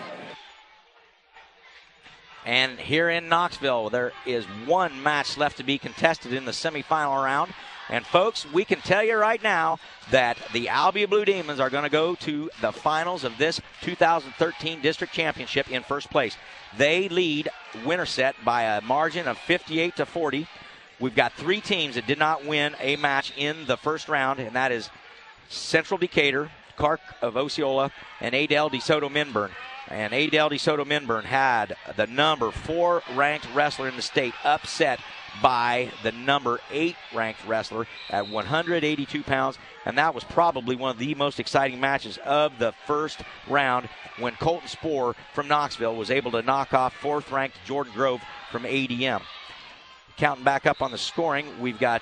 Speaker 3: And here in Knoxville, there is one match left to be contested in the semifinal round. And, folks, we can tell you right now that the Albia Blue Demons are going to go to the finals of this 2013 district championship in first place. They lead Winterset by a margin of 58-40. We've got 3 teams that did not win a match in the first round, and that is Central Decatur, Clark of Osceola, and Adel DeSoto Minburn. And Adel DeSoto Minburn had the number 4 ranked wrestler in the state upset by the number 8 ranked wrestler at 182 pounds. And that was probably one of the most exciting matches of the first round when Colton Spohr from Knoxville was able to knock off 4th ranked Jordan Grove from ADM. Counting back up on the scoring, we've got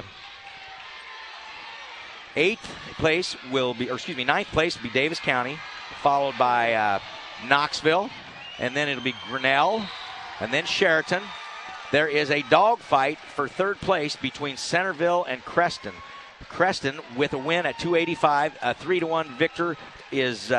Speaker 3: 9th place will be Davis County, followed by Knoxville, and then it'll be Grinnell, and then Sheraton. There is a dogfight for third place between Centerville and Creston. Creston with a win at 285. A 3-1 victor is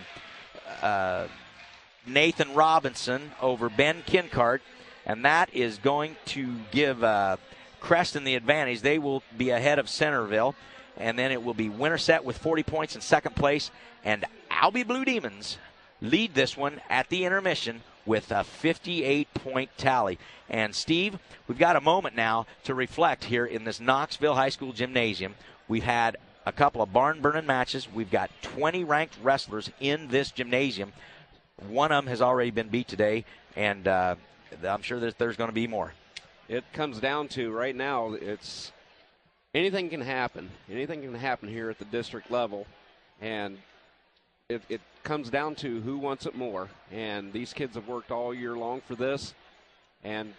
Speaker 3: Nathan Robinson over Ben Kincard, and that is going to give Creston the advantage. They will be ahead of Centerville, and then it will be Winterset with 40 points in second place, and Albia Blue Demons lead this one at the intermission with a 58-point tally. And, Steve, we've got a moment now to reflect here in this Knoxville High School gymnasium. We've had a couple of barn-burning matches. We've got 20 ranked wrestlers in this gymnasium. One of them has already been beat today, and I'm sure that there's going to be more.
Speaker 4: It comes down to, right now, it's anything can happen. Anything can happen here at the district level, and it comes down to who wants it more. And these kids have worked all year long for this, and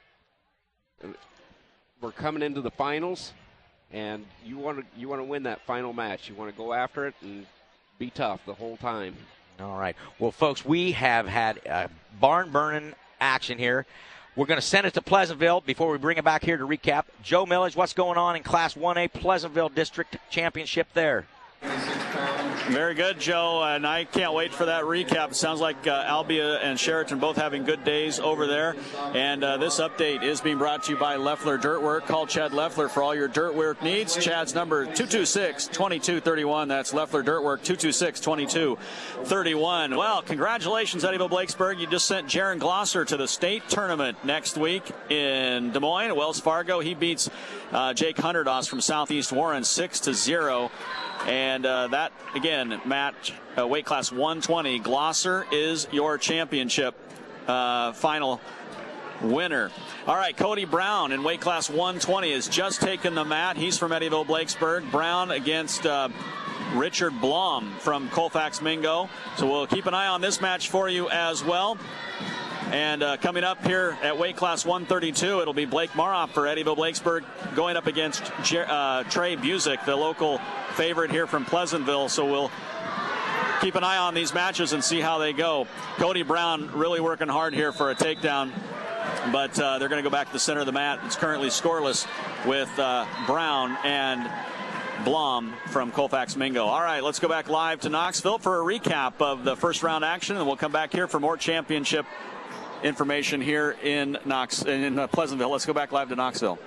Speaker 4: we're coming into the finals, and you want to win that final match. You want to go after it and be tough the whole time.
Speaker 3: All right. Well, folks, we have had barn-burning action here. We're going to send it to Pleasantville before we bring it back here to recap. Joe Millage, what's going on in Class 1A Pleasantville District Championship there?
Speaker 2: Very good, Joe, and I can't wait for that recap. It sounds like Albia and Sheraton both having good days over there. And this update is being brought to you by Leffler Dirt Work. Call Chad Leffler for all your dirt work needs. Chad's number 226-2231. That's Leffler Dirt Work, 226-2231. Well, congratulations, Eddyville Blakesburg. You just sent Jaron Glosser to the state tournament next week in Des Moines at Wells Fargo. He beats Jake Hunderdoss from Southeast Warren 6-0. And that, again, match weight class 120. Glosser is your championship final winner. All right, Cody Brown in weight class 120 has just taken the mat. He's from Eddyville Blakesburg. Brown against Richard Blom from Colfax Mingo. So we'll keep an eye on this match for you as well. And coming up here at weight class 132, it'll be Blake Maroff for Eddyville Blakesburg going up against Trey Busick, the local favorite here from Pleasantville. So we'll keep an eye on these matches and see how they go. Cody Brown really working hard here for a takedown, but they're going to go back to the center of the mat. It's currently scoreless with Brown and Blom from Colfax Mingo. All right, let's go back live to Knoxville for a recap of the first round action, and we'll come back here for more championship information here in Pleasantville. Let's go back live to Knoxville.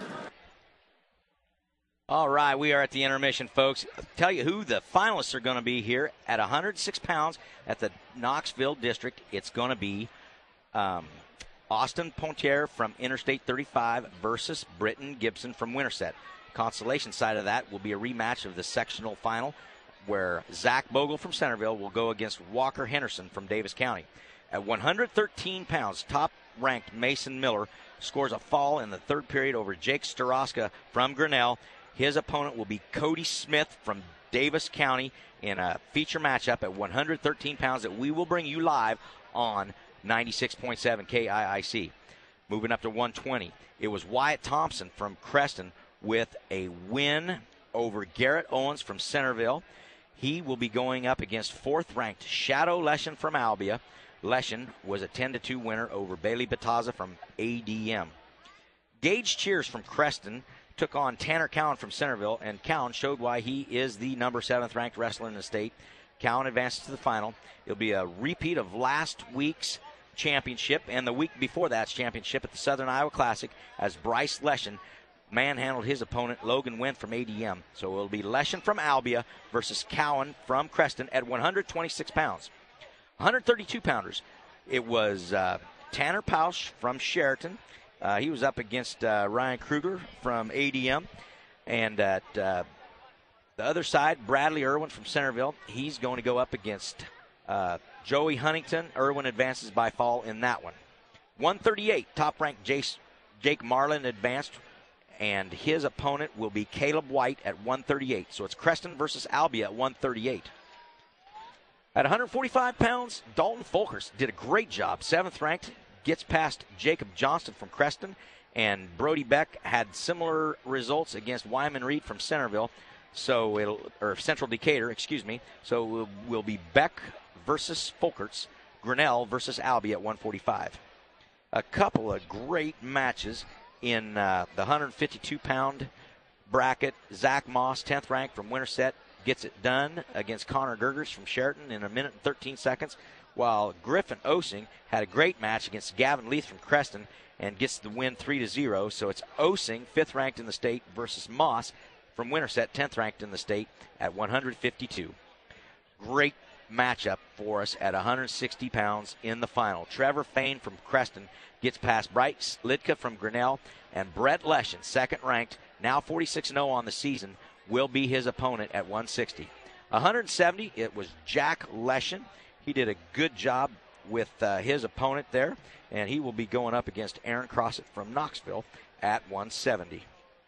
Speaker 3: All right, we are at the intermission, folks. I'll tell you who the finalists are going to be here at 106 pounds at the Knoxville District. It's going to be Austin Pontier from Interstate 35 versus Britton Gibson from Winterset. Consolation side of that will be a rematch of the sectional final where Zach Bogle from Centerville will go against Walker Henderson from Davis County. At 113 pounds, top-ranked Mason Miller scores a fall in the third period over Jake Staroska from Grinnell. His opponent will be Cody Smith from Davis County in a feature matchup at 113 pounds that we will bring you live on 96.7 KIIC. Moving up to 120, it was Wyatt Thompson from Creston with a win over Garrett Owens from Centerville. He will be going up against fourth-ranked Shadow Leshen from Albia. Leshen was a 10-2 winner over Bailey Bataza from ADM. Gage Cheers from Creston took on Tanner Cowan from Centerville, and Cowan showed why he is the number 7th ranked wrestler in the state. Cowan advances to the final. It'll be a repeat of last week's championship and the week before that's championship at the Southern Iowa Classic as Bryce Leshen manhandled his opponent, Logan Wynn from ADM. So it'll be Leshen from Albia versus Cowan from Creston at 126 pounds. 132-pounders. It was Tanner Pausch from Sheraton. He was up against Ryan Kruger from ADM. And at the other side, Bradley Irwin from Centerville. He's going to go up against Joey Huntington. Irwin advances by fall in that one. 138, top-ranked Jake Marlin advanced, and his opponent will be Caleb White at 138. So it's Creston versus Albia at 138. At 145 pounds, Dalton Folkers did a great job. 7th ranked, gets past Jacob Johnston from Creston, and Brody Beck had similar results against Wyman Reed from Centerville. Central Decatur, excuse me. So it will be Beck versus Folkers, Grinnell versus Albia at 145. A couple of great matches in the 152-pound bracket. Zach Moss, 10th ranked from Winterset, gets it done against Connor Gergers from Sheraton in 1 minute and 13 seconds, while Griffin Osing had a great match against Gavin Leith from Creston and gets the win 3-0. So it's Osing, 5th ranked in the state, versus Moss from Winterset, 10th ranked in the state at 152. Great matchup for us at 160 pounds in the final. Trevor Fain from Creston gets past Bryce Lidka from Grinnell, and Brett Leshen, 2nd ranked, now 46-0 on the season, will be his opponent at 160. 170, it was Jack Leshen. He did a good job with his opponent there, and he will be going up against Aaron Crossett from Knoxville at 170.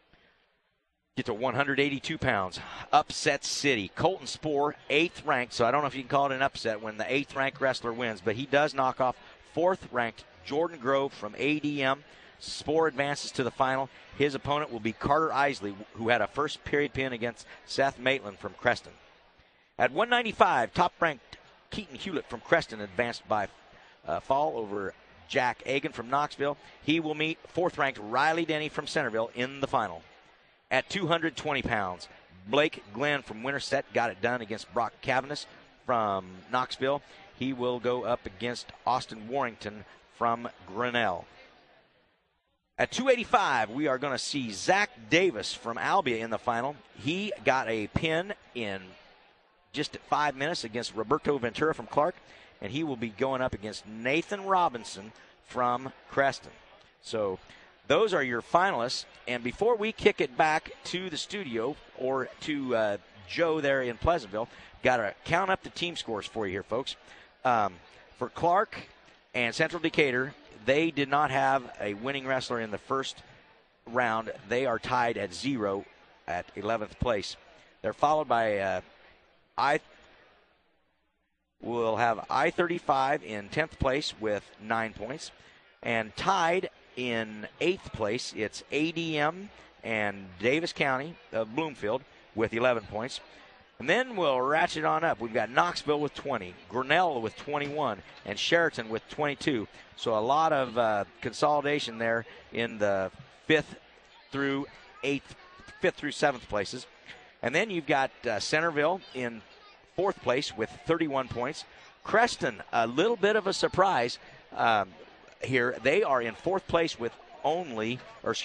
Speaker 3: Get to 182 pounds. Upset City. Colton Spoor, 8th ranked, so I don't know if you can call it an upset when the 8th ranked wrestler wins, but he does knock off 4th ranked Jordan Grove from ADM. Spoor advances to the final. His opponent will be Carter Isley, who had a first period pin against Seth Maitland from Creston. At 195, top-ranked Keaton Hewlett from Creston advanced by fall over Jack Agan from Knoxville. He will meet 4th-ranked Riley Denny from Centerville in the final. At 220 pounds, Blake Glenn from Winterset got it done against Brock Cavanis from Knoxville. He will go up against Austin Warrington from Grinnell. At 285, we are going to see Zach Davis from Albia in the final. He got a pin in just 5 minutes against Roberto Ventura from Clark, and he will be going up against Nathan Robinson from Creston. So those are your finalists. And before we kick it back to the studio or to Joe there in Pleasantville, got to count up the team scores for you here, folks. For Clark and Central Decatur, they did not have a winning wrestler in the first round. They are tied at 0 at 11th place. They're followed by we'll have I-35 in 10th place with 9 points. And tied in 8th place, it's ADM and Davis County of Bloomfield with 11 points. And then we'll ratchet on up. We've got Knoxville with 20, Grinnell with 21, and Sheraton with 22. So a lot of consolidation there in the 5th through 7th places. And then you've got Centerville in 4th place with 31 points. Creston, a little bit of a surprise here. They are in 3rd place with only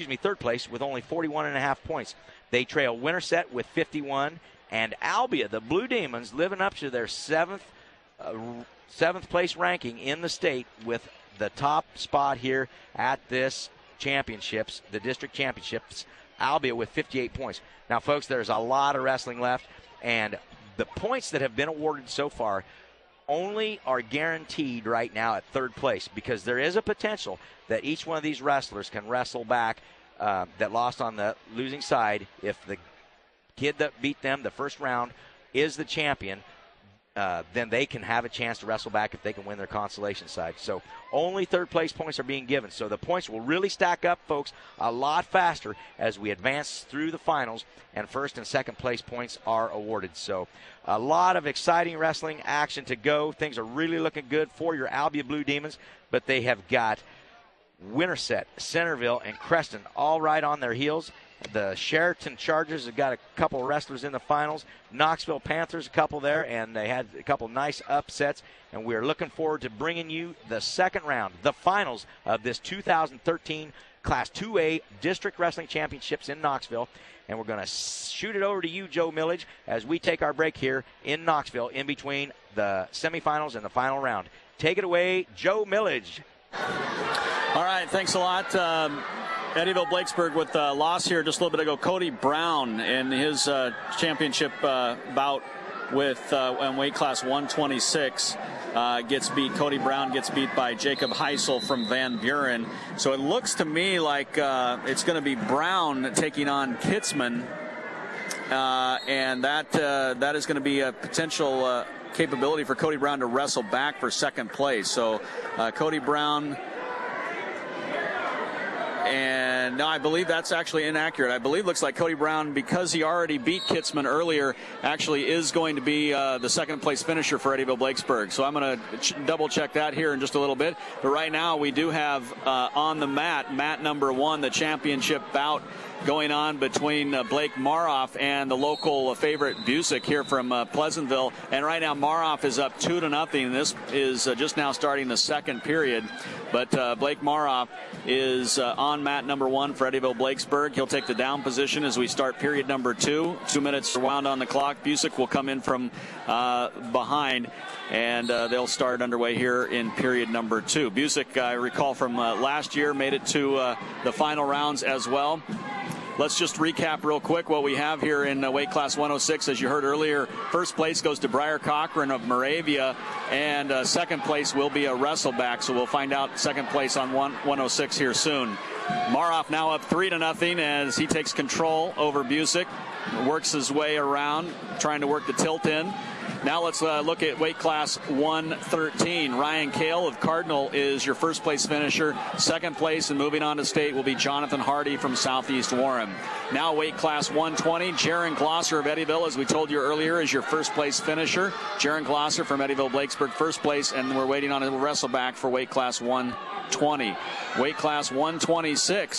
Speaker 3: 41.5 points. They trail Winterset with 51. And Albia, the Blue Demons, living up to their 7th place ranking in the state with the top spot here at this championships, the district championships. Albia with 58 points. Now, folks, there's a lot of wrestling left, and the points that have been awarded so far only are guaranteed right now at 3rd place, because there is a potential that each one of these wrestlers can wrestle back that lost on the losing side. If the kid that beat them the first round is the champion, then they can have a chance to wrestle back if they can win their consolation side. So only 3rd place points are being given. So the points will really stack up, folks, a lot faster as we advance through the finals, and 1st and 2nd place points are awarded. So a lot of exciting wrestling action to go. Things are really looking good for your Albia Blue Demons, but they have got Winterset, Centerville, and Creston all right on their heels. The Sheraton Chargers have got a couple of wrestlers in the finals. Knoxville Panthers, a couple there, and they had a couple nice upsets. And we're looking forward to bringing you the second round, the finals of this 2013 Class 2A District Wrestling Championships in Knoxville. And we're going to shoot it over to you, Joe Millage, as we take our break here in Knoxville in between the semifinals and the final round. Take it away, Joe Millage.
Speaker 2: All right, thanks a lot. Eddyville-Blakesburg with a loss here just a little bit ago. Cody Brown in his championship bout with in weight class 126 gets beat. Cody Brown gets beat by Jacob Heisel from Van Buren. So it looks to me like it's going to be Brown taking on Kitzman, and that is going to be a potential capability for Cody Brown to wrestle back for 2nd place. So Cody Brown. And no, I believe that's actually inaccurate. I believe it looks like Cody Brown, because he already beat Kitzman earlier, actually is going to be the 2nd place finisher for Eddyville-Blakesburg. So I'm going to double check that here in just a little bit. But right now we do have on the mat number 1, the championship bout going on between Blake Maroff and the local favorite Busick here from Pleasantville. And right now Maroff is up 2-0. This is just now starting the 2nd period. But Blake Maroff is on mat number 1 for Eddyville-Blakesburg. He'll take the down position as we start period number 2. 2 minutes are wound on the clock. Busick will come in from behind, and they'll start underway here in period number 2. Busick, I recall from last year, made it to the final rounds as well. Let's just recap real quick what we have here in weight class 106. As you heard earlier, 1st place goes to Briar Cochran of Moravia, and 2nd place will be a wrestleback. So we'll find out 2nd place on 106 here soon. Maroff now up 3-0 as he takes control over Busick, works his way around, trying to work the tilt in. Now let's look at weight class 113. Ryan Kale of Cardinal is your 1st place finisher. 2nd place and moving on to state will be Jonathan Hardy from Southeast Warren. Now weight class 120. Jaron Glosser of Eddyville, as we told you earlier, is your 1st place finisher. Jaron Glosser from Eddyville-Blakesburg, 1st place, and we're waiting on a wrestle back for weight class 120. Weight class 126.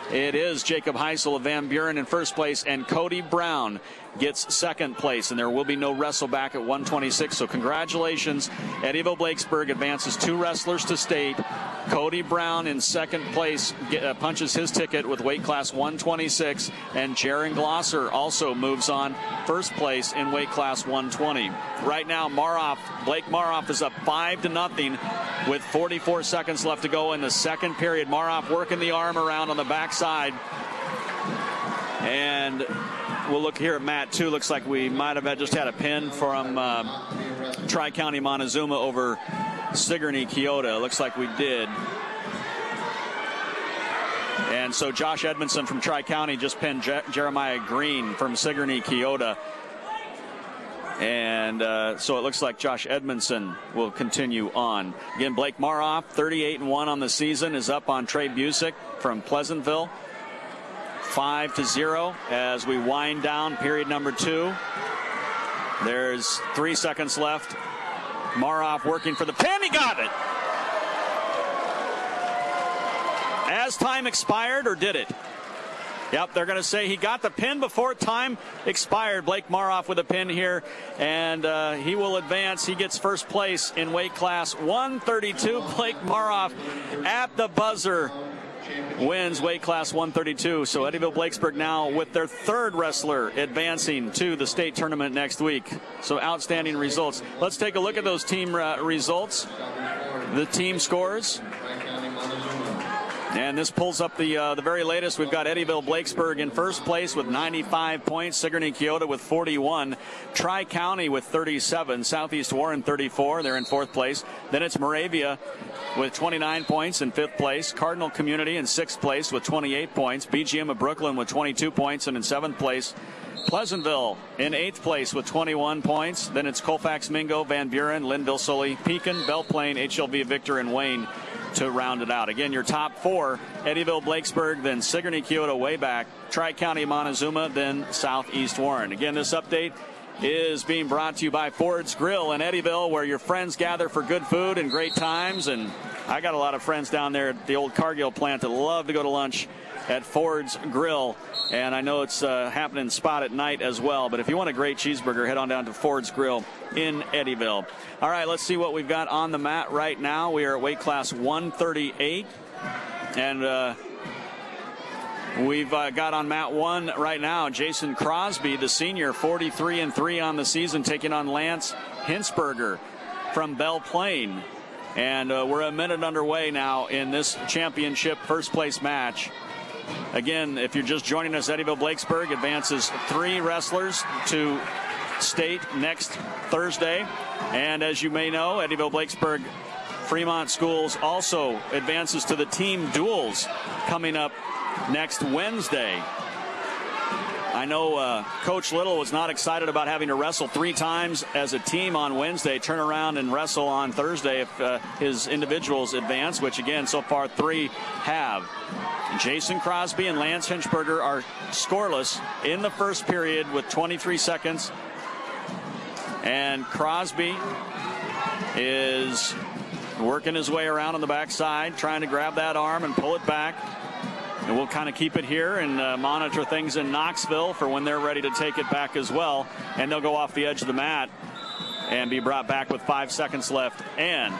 Speaker 2: It is Jacob Heisel of Van Buren in first place, and Cody Brown gets second place, and there will be no wrestle back at 126. So congratulations. Eddyville Blakesburg advances 2 wrestlers to state. Cody Brown in second place punches his ticket with weight class 126, and Jaron Glosser also moves on first place in weight class 120. Right now, Blake Maroff is up 5-0 with 44 seconds left to go in the second period. Maroff working the arm around on the backside. And we'll look here at Matt, too. Looks like we might have just had a pin from Tri-County Montezuma over Sigourney Keota. Looks like we did. And so Josh Edmondson from Tri-County just pinned Jeremiah Green from Sigourney Keota. And so it looks like Josh Edmondson will continue on. Again, Blake Maroff, 38-1 on the season, is up on Trey Busick from Pleasantville. 5-0 as we wind down period number 2. There's 3 seconds left. Maroff working for the pin. He got it. As time expired, or did it? Yep, they're going to say he got the pin before time expired. Blake Maroff with a pin here, and he will advance. He gets first place in weight class 132. Blake Maroff at the buzzer wins weight class 132. So Eddyville Blakesburg now with their 3rd wrestler advancing to the state tournament next week. So outstanding results. Let's take a look at those team results. The team scores. And this pulls up the very latest. We've got Eddyville Blakesburg in first place with 95 points. Sigourney Keota with 41. Tri-County with 37. Southeast Warren 34. They're in 4th place. Then it's Moravia with 29 points in 5th place. Cardinal Community in 6th place with 28 points. BGM of Brooklyn with 22 points and in 7th place. Pleasantville in 8th place with 21 points. Then it's Colfax, Mingo, Van Buren, Linville, Sully, Pekin, Belle Plaine, HLV Victor, and Wayne to round it out. Again, your top 4, Eddyville Blakesburg, then Sigourney Keota way back, Tri-County Montezuma, then Southeast Warren. Again, this update is being brought to you by Ford's Grill in Eddyville, where your friends gather for good food and great times. And I got a lot of friends down there at the old Cargill plant that love to go to lunch at Ford's Grill, and I know it's happening spot at night as well. But if you want a great cheeseburger, head on down to Ford's Grill in Eddyville. All right, let's see what we've got on the mat right now. We are at weight class 138, and we've got on mat 1 right now Jason Crosby, the senior, 43-3 on the season, taking on Lance Hinsberger from Belle Plaine. And we're a minute underway now in this championship first place match. Again, if you're just joining us, Eddyville Blakesburg advances 3 wrestlers to state next Thursday. And as you may know, Eddyville Blakesburg Fremont Schools also advances to the team duels coming up next Wednesday. I know Coach Little was not excited about having to wrestle 3 times as a team on Wednesday, turn around and wrestle on Thursday if his individuals advance, which again, so far 3 have. Jason Crosby and Lance Hinsberger are scoreless in the first period with 23 seconds. And Crosby is working his way around on the backside, trying to grab that arm and pull it back. And we'll kind of keep it here and monitor things in Knoxville for when they're ready to take it back as well. And they'll go off the edge of the mat and be brought back with 5 seconds left. And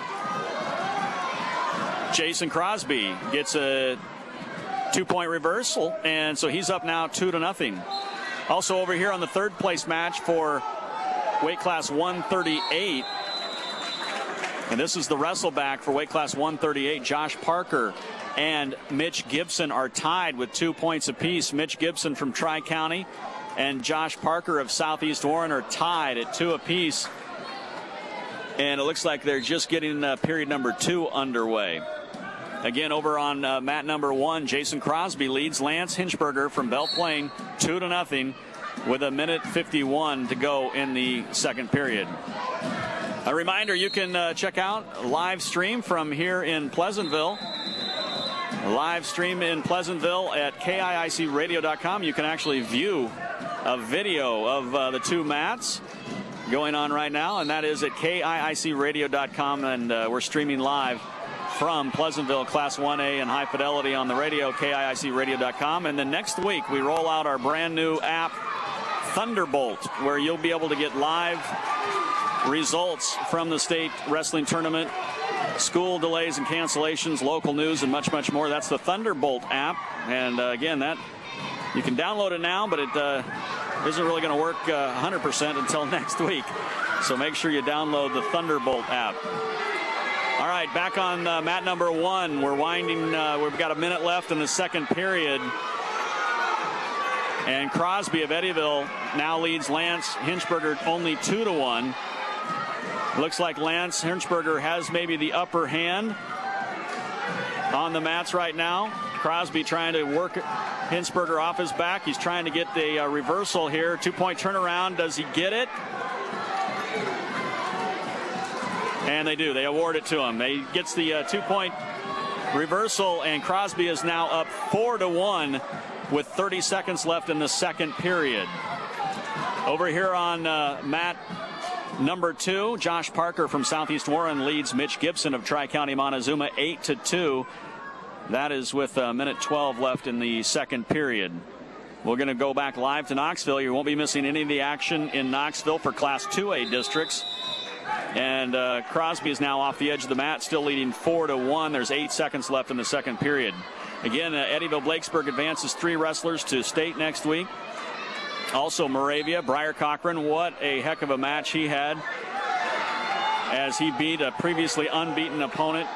Speaker 2: Jason Crosby gets a 2-point reversal, and so he's up now 2-0. Also over here on the 3rd place match for weight class 138. And this is the wrestle back for weight class 138. Josh Parker and Mitch Gibson are tied with 2 points apiece. Mitch Gibson from Tri-County and Josh Parker of Southeast Warren are tied at 2 apiece. And it looks like they're just getting period number 2 underway. Again, over on mat number 1, Jason Crosby leads Lance Hinsberger from Belle Plaine 2-0 with 1:51 to go in the second period. A reminder, you can check out live stream from here in Pleasantville. Live stream in Pleasantville at KIICradio.com. You can actually view a video of the 2 mats going on right now, and that is at KIICradio.com, and we're streaming live from Pleasantville Class 1A and High Fidelity on the radio, KIICradio.com. And then next week we roll out our brand new app, Thunderbolt, where you'll be able to get live results from the state wrestling tournament, school delays and cancellations, local news, and much, much more. That's the Thunderbolt app. And again, that you can download it now, but it isn't really going to work 100% until next week. So make sure you download the Thunderbolt app. All right, back on mat number 1. We're winding. We've got a minute left in the second period. And Crosby of Eddyville now leads Lance Hinchberger only 2-1. Looks like Lance Hinchberger has maybe the upper hand on the mats right now. Crosby trying to work Hinchberger off his back. He's trying to get the reversal here. 2-point turnaround. Does he get it? And they do. They award it to him. He gets the 2-point reversal, and Crosby is now up 4-1 with 30 seconds left in the second period. Over here on mat number 2, Josh Parker from Southeast Warren leads Mitch Gibson of Tri-County Montezuma 8-2. That is with a minute 12 left in the second period. We're going to go back live to Knoxville. You won't be missing any of the action in Knoxville for Class 2A districts. And Crosby is now off the edge of the mat, still leading 4-1. There's 8 seconds left in the second period. Again, Eddyville-Blakesburg advances 3 wrestlers to state next week. Also Moravia, Briar Cochran, what a heck of a match he had as he beat a previously unbeaten opponent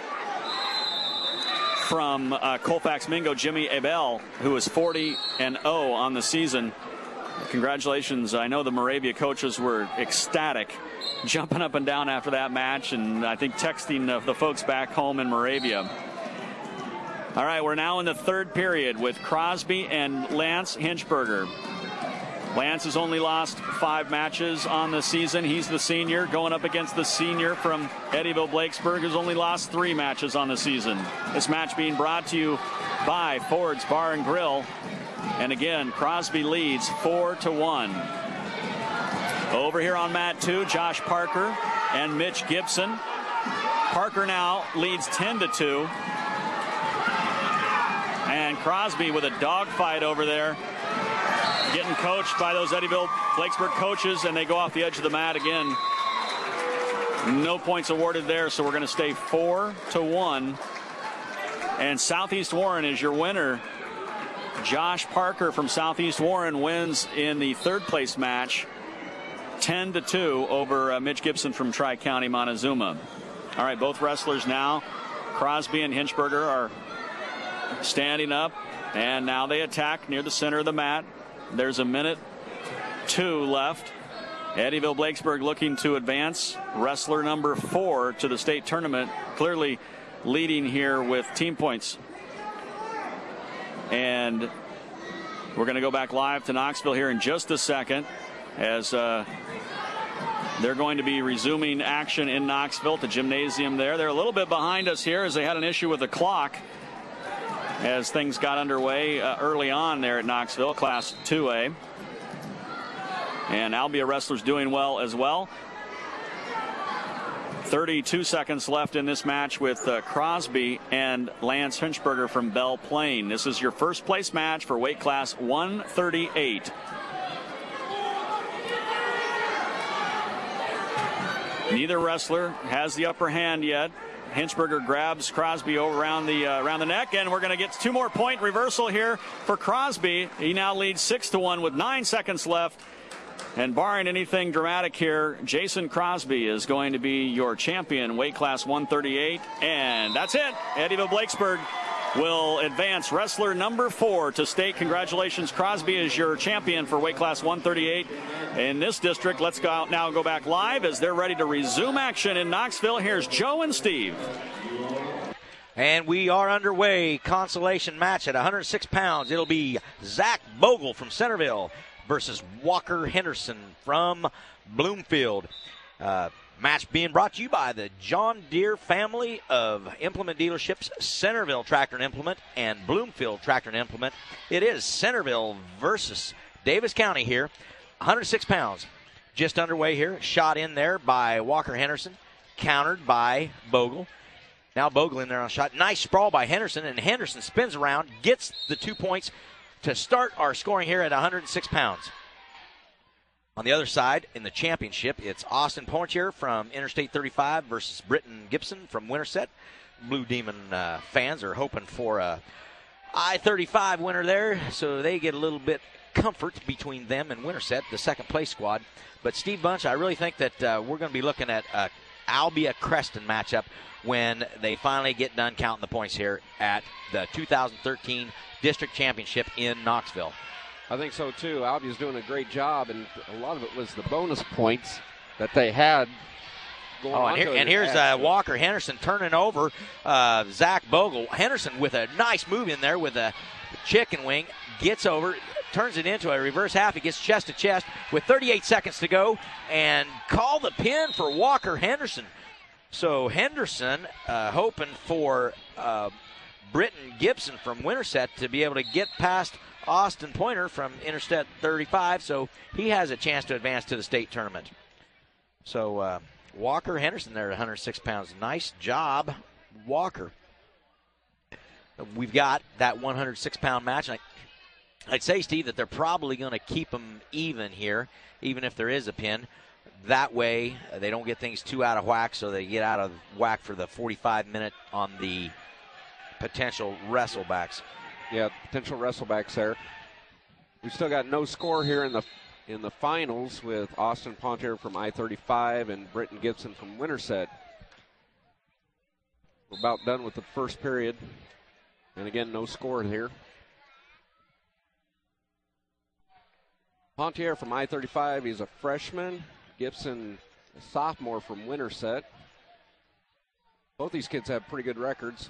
Speaker 2: from Colfax Mingo, Jimmy Abel, who was 40-0 on the season. Congratulations. I know the Moravia coaches were ecstatic, jumping up and down after that match, and I think texting the folks back home in Moravia. All right, we're now in the third period with Crosby and Lance Hinchberger. Lance has only lost 5 matches on the season. He's the senior going up against the senior from Eddyville-Blakesburg, who's only lost 3 matches on the season. This match being brought to you by Ford's Bar and Grill. And again, Crosby leads 4-1. Over here on mat 2, Josh Parker and Mitch Gibson. Parker now leads 10-2. And Crosby with a dogfight over there, getting coached by those Eddyville-Blakesburg coaches, and they go off the edge of the mat again. No points awarded there, so we're going to stay 4-1. And Southeast Warren is your winner. Josh Parker from Southeast Warren wins in the third place match, 10-2 over Mitch Gibson from Tri-County Montezuma. All right, both wrestlers now, Crosby and Hinchberger, are standing up, and now they attack near the center of the mat. There's a minute 2 left. Eddyville-Blakesburg looking to advance. Wrestler number 4 to the state tournament, clearly leading here with team points. And we're going to go back live to Knoxville here in just a second, as they're going to be resuming action in Knoxville, the gymnasium there. They're a little bit behind us here as they had an issue with the clock as things got underway early on there at Knoxville, Class 2A. And Albia wrestlers doing well as well. 32 seconds left in this match with Crosby and Lance Hinchberger from Belle Plaine. This is your first place match for weight class 138. Neither wrestler has the upper hand yet. Hinchberger grabs Crosby over around the neck, and we're going to get 2 more point reversal here for Crosby. He now leads 6-1 with 9 seconds left. And barring anything dramatic here, Jason Crosby is going to be your champion, weight class 138. And that's it. Eddyville-Blakesburg will advance wrestler number 4 to state. Congratulations, Crosby is your champion for weight class 138 in this district. Let's go out now and go back live as they're ready to resume action in Knoxville. Here's Joe and Steve.
Speaker 3: And we are underway. Consolation match at 106 pounds. It'll be Zach Bogle from Centerville versus Walker Henderson from Bloomfield. Match being brought to you by the John Deere family of implement dealerships, Centerville Tractor and Implement and Bloomfield Tractor and Implement. It is Centerville versus Davis County here. 106 pounds. Just underway here. Shot in there by Walker Henderson. Countered by Bogle. Now Bogle in there on a shot. Nice sprawl by Henderson, and Henderson spins around, gets the 2 points to start our scoring here at 106 pounds. On the other side, in the championship, it's Austin Pointier from Interstate 35 versus Britton Gibson from Winterset. Blue Demon fans are hoping for a I-35 winner there, so they get a little bit comfort between them and Winterset, the second place squad. But Steve Bunch, I really think that we're going to be looking at a Albia-Creston matchup when they finally get done counting the points here at the 2013 District Championship in Knoxville.
Speaker 4: I think so, too. Albia's doing a great job, and a lot of it was the bonus points that they had going on.
Speaker 3: And here's Walker Henderson turning over Zach Bogle. Henderson with a nice move in there with a chicken wing, gets over, turns it into a reverse half. He gets chest to chest with 38 seconds to go, and call the pin for Walker Henderson. So Henderson hoping for Britton Gibson from Winterset to be able to get past Austin Pointer from Interstate 35, so he has a chance to advance to the state tournament. So Walker Henderson there at 106 pounds. Nice job, Walker. We've got that 106-pound match. I'd say, Steve, that they're probably going to keep them even here, even if there is a pin. That way they don't get things too out of whack, so they get out of whack for the 45-minute on the potential wrestlebacks.
Speaker 4: Yeah, potential wrestlebacks there. We've still got no score here in the finals with Austin Pointier from I-35 and Britton Gibson from Winterset. We're about done with the first period. And again, no score here. Pointier from I-35, he's a freshman. Gibson, a sophomore from Winterset. Both these kids have pretty good records.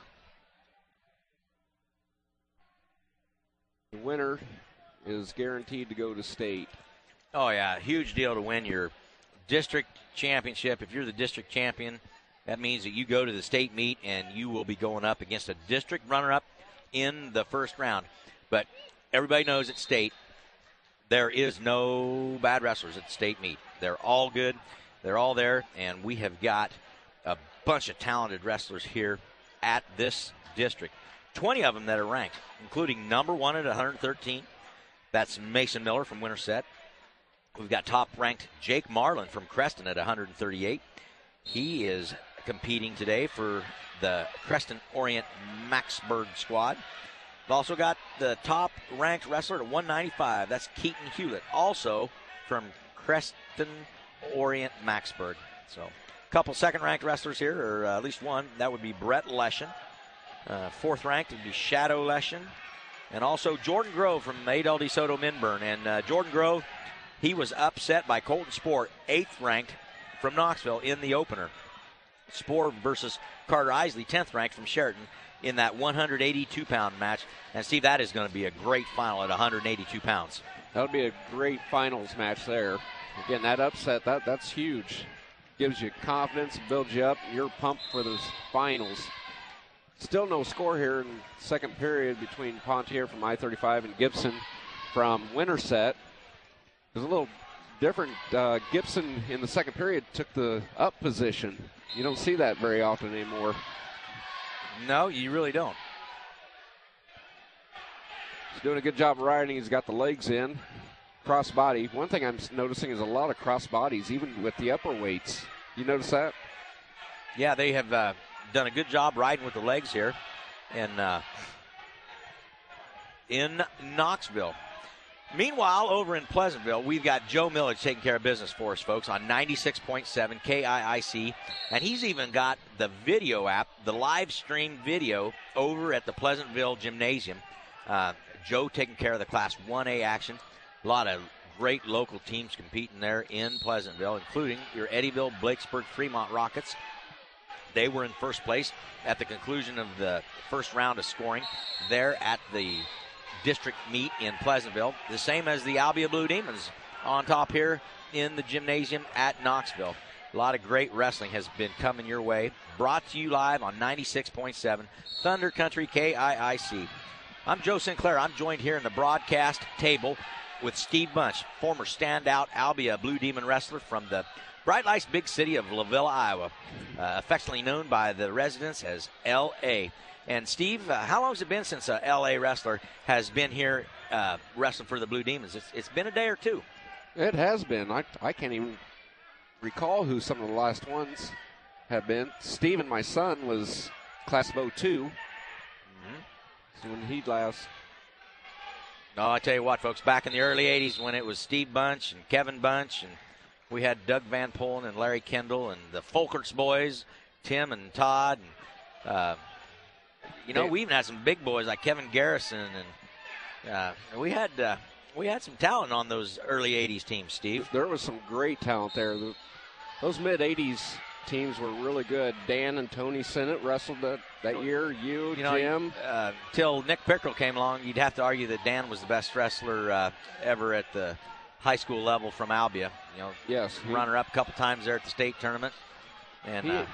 Speaker 4: The winner is guaranteed to go to state.
Speaker 3: Oh, yeah, huge deal to win your district championship. If you're the district champion, that means that you go to the state meet and you will be going up against a district runner-up in the first round. But everybody knows at state, there is no bad wrestlers at the state meet. They're all good. They're all there, and we have got a bunch of talented wrestlers here at this district. 20 of them that are ranked, including number one at 113. That's Mason Miller from Winterset. We've got top-ranked Jake Marlin from Creston at 138. He is competing today for the Creston Orient Maxburg squad. We've also got the top-ranked wrestler at 195. That's Keaton Hewlett, also from Creston Orient Maxburg. So a couple second-ranked wrestlers here, or at least one. That would be Brett Leshen. Fourth ranked would be Shadow Leshen. And also Jordan Grove from Adel DeSoto Minburn. And Jordan Grove, he was upset by Colton Spohr, 8th ranked from Knoxville in the opener. Spohr versus Carter Isley, 10th ranked from Sheraton in that 182-pound match. And Steve, that is going to be a great final at 182 pounds.
Speaker 4: That'll be a great finals match there. Again, that upset, that's huge. Gives you confidence, builds you up. You're pumped for those finals. Still no score here in the second period between Pointier from I-35 and Gibson from Winterset. It was a little different. Gibson in the second period took the up position. You don't see that very often anymore.
Speaker 3: No, you really don't.
Speaker 4: He's doing a good job of riding. He's got the legs in. Cross body. One thing I'm noticing is a lot of cross bodies, even with the upper weights. You notice that?
Speaker 3: Yeah, they have done a good job riding with the legs here in Knoxville. Meanwhile, over in Pleasantville, we've got Joe Millage taking care of business for us, folks, on 96.7 KIIC. And he's even got the video app, the live stream video, over at the Pleasantville Gymnasium. Joe taking care of the Class 1A action. A lot of great local teams competing there in Pleasantville, including your Eddyville, Blakesburg, Fremont Rockets. They were in first place at the conclusion of the first round of scoring there at the district meet in Pleasantville. The same as the Albia Blue Demons on top here in the gymnasium at Knoxville. A lot of great wrestling has been coming your way. Brought to you live on 96.7 Thunder Country KIIC. I'm Joe Sinclair. I'm joined here in the broadcast table with Steve Bunch, former standout Albia Blue Demon wrestler from the Bright Lights big city of LaVilla, Iowa, affectionately known by the residents as L.A. And Steve, how long has it been since a L.A. wrestler has been here wrestling for the Blue Demons? It's been a day or two.
Speaker 4: It has been. I can't even recall who some of the last ones have been. Steven, my son, was class of 02. So when he last.
Speaker 3: No, I tell you what, folks, back in the early 80s when it was Steve Bunch and Kevin Bunch, and we had Doug Van Pullen and Larry Kendall and the Folkerts boys, Tim and Todd. And, we even had some big boys like Kevin Garrison. And we had some talent on those early 80s teams, Steve.
Speaker 4: There was some great talent there. Those mid-80s teams were really good. Dan and Tony Sennett wrestled that year. You Jim.
Speaker 3: Till Nick Pickrell came along, you'd have to argue that Dan was the best wrestler ever at the high school level from Albia.
Speaker 4: Yes,
Speaker 3: runner-up a couple times there at the state tournament. And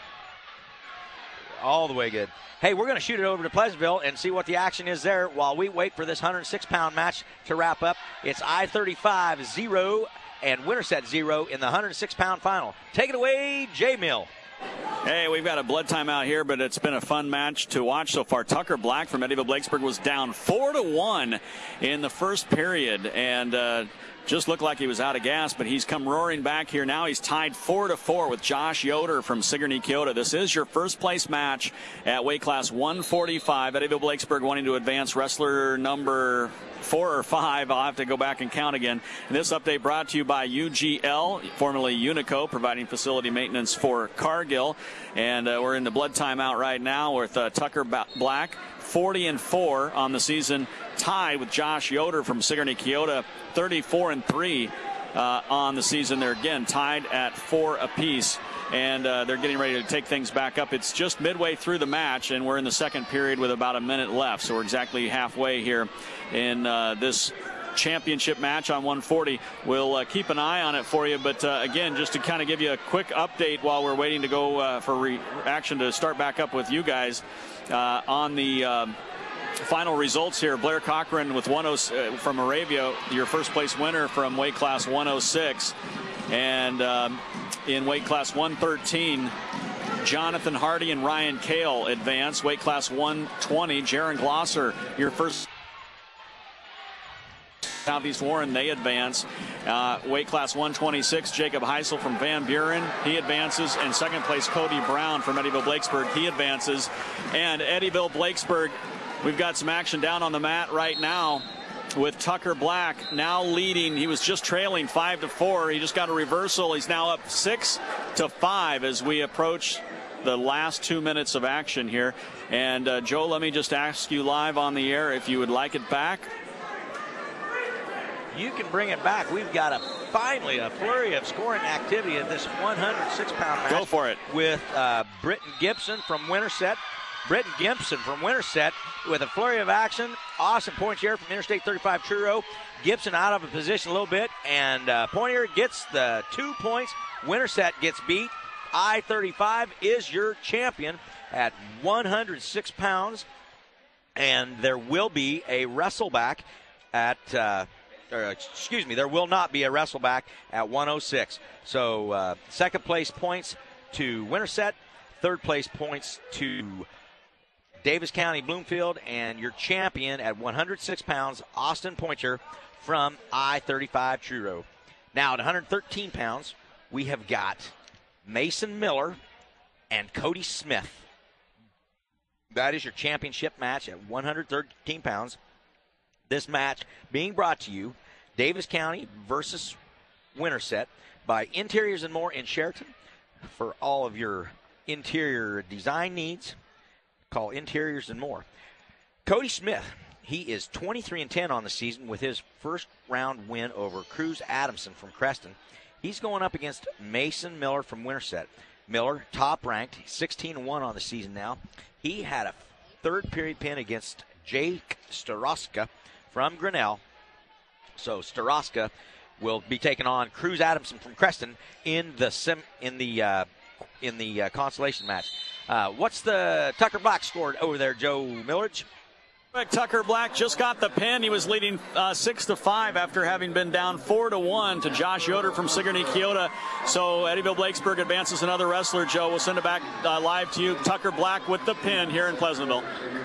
Speaker 3: all the way good. Hey, we're going to shoot it over to Pleasantville and see what the action is there while we wait for this 106-pound match to wrap up. It's I-35 0 and Winterset 0 in the 106-pound final. Take it away, J. Mill.
Speaker 2: Hey, we've got a blood timeout here, but it's been a fun match to watch so far. Tucker Black from Eddyville-Blakesburg was down 4-1 in the first period, and just looked like he was out of gas, but he's come roaring back here. Now he's tied 4-4 with Josh Yoder from Sigourney Keota. This is your first place match at weight class 145. Eddyville-Blakesburg wanting to advance wrestler number 4 or 5. I'll have to go back and count again. And this update brought to you by UGL, formerly Unico, providing facility maintenance for Cargill. And we're in the blood timeout right now with Tucker Black, 40-4 on the season, tied with Josh Yoder from Sigourney Keota, 34-3 on the season. They're again tied at 4 apiece, and they're getting ready to take things back up. It's just midway through the match, and we're in the second period with about a minute left, so we're exactly halfway here in this championship match on 140. We'll keep an eye on it for you, but again, just to kind of give you a quick update while we're waiting to go for reaction to start back up with you guys on the final results here. Blair Cochran with from Moravia, your first place winner from weight class 106, and in weight class 113, Jonathan Hardy and Ryan Kale advance. Weight class 120, Jaron Glosser, your first Southeast Warren, they advance. Weight class 126, Jacob Heisel from Van Buren, he advances. And second place, Cody Brown from Eddyville-Blakesburg, he advances. And Eddyville-Blakesburg, we've got some action down on the mat right now with Tucker Black now leading. He was just trailing 5-4. He just got a reversal. He's now up 6-5 as we approach the last 2 minutes of action here. And Joe, let me just ask you live on the air if you would like it back.
Speaker 3: You can bring it back. We've got finally a flurry of scoring activity in this 106-pound match.
Speaker 2: Go for it.
Speaker 3: With Britton Gibson from Winterset. Britton Gibson from Winterset with a flurry of action. Awesome point here from Interstate 35 Truro. Gibson out of a position a little bit, and Pointier gets the 2 points. Winterset gets beat. I-35 is your champion at 106 pounds, and there will be a wrestleback at there will not be a wrestleback at 106. So second place points to Winterset, third place points to Davis County Bloomfield, and your champion at 106 pounds, Austin Pointer from I-35 Truro. Now at 113 pounds, we have got Mason Miller and Cody Smith. That is your championship match at 113 pounds. This match being brought to you, Davis County versus Winterset, by Interiors and More in Sheraton. For all of your interior design needs, call Interiors and More. Cody Smith, he is 23-10 on the season with his first round win over Cruz Adamson from Creston. He's going up against Mason Miller from Winterset. Miller, top ranked, 16-1 on the season now. He had a third period pin against Jake Staroska from Grinnell. So Staroska will be taking on Cruz Adamson from Creston in the consolation match. What's the Tucker Black scored over there, Joe Millage?
Speaker 2: Tucker Black just got the pin. He was leading 6-5 after having been down 4-1 to Josh Yoder from Sigourney Keota. So Eddyville Blakesburg advances another wrestler. Joe, we'll send it back live to you. Tucker Black with the pin here in Pleasantville.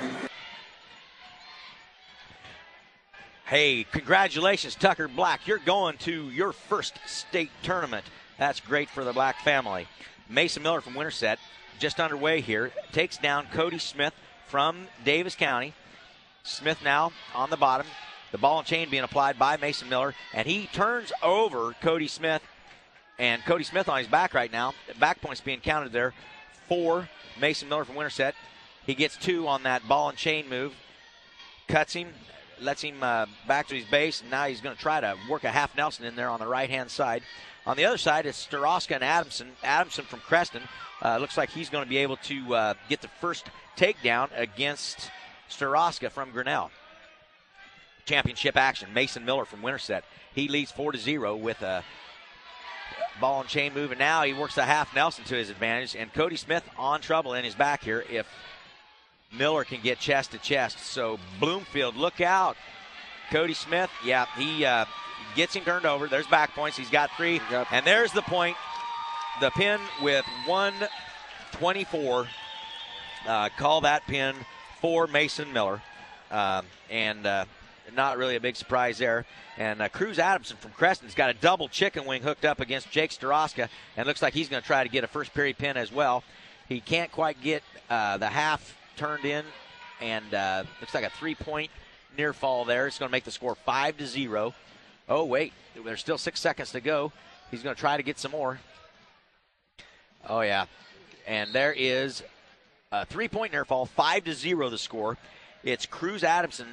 Speaker 3: Hey, congratulations, Tucker Black. You're going to your first state tournament. That's great for the Black family. Mason Miller from Winterset, just underway here, takes down Cody Smith from Davis County. Smith now on the bottom. The ball and chain being applied by Mason Miller, and he turns over Cody Smith, and Cody Smith on his back right now. Back points being counted there for Mason Miller from Winterset. He gets 2 on that ball and chain move. Cuts him, lets him back to his base, and now he's going to try to work a half Nelson in there on the right-hand side. On the other side, it's Staroska and Adamson. Adamson from Creston. Looks like he's going to be able to get the first takedown against Staroska from Grinnell. Championship action. Mason Miller from Winterset. He leads 4-0 with a ball and chain move, and now he works a half Nelson to his advantage, and Cody Smith on trouble in his back here if Miller can get chest to chest. So Bloomfield, look out. Cody Smith, yeah, he gets him turned over. There's back points. He's got 3, and there's the point. The pin with 1:24. Call that pin for Mason Miller, and not really a big surprise there. And Cruz Adamson from Creston's got a double chicken wing hooked up against Jake Staroska, and looks like he's going to try to get a first period pin as well. He can't quite get the half turned in, and looks like a 3-point near fall there. It's going to make the score 5-0. Oh, wait, there's still 6 seconds to go. He's going to try to get some more. Oh, yeah, and there is a 3-point near fall, 5-0 the score. It's Cruz Adamson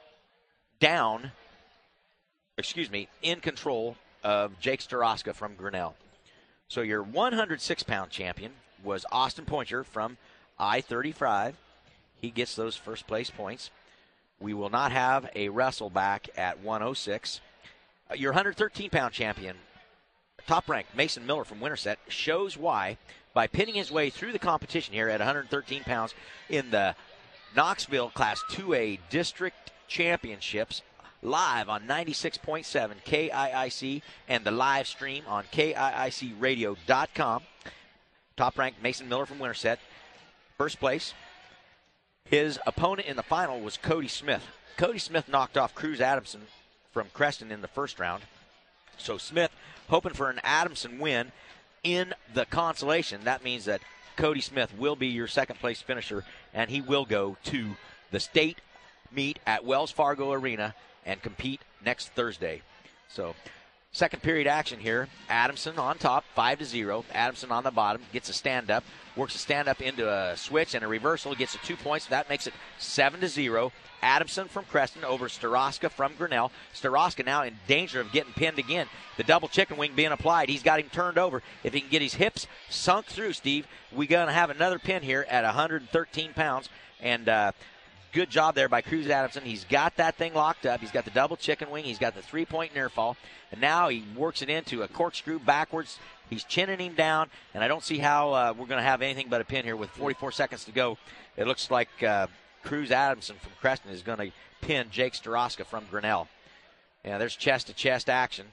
Speaker 3: in control of Jake Staroska from Grinnell. So your 106-pound champion was Austin Pointer from I-35. He gets those first place points. We will not have a wrestle back at 106. Your 113-pound champion, top-ranked Mason Miller from Winterset, shows why by pinning his way through the competition here at 113 pounds in the Knoxville Class 2A District Championships, live on 96.7 KIIC and the live stream on KIICradio.com. Top-ranked Mason Miller from Winterset, first place. His opponent in the final was Cody Smith. Cody Smith knocked off Cruz Adamson from Creston in the first round. So Smith hoping for an Adamson win in the consolation. That means that Cody Smith will be your second-place finisher, and he will go to the state meet at Wells Fargo Arena and compete next Thursday. So second period action here. Adamson on top, 5-0. Adamson on the bottom, gets a stand-up, works a stand-up into a switch and a reversal, gets 2 points. That makes it 7-0. Adamson from Creston over Staroska from Grinnell. Staroska now in danger of getting pinned again. The double chicken wing being applied. He's got him turned over. If he can get his hips sunk through, Steve, we're going to have another pin here at 113 pounds. And good job there by Cruz Adamson. He's got that thing locked up. He's got the double chicken wing. He's got the 3-point near fall. And now he works it into a corkscrew backwards. He's chinning him down. And I don't see how we're going to have anything but a pin here with 44 seconds to go. It looks like Cruz Adamson from Creston is going to pin Jake Staroska from Grinnell. Yeah, there's chest-to-chest action.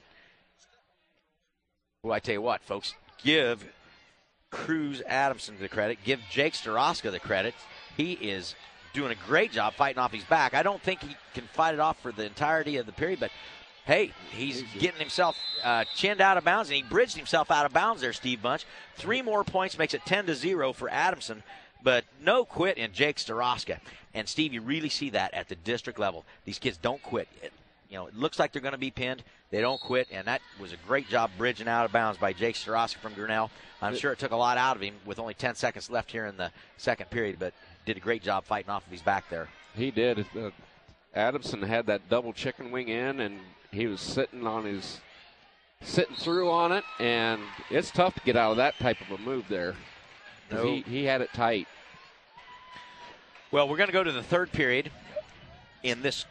Speaker 3: Well, I tell you what, folks, give Cruz Adamson the credit. Give Jake Staroska the credit. He is doing a great job fighting off his back. I don't think he can fight it off for the entirety of the period, but hey, he's getting himself chinned out of bounds, and he bridged himself out of bounds there, Steve Bunch. 3 more points makes it 10-0 for Adamson, but no quit in Jake Staroska. And, Steve, you really see that at the district level. These kids don't quit. It looks like they're going to be pinned. They don't quit, and that was a great job bridging out of bounds by Jake Staroska from Grinnell. I'm sure it took a lot out of him with only 10 seconds left here in the second period, but did a great job fighting off of his back there.
Speaker 4: He did. Adamson had that double chicken wing in, and he was sitting through on it, and it's tough to get out of that type of a move there. No. He had it tight.
Speaker 3: Well, we're going to go to the third period in this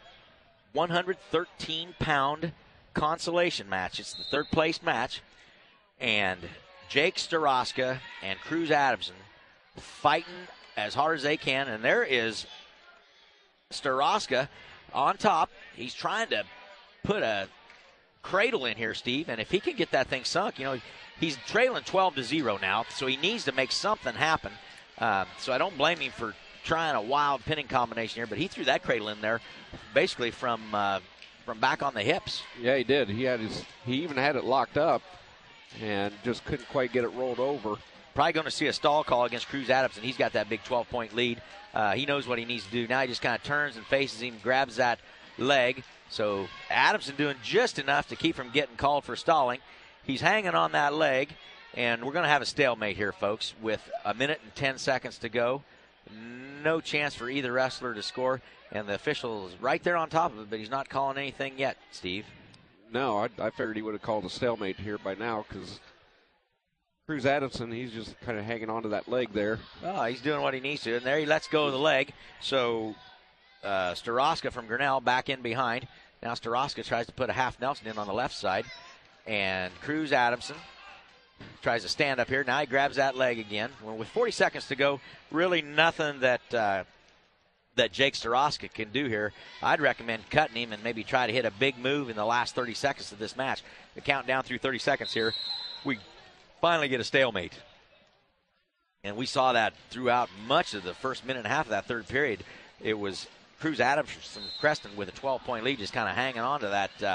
Speaker 3: 113-pound consolation match. It's the third-place match, and Jake Staroska and Cruz Adamson fighting as hard as they can, and there is Staroska on top. He's trying to put a cradle in here, Steve, and if he can get that thing sunk, he's trailing 12-0 now, so he needs to make something happen. So I don't blame him for trying a wild pinning combination here, but he threw that cradle in there basically from back on the hips.
Speaker 4: Yeah, he did. He even had it locked up and just couldn't quite get it rolled over.
Speaker 3: Probably going to see a stall call against Cruz Adamson. He's got that big 12-point lead. He knows what he needs to do. Now he just kind of turns and faces him, grabs that leg. So Adamson doing just enough to keep from getting called for stalling. He's hanging on that leg, and we're going to have a stalemate here, folks, with 1 minute and 10 seconds to go. No chance for either wrestler to score, and the official is right there on top of it, but he's not calling anything yet, Steve.
Speaker 4: No, I figured he would have called a stalemate here by now because Cruz Adamson, he's just kind of hanging on to that leg there.
Speaker 3: Oh, he's doing what he needs to, and there he lets go of the leg. So Staroska from Grinnell back in behind. Now Staroska tries to put a half Nelson in on the left side, and Cruz Adamson tries to stand up here. Now he grabs that leg again. Well, with 40 seconds to go, really nothing that Jake Staroska can do here. I'd recommend cutting him and maybe try to hit a big move in the last 30 seconds of this match. The countdown through 30 seconds here, we finally get a stalemate. And we saw that throughout much of the first minute and a half of that third period. It was Cruz Adamson from Creston with a 12-point lead, just kind of hanging on to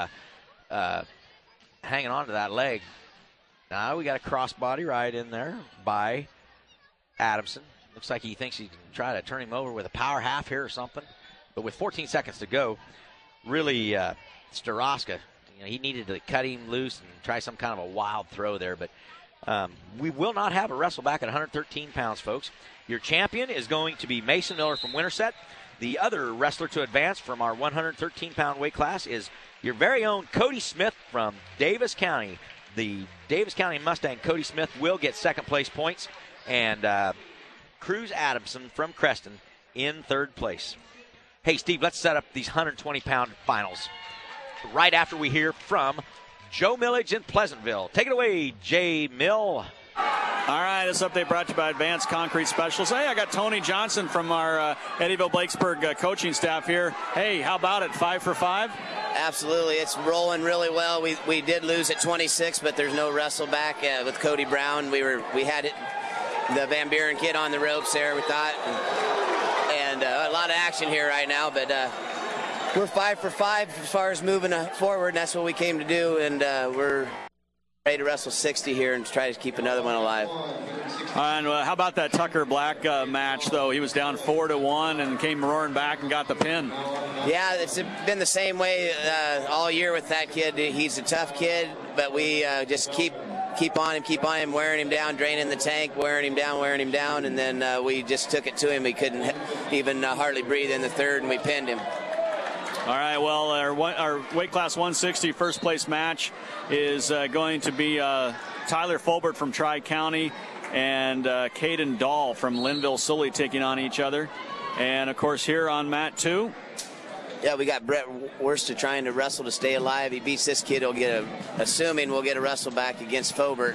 Speaker 3: that leg. Now we got a crossbody right in there by Adamson. Looks like he thinks he can try to turn him over with a power half here or something. But with 14 seconds to go, really Staroska, he needed to cut him loose and try some kind of a wild throw there. But we will not have a wrestle back at 113 pounds, folks. Your champion is going to be Mason Miller from Winterset. The other wrestler to advance from our 113-pound weight class is your very own Cody Smith from Davis County. The Davis County Mustang, Cody Smith, will get second-place points. And Cruz Adamson from Creston in third place. Hey, Steve, let's set up these 120-pound finals right after we hear from Joe Millage in Pleasantville. Take it away, J. Mill.
Speaker 2: All right, this update brought to you by Advanced Concrete Specialists. Hey, I got Tony Johnson from our Eddyville-Blakesburg coaching staff here. Hey, how about it, 5 for 5?
Speaker 5: Absolutely, it's rolling really well. We did lose at 26, but there's no wrestle back with Cody Brown. We had it, the Van Buren kid on the ropes there, we thought, and a lot of action here right now. But we're 5 for 5 as far as moving forward, and that's what we came to do. And we're ready to wrestle 60 here and try to keep another one alive.
Speaker 2: And how about that Tucker Black match, though? He was down 4-1 and came roaring back and got the pin.
Speaker 5: Yeah, it's been the same way all year with that kid. He's a tough kid, but we just keep on him, wearing him down, draining the tank, wearing him down, and then we just took it to him. We couldn't even hardly breathe in the third, and we pinned him.
Speaker 2: All right, well, our weight class 160 first place match is going to be Tyler Fulbert from Tri-County and Caden Dahl from Linville-Sully taking on each other. And, of course, here on mat 2.
Speaker 5: Yeah, we got Brett Worster trying to wrestle to stay alive. He beats this kid. Assuming we'll get a wrestle back against Fulbert.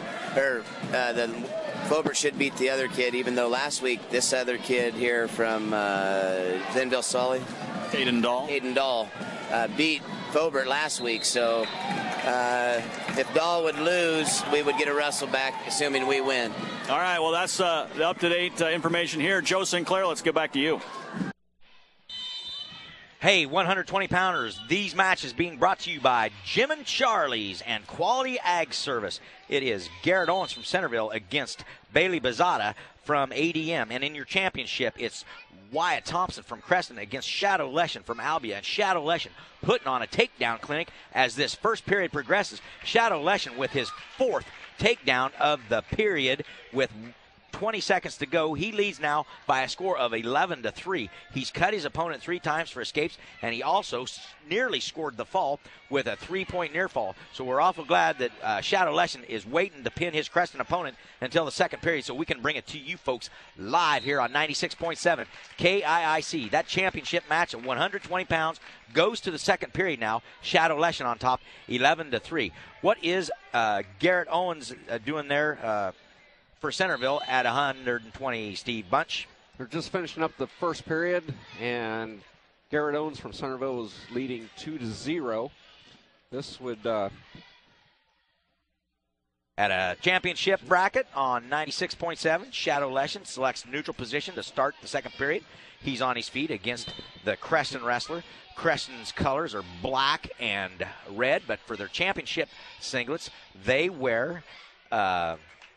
Speaker 5: Fulbert should beat the other kid, even though last week this other kid here from Linville-Sully,
Speaker 2: Caden
Speaker 5: Dahl beat Fulbert last week. So if Dahl would lose, we would get a wrestle back, assuming we win.
Speaker 2: All right, well, that's the up-to-date information here. Joe Sinclair, let's get back to you.
Speaker 3: Hey, 120-pounders, these matches being brought to you by Jim and Charlie's and Quality Ag Service. It is Garrett Owens from Centerville against Bailey Bazada from ADM. And in your championship, it's Wyatt Thompson from Creston against Shadow Leshen from Albia. And Shadow Leshen putting on a takedown clinic as this first period progresses. Shadow Leshen with his fourth takedown of the period with 20 seconds to go. He leads now by a score of 11-3. He's cut his opponent 3 times for escapes, and he also nearly scored the fall with a 3-point near fall. So we're awful glad that Shadow Leshen is waiting to pin his Creston opponent until the second period so we can bring it to you folks live here on 96.7 KIIC. That championship match at 120 pounds goes to the second period now. Shadow Leshen on top, 11-3. What is Garrett Owens doing there for Centerville at 120, Steve Bunch?
Speaker 4: They're just finishing up the first period, and Garrett Owens from Centerville was leading 2-0. This would
Speaker 3: at a championship bracket on 96.7, Shadow Leshen selects neutral position to start the second period. He's on his feet against the Creston wrestler. Creston's colors are black and red, but for their championship singlets, they wear a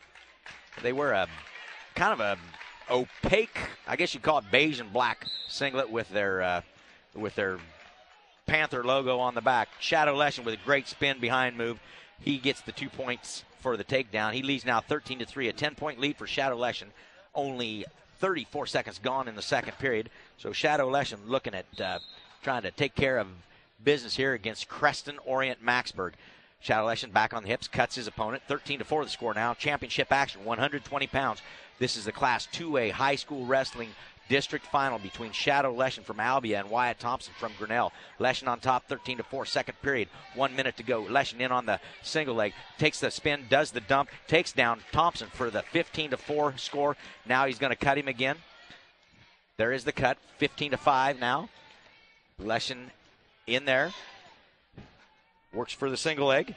Speaker 3: kind of a opaque, I guess you'd call it beige and black singlet with their Panther logo on the back. Shadow Leshen with a great spin behind move. He gets the 2 points for the takedown. He leads now 13-3, a 10-point lead for Shadow Leshen. Only 34 seconds gone in the second period. So Shadow Leshen looking at trying to take care of business here against Creston Orient Maxburg. Shadow Leshen back on the hips, cuts his opponent. 13-4 the score now. Championship action, 120 pounds. This is the Class 2A high school wrestling district final between Shadow Leshen from Albia and Wyatt Thompson from Grinnell. Leshen on top, 13-4, second period. 1 minute to go. Leshen in on the single leg, takes the spin, does the dump, takes down Thompson for the 15-4 score. Now he's going to cut him again. There is the cut, 15-5 now. Leshen in there. Works for the single leg.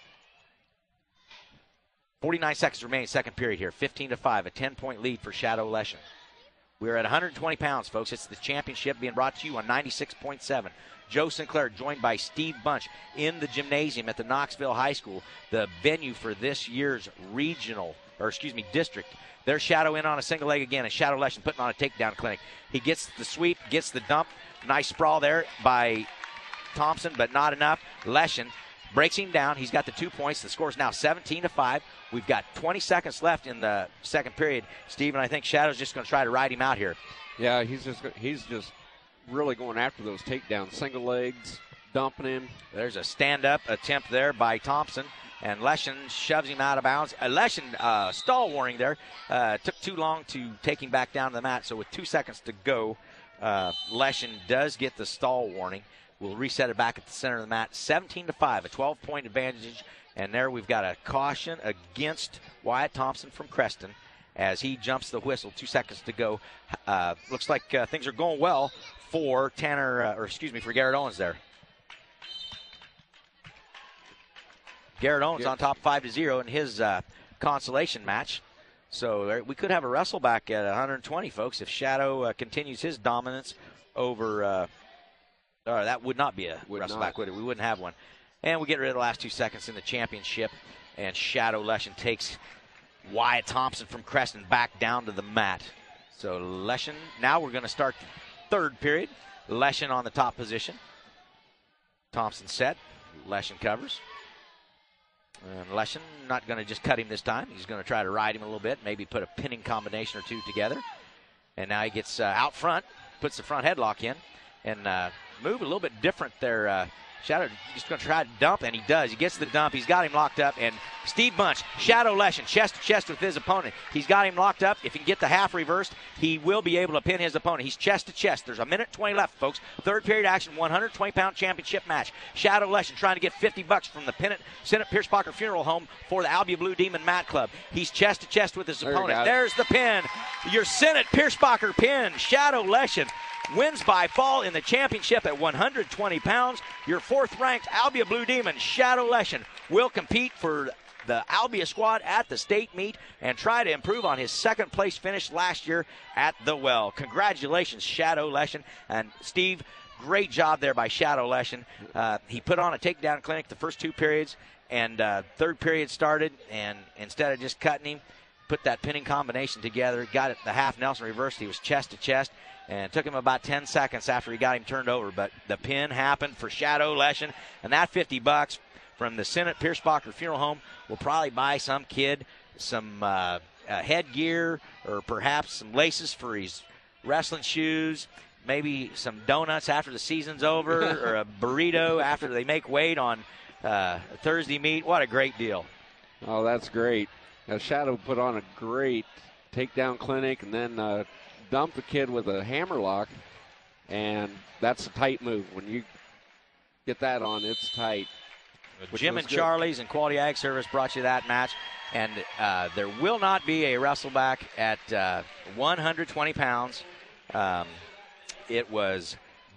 Speaker 3: 49 seconds remaining, second period here. 15-5, a 10-point lead for Shadow Leshen. We're at 120 pounds, folks. It's the championship being brought to you on 96.7. Joe Sinclair joined by Steve Bunch in the gymnasium at the Knoxville High School, the venue for this year's district. There's Shadow in on a single leg again, and Shadow Leshen putting on a takedown clinic. He gets the sweep, gets the dump. Nice sprawl there by Thompson, but not enough. Leshen breaks him down. He's got the 2 points. The score is now 17-5. We've got 20 seconds left in the second period. Steve, and I think Shadow's just going to try to ride him out here.
Speaker 4: Yeah, he's just really going after those takedowns. Single legs, dumping him.
Speaker 3: There's a stand-up attempt there by Thompson, and Leshen shoves him out of bounds. Leshen, stall warning there. Took too long to take him back down to the mat, so with 2 seconds to go, Leshen does get the stall warning. We'll reset it back at the center of the mat. 17-5, a 12-point advantage. And there we've got a caution against Wyatt Thompson from Creston as he jumps the whistle. 2 seconds to go. Looks like things are going well for for Garrett Owens there. Garrett Owens on top 5-0 in his consolation match. So we could have a wrestle back at 120, folks, if Shadow continues his dominance over that would not be a wrestle back, would it? We wouldn't have one. And we get rid of the last 2 seconds in the championship. And Shadow Leshen takes Wyatt Thompson from Creston back down to the mat. So Leshen, now we're going to start the third period. Leshen on the top position. Thompson set. Leshen covers. And Leshen not going to just cut him this time. He's going to try to ride him a little bit, maybe put a pinning combination or two together. And now he gets out front, puts the front headlock in, and move a little bit different there. Shadow just going to try to dump, and he does. He gets the dump. He's got him locked up, and Steve Bunch, Shadow Leshen, chest to chest with his opponent. He's got him locked up. If he can get the half reversed, he will be able to pin his opponent. He's chest to chest. There's a minute 20 left, folks. Third period action, 120-pound championship match. Shadow Leshen trying to get $50 from the Senate Pierce-Packer Funeral Home for the Albia Blue Demon Mat Club. He's chest to chest with his opponent. There's the pin. Your Senate Pierce-Packer pin. Shadow Leshen wins by fall in the championship at 120 pounds. Your fourth-ranked Albia Blue Demon, Shadow Leshen, will compete for the Albia squad at the state meet and try to improve on his second-place finish last year at the Well. Congratulations, Shadow Leshen. And Steve, great job there by Shadow Leshen. He put on a takedown clinic the first 2 periods, and third period started, and instead of just cutting him, put that pinning combination together, got it the half Nelson reversed. He was chest to chest. And it took him about 10 seconds after he got him turned over. But the pin happened for Shadow Leshen. And that $50 from the Senate Pierce-Packer Funeral Home will probably buy some kid some headgear or perhaps some laces for his wrestling shoes, maybe some donuts after the season's over or a burrito after they make weight on Thursday meet. What a great deal.
Speaker 4: Oh, that's great. Now, Shadow put on a great takedown clinic and then dump the kid with a hammerlock, and that's a tight move. When you get that on, it's tight.
Speaker 3: Jim and Charlie's and Quality Ag Service brought you that match, and there will not be a wrestleback at 120 pounds. It was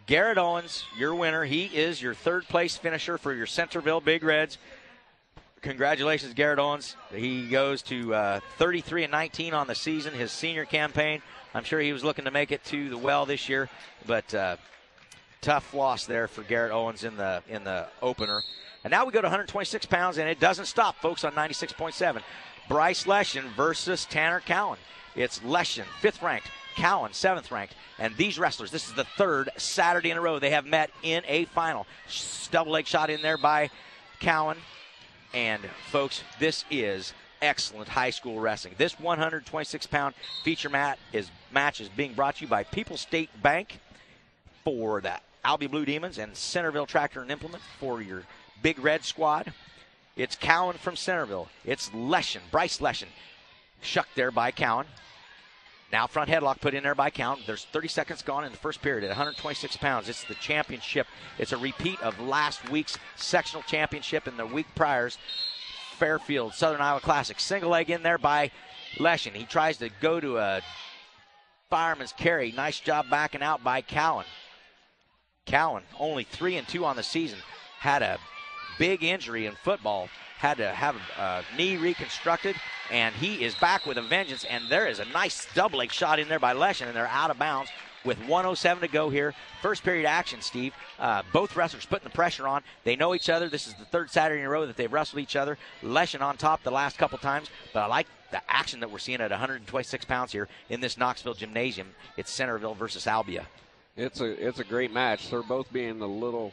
Speaker 3: Garrett Owens, your winner. He is your third-place finisher for your Centerville Big Reds. Congratulations, Garrett Owens. He goes to 33-19 on the season, his senior campaign. I'm sure he was looking to make it to the well this year, but tough loss there for Garrett Owens in the opener. And now we go to 126 pounds, and it doesn't stop, folks, on 96.7. Bryce Leshen versus Tanner Cowan. It's Leshen, 5th ranked, Cowan, 7th ranked. And these wrestlers, this is the third Saturday in a row they have met in a final. Double leg shot in there by Cowan. And, folks, this is excellent high school wrestling. This 126-pound feature match is being brought to you by People's State Bank for the Albie Blue Demons and Centerville Tractor and Implement for your Big Red squad. It's Cowan from Centerville. It's Leshen, Bryce Leshen, shucked there by Cowan. Now front headlock put in there by Cowan. There's 30 seconds gone in the first period at 126 pounds. It's the championship. It's a repeat of last week's sectional championship and the week prior's Fairfield Southern Iowa Classic. Single leg in there by Leshen. He tries to go to a fireman's carry. Nice job backing out by Cowan. Cowan, only 3-2 on the season, had a big injury in football, had to have a knee reconstructed, and he is back with a vengeance, and there is a nice double leg shot in there by Leshen, and they're out of bounds with 1:07 to go here. First period action, Steve. Both wrestlers putting the pressure on. They know each other. This is the third Saturday in a row that they've wrestled each other. Leshen on top the last couple times, but I like the action that we're seeing at 126 pounds here in this Knoxville gymnasium. It's Centerville versus Albia.
Speaker 4: It's a great match. They're both being a little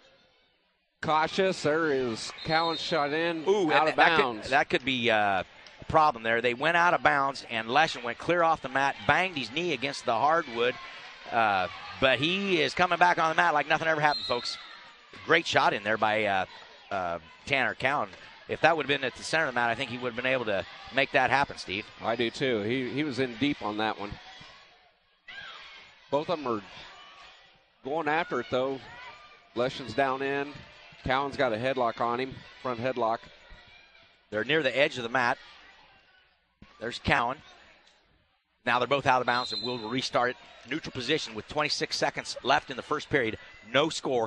Speaker 4: cautious. There is Cowan shot in, out of bounds.
Speaker 3: That could be a problem there. They went out of bounds, and Leshen went clear off the mat, banged his knee against the hardwood, but he is coming back on the mat like nothing ever happened, folks. Great shot in there by Tanner Cowan. If that would have been at the center of the mat, I think he would have been able to make that happen, Steve.
Speaker 4: I do, too. He was in deep on that one. Both of them are going after it, though. Leshen's down in. Cowan's got a headlock on him, front headlock.
Speaker 3: They're near the edge of the mat. There's Cowan. Now they're both out of bounds, and we'll restart it. Neutral position with 26 seconds left in the first period. No score.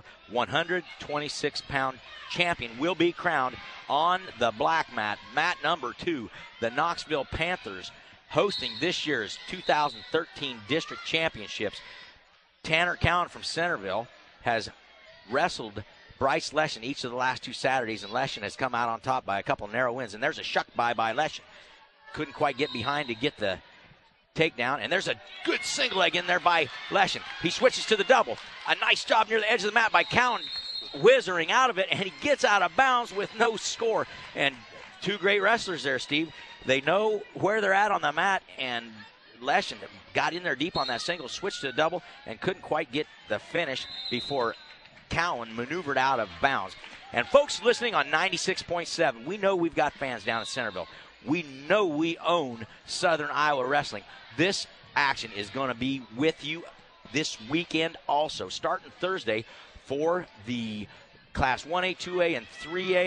Speaker 3: 126-pound champion will be crowned on the black mat. Mat number 2, the Knoxville Panthers hosting this year's 2013 district championships. Tanner Cowan from Centerville has wrestled Bryce Leshen each of the last 2 Saturdays, and Leshen has come out on top by a couple narrow wins. And there's a shuck by Leshen. Couldn't quite get behind to get the takedown. And there's a good single leg in there by Leshen. He switches to the double. A nice job near the edge of the mat by Cowan, whizzing out of it, and he gets out of bounds with no score. And 2 great wrestlers there, Steve. They know where they're at on the mat, and Leshen got in there deep on that single, switched to the double, and couldn't quite get the finish before Cowan maneuvered out of bounds. And folks listening on 96.7, we know we've got fans down at Centerville. We know we own Southern Iowa Wrestling. This action is going to be with you this weekend also, starting Thursday for the Class 1A, 2A, and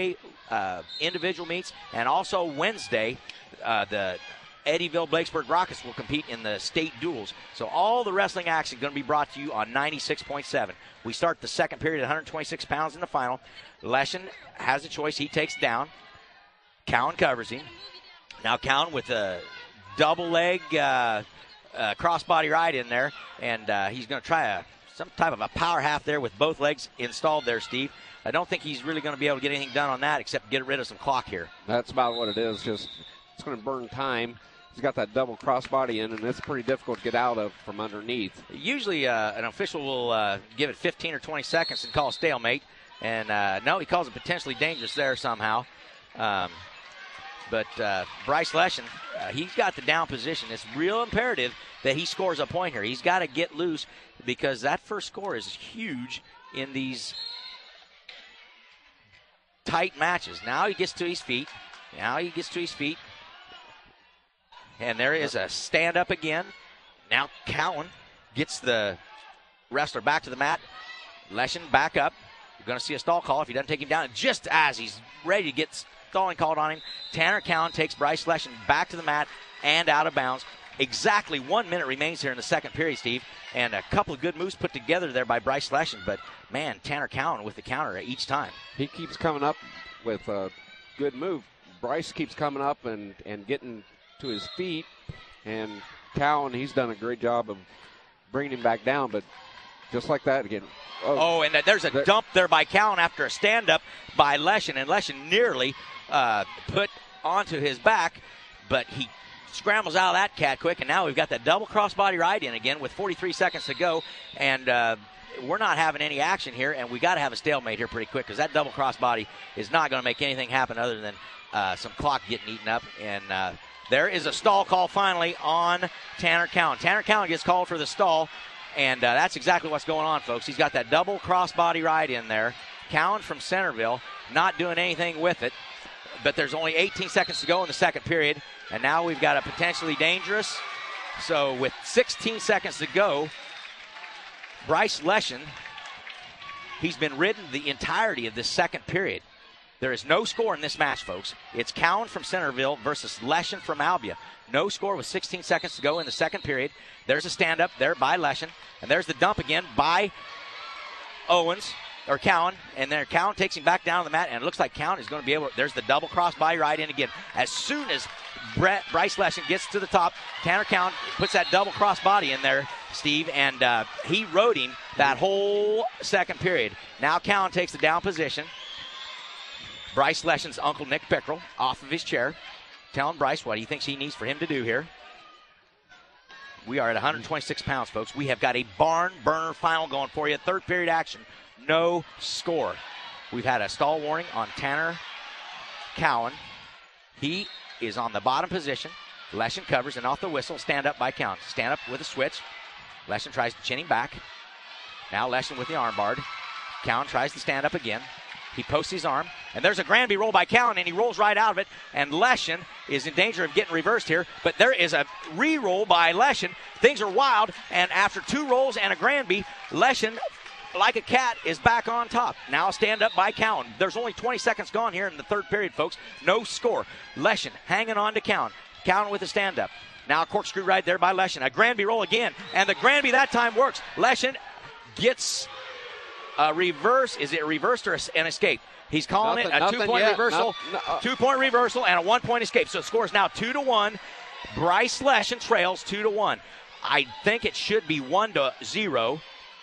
Speaker 3: 3A individual meets, and also Wednesday, the Eddyville Blakesburg Rockets will compete in the state duels. So all the wrestling action going to be brought to you on 96.7. We start the second period at 126 pounds in the final. Leshen has a choice. He takes down. Cowan covers him. Now Cowan with a double leg crossbody ride in there, and he's going to try some type of a power half there with both legs installed there, Steve. I don't think he's really going to be able to get anything done on that except get rid of some clock here.
Speaker 4: That's about what it is. Just it's going to burn time. He's got that double crossbody in, and it's pretty difficult to get out of from underneath.
Speaker 3: Usually an official will give it 15 or 20 seconds and call a stalemate. And no, he calls it potentially dangerous there somehow. But Bryce Leshen, he's got the down position. It's real imperative that he scores a point here. He's got to get loose because that first score is huge in these tight matches. Now he gets to his feet. And there is a stand-up again. Now Cowan gets the wrestler back to the mat. Leshen back up. You're going to see a stall call if he doesn't take him down. And just as he's ready to get stalling called on him, Tanner Cowan takes Bryce Leshen back to the mat and out of bounds. exactly 1 minute remains here in the second period, Steve, and a couple of good moves put together there by Bryce Leshen. But, man, Tanner Cowan with the counter each time.
Speaker 4: He keeps coming up with a good move. Bryce keeps coming up and getting to his feet, and Cowan, he's done a great job of bringing him back down, but just like that again.
Speaker 3: Oh, and there's a dump there by Cowan after a stand-up by Leshen, and Leshen nearly put onto his back, but he scrambles out of that cat quick, and now we've got that double crossbody ride in again with 43 seconds to go, and we're not having any action here, and we got to have a stalemate here pretty quick because that double crossbody is not going to make anything happen other than some clock getting eaten up, and there is a stall call finally on Tanner Cowan. Tanner Cowan gets called for the stall, and that's exactly what's going on, folks. He's got that double crossbody ride in there. Cowan from Centerville not doing anything with it, but there's only 18 seconds to go in the second period, and now we've got a potentially dangerous. So with 16 seconds to go, Bryce Leshen, he's been ridden the entirety of this second period. There is no score in this match, folks. It's Cowan from Centerville versus Leshen from Albia. No score with 16 seconds to go in the second period. There's a stand-up there by Leshen, and there's the dump again by Cowan, and then Cowan takes him back down to the mat, and it looks like Cowan is going to be able to, there's the double crossbody ride in again. As soon as Bryce Leshen gets to the top, Tanner Cowan puts that double crossbody in there, Steve, and he rode him that whole second period. Now Cowan takes the down position. Bryce Leshen's uncle, Nick Pickrell, off of his chair, telling Bryce what he thinks he needs for him to do here. We are at 126 pounds, folks. We have got a barn burner final going for you. Third period action. No score. We've had a stall warning on Tanner Cowan. He is on the bottom position. Leshen covers, and off the whistle, stand up by Cowan. Stand up with a switch. Leshen tries to chin him back. Now Leshen with the armbar. Cowan tries to stand up again. He posts his arm, and there's a Granby roll by Cowan, and he rolls right out of it, and Leshen is in danger of getting reversed here, but there is a re-roll by Leshen. Things are wild, and after two rolls and a Granby, Leshen, like a cat, is back on top. Now stand up by Cowan. There's only 20 seconds gone here in the third period, folks. No score. Leshen hanging on to Cowan. Cowan with a stand-up. Now a corkscrew right there by Leshen. A Granby roll again, and the Granby that time works. Leshen gets a reverse. Is it reversed or an escape? He's calling it a 2-point reversal, 2-point reversal, and a 1-point escape. So the score is now 2-1. Bryce Leshen trails 2-1. I think it should be 1-0.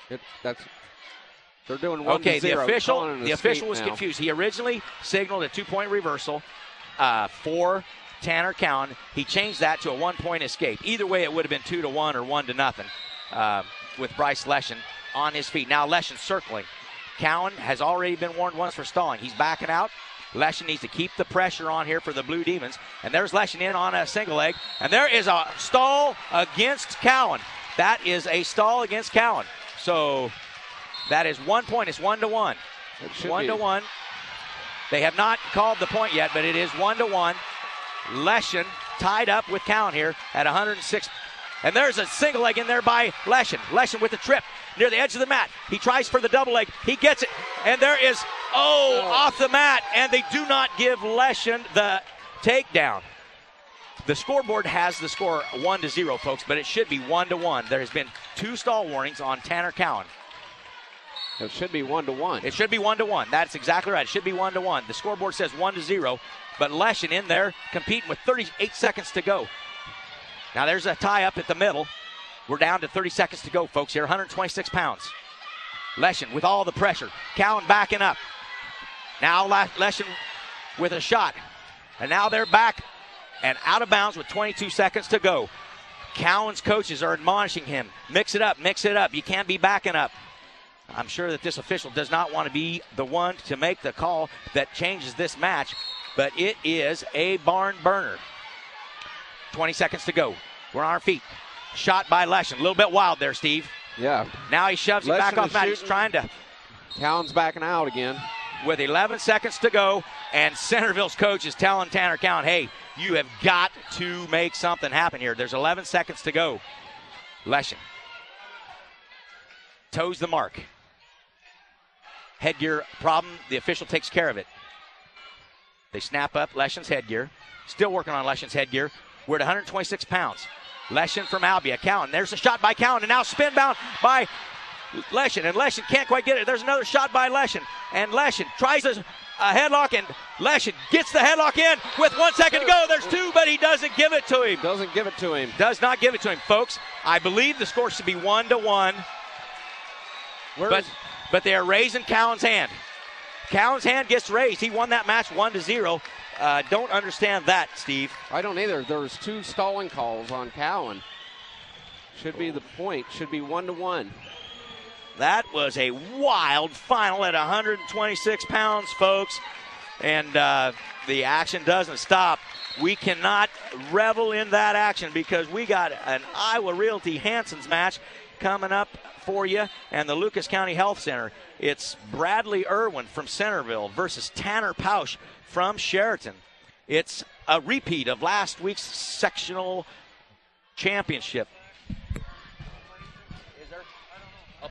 Speaker 4: They're doing 1-0.
Speaker 3: Okay, the official was confused. He originally signaled a 2-point reversal for Tanner Cowan. He changed that to a 1-point escape. Either way, it would have been 2-1 or 1-0 with Bryce Leshen on his feet. Now Leshen circling. Cowan has already been warned once for stalling. He's backing out. Leshen needs to keep the pressure on here for the Blue Demons. And there's Leshen in on a single leg. And there is a stall against Cowan. That is a stall against Cowan. So that is 1 point. It's 1-1. 1-1. They have not called the point yet, but it is 1-1. Leshen tied up with Cowan here at 106. And there's a single leg in there by Leshen. Leshen with the trip near the edge of the mat. He tries for the double leg. He gets it. And there is, off the mat. And they do not give Leshen the takedown. The scoreboard has the score 1-0, folks, but it should be 1-1. There has been 2 stall warnings on Tanner Cowan.
Speaker 4: It should be 1-1.
Speaker 3: It should be 1-1. That's exactly right. It should be 1-1. The scoreboard says 1-0, but Leshen in there competing with 38 seconds to go. Now there's a tie up at the middle. We're down to 30 seconds to go, folks, here, 126 pounds. Leshen with all the pressure. Cowan backing up. Now Leshen with a shot. And now they're back and out of bounds with 22 seconds to go. Cowan's coaches are admonishing him. Mix it up, mix it up. You can't be backing up. I'm sure that this official does not want to be the one to make the call that changes this match, but it is a barn burner. 20 seconds to go. We're on our feet. Shot by Leshen. A little bit wild there, Steve.
Speaker 4: Yeah.
Speaker 3: Now he shoves it back off mat. He's trying to.
Speaker 4: Cowan's backing out again.
Speaker 3: With 11 seconds to go, and Centerville's coach is telling Tanner Cowan, hey, you have got to make something happen here. There's 11 seconds to go. Leshen toes the mark. Headgear problem, the official takes care of it. They snap up Leshen's headgear. Still working on Leshen's headgear. We're at 126 pounds. Leshin from Albia. Cowan, there's a shot by Cowan, and now spin bound by Leshin, and Leshin can't quite get it. There's another shot by Leshin, and Leshin tries a headlock, and Leshin gets the headlock in with 1 second to go. There's two, but he doesn't give it to him.
Speaker 4: Doesn't give it to him.
Speaker 3: Does not give it to him, folks. I believe the score should be 1-1. But they are raising Cowan's hand. Cowan's hand gets raised. He won that match 1-0. Don't understand that, Steve.
Speaker 4: I don't either. There was 2 stalling calls on Cowan. Should be the point. Should be 1-1.
Speaker 3: That was a wild final at 126 pounds, folks. And the action doesn't stop. We cannot revel in that action because we got an Iowa Realty Hanson's match coming up for you, and the Lucas County Health Center. It's Bradley Irwin from Centerville versus Tanner Pausch from Sheraton. It's a repeat of last week's sectional championship.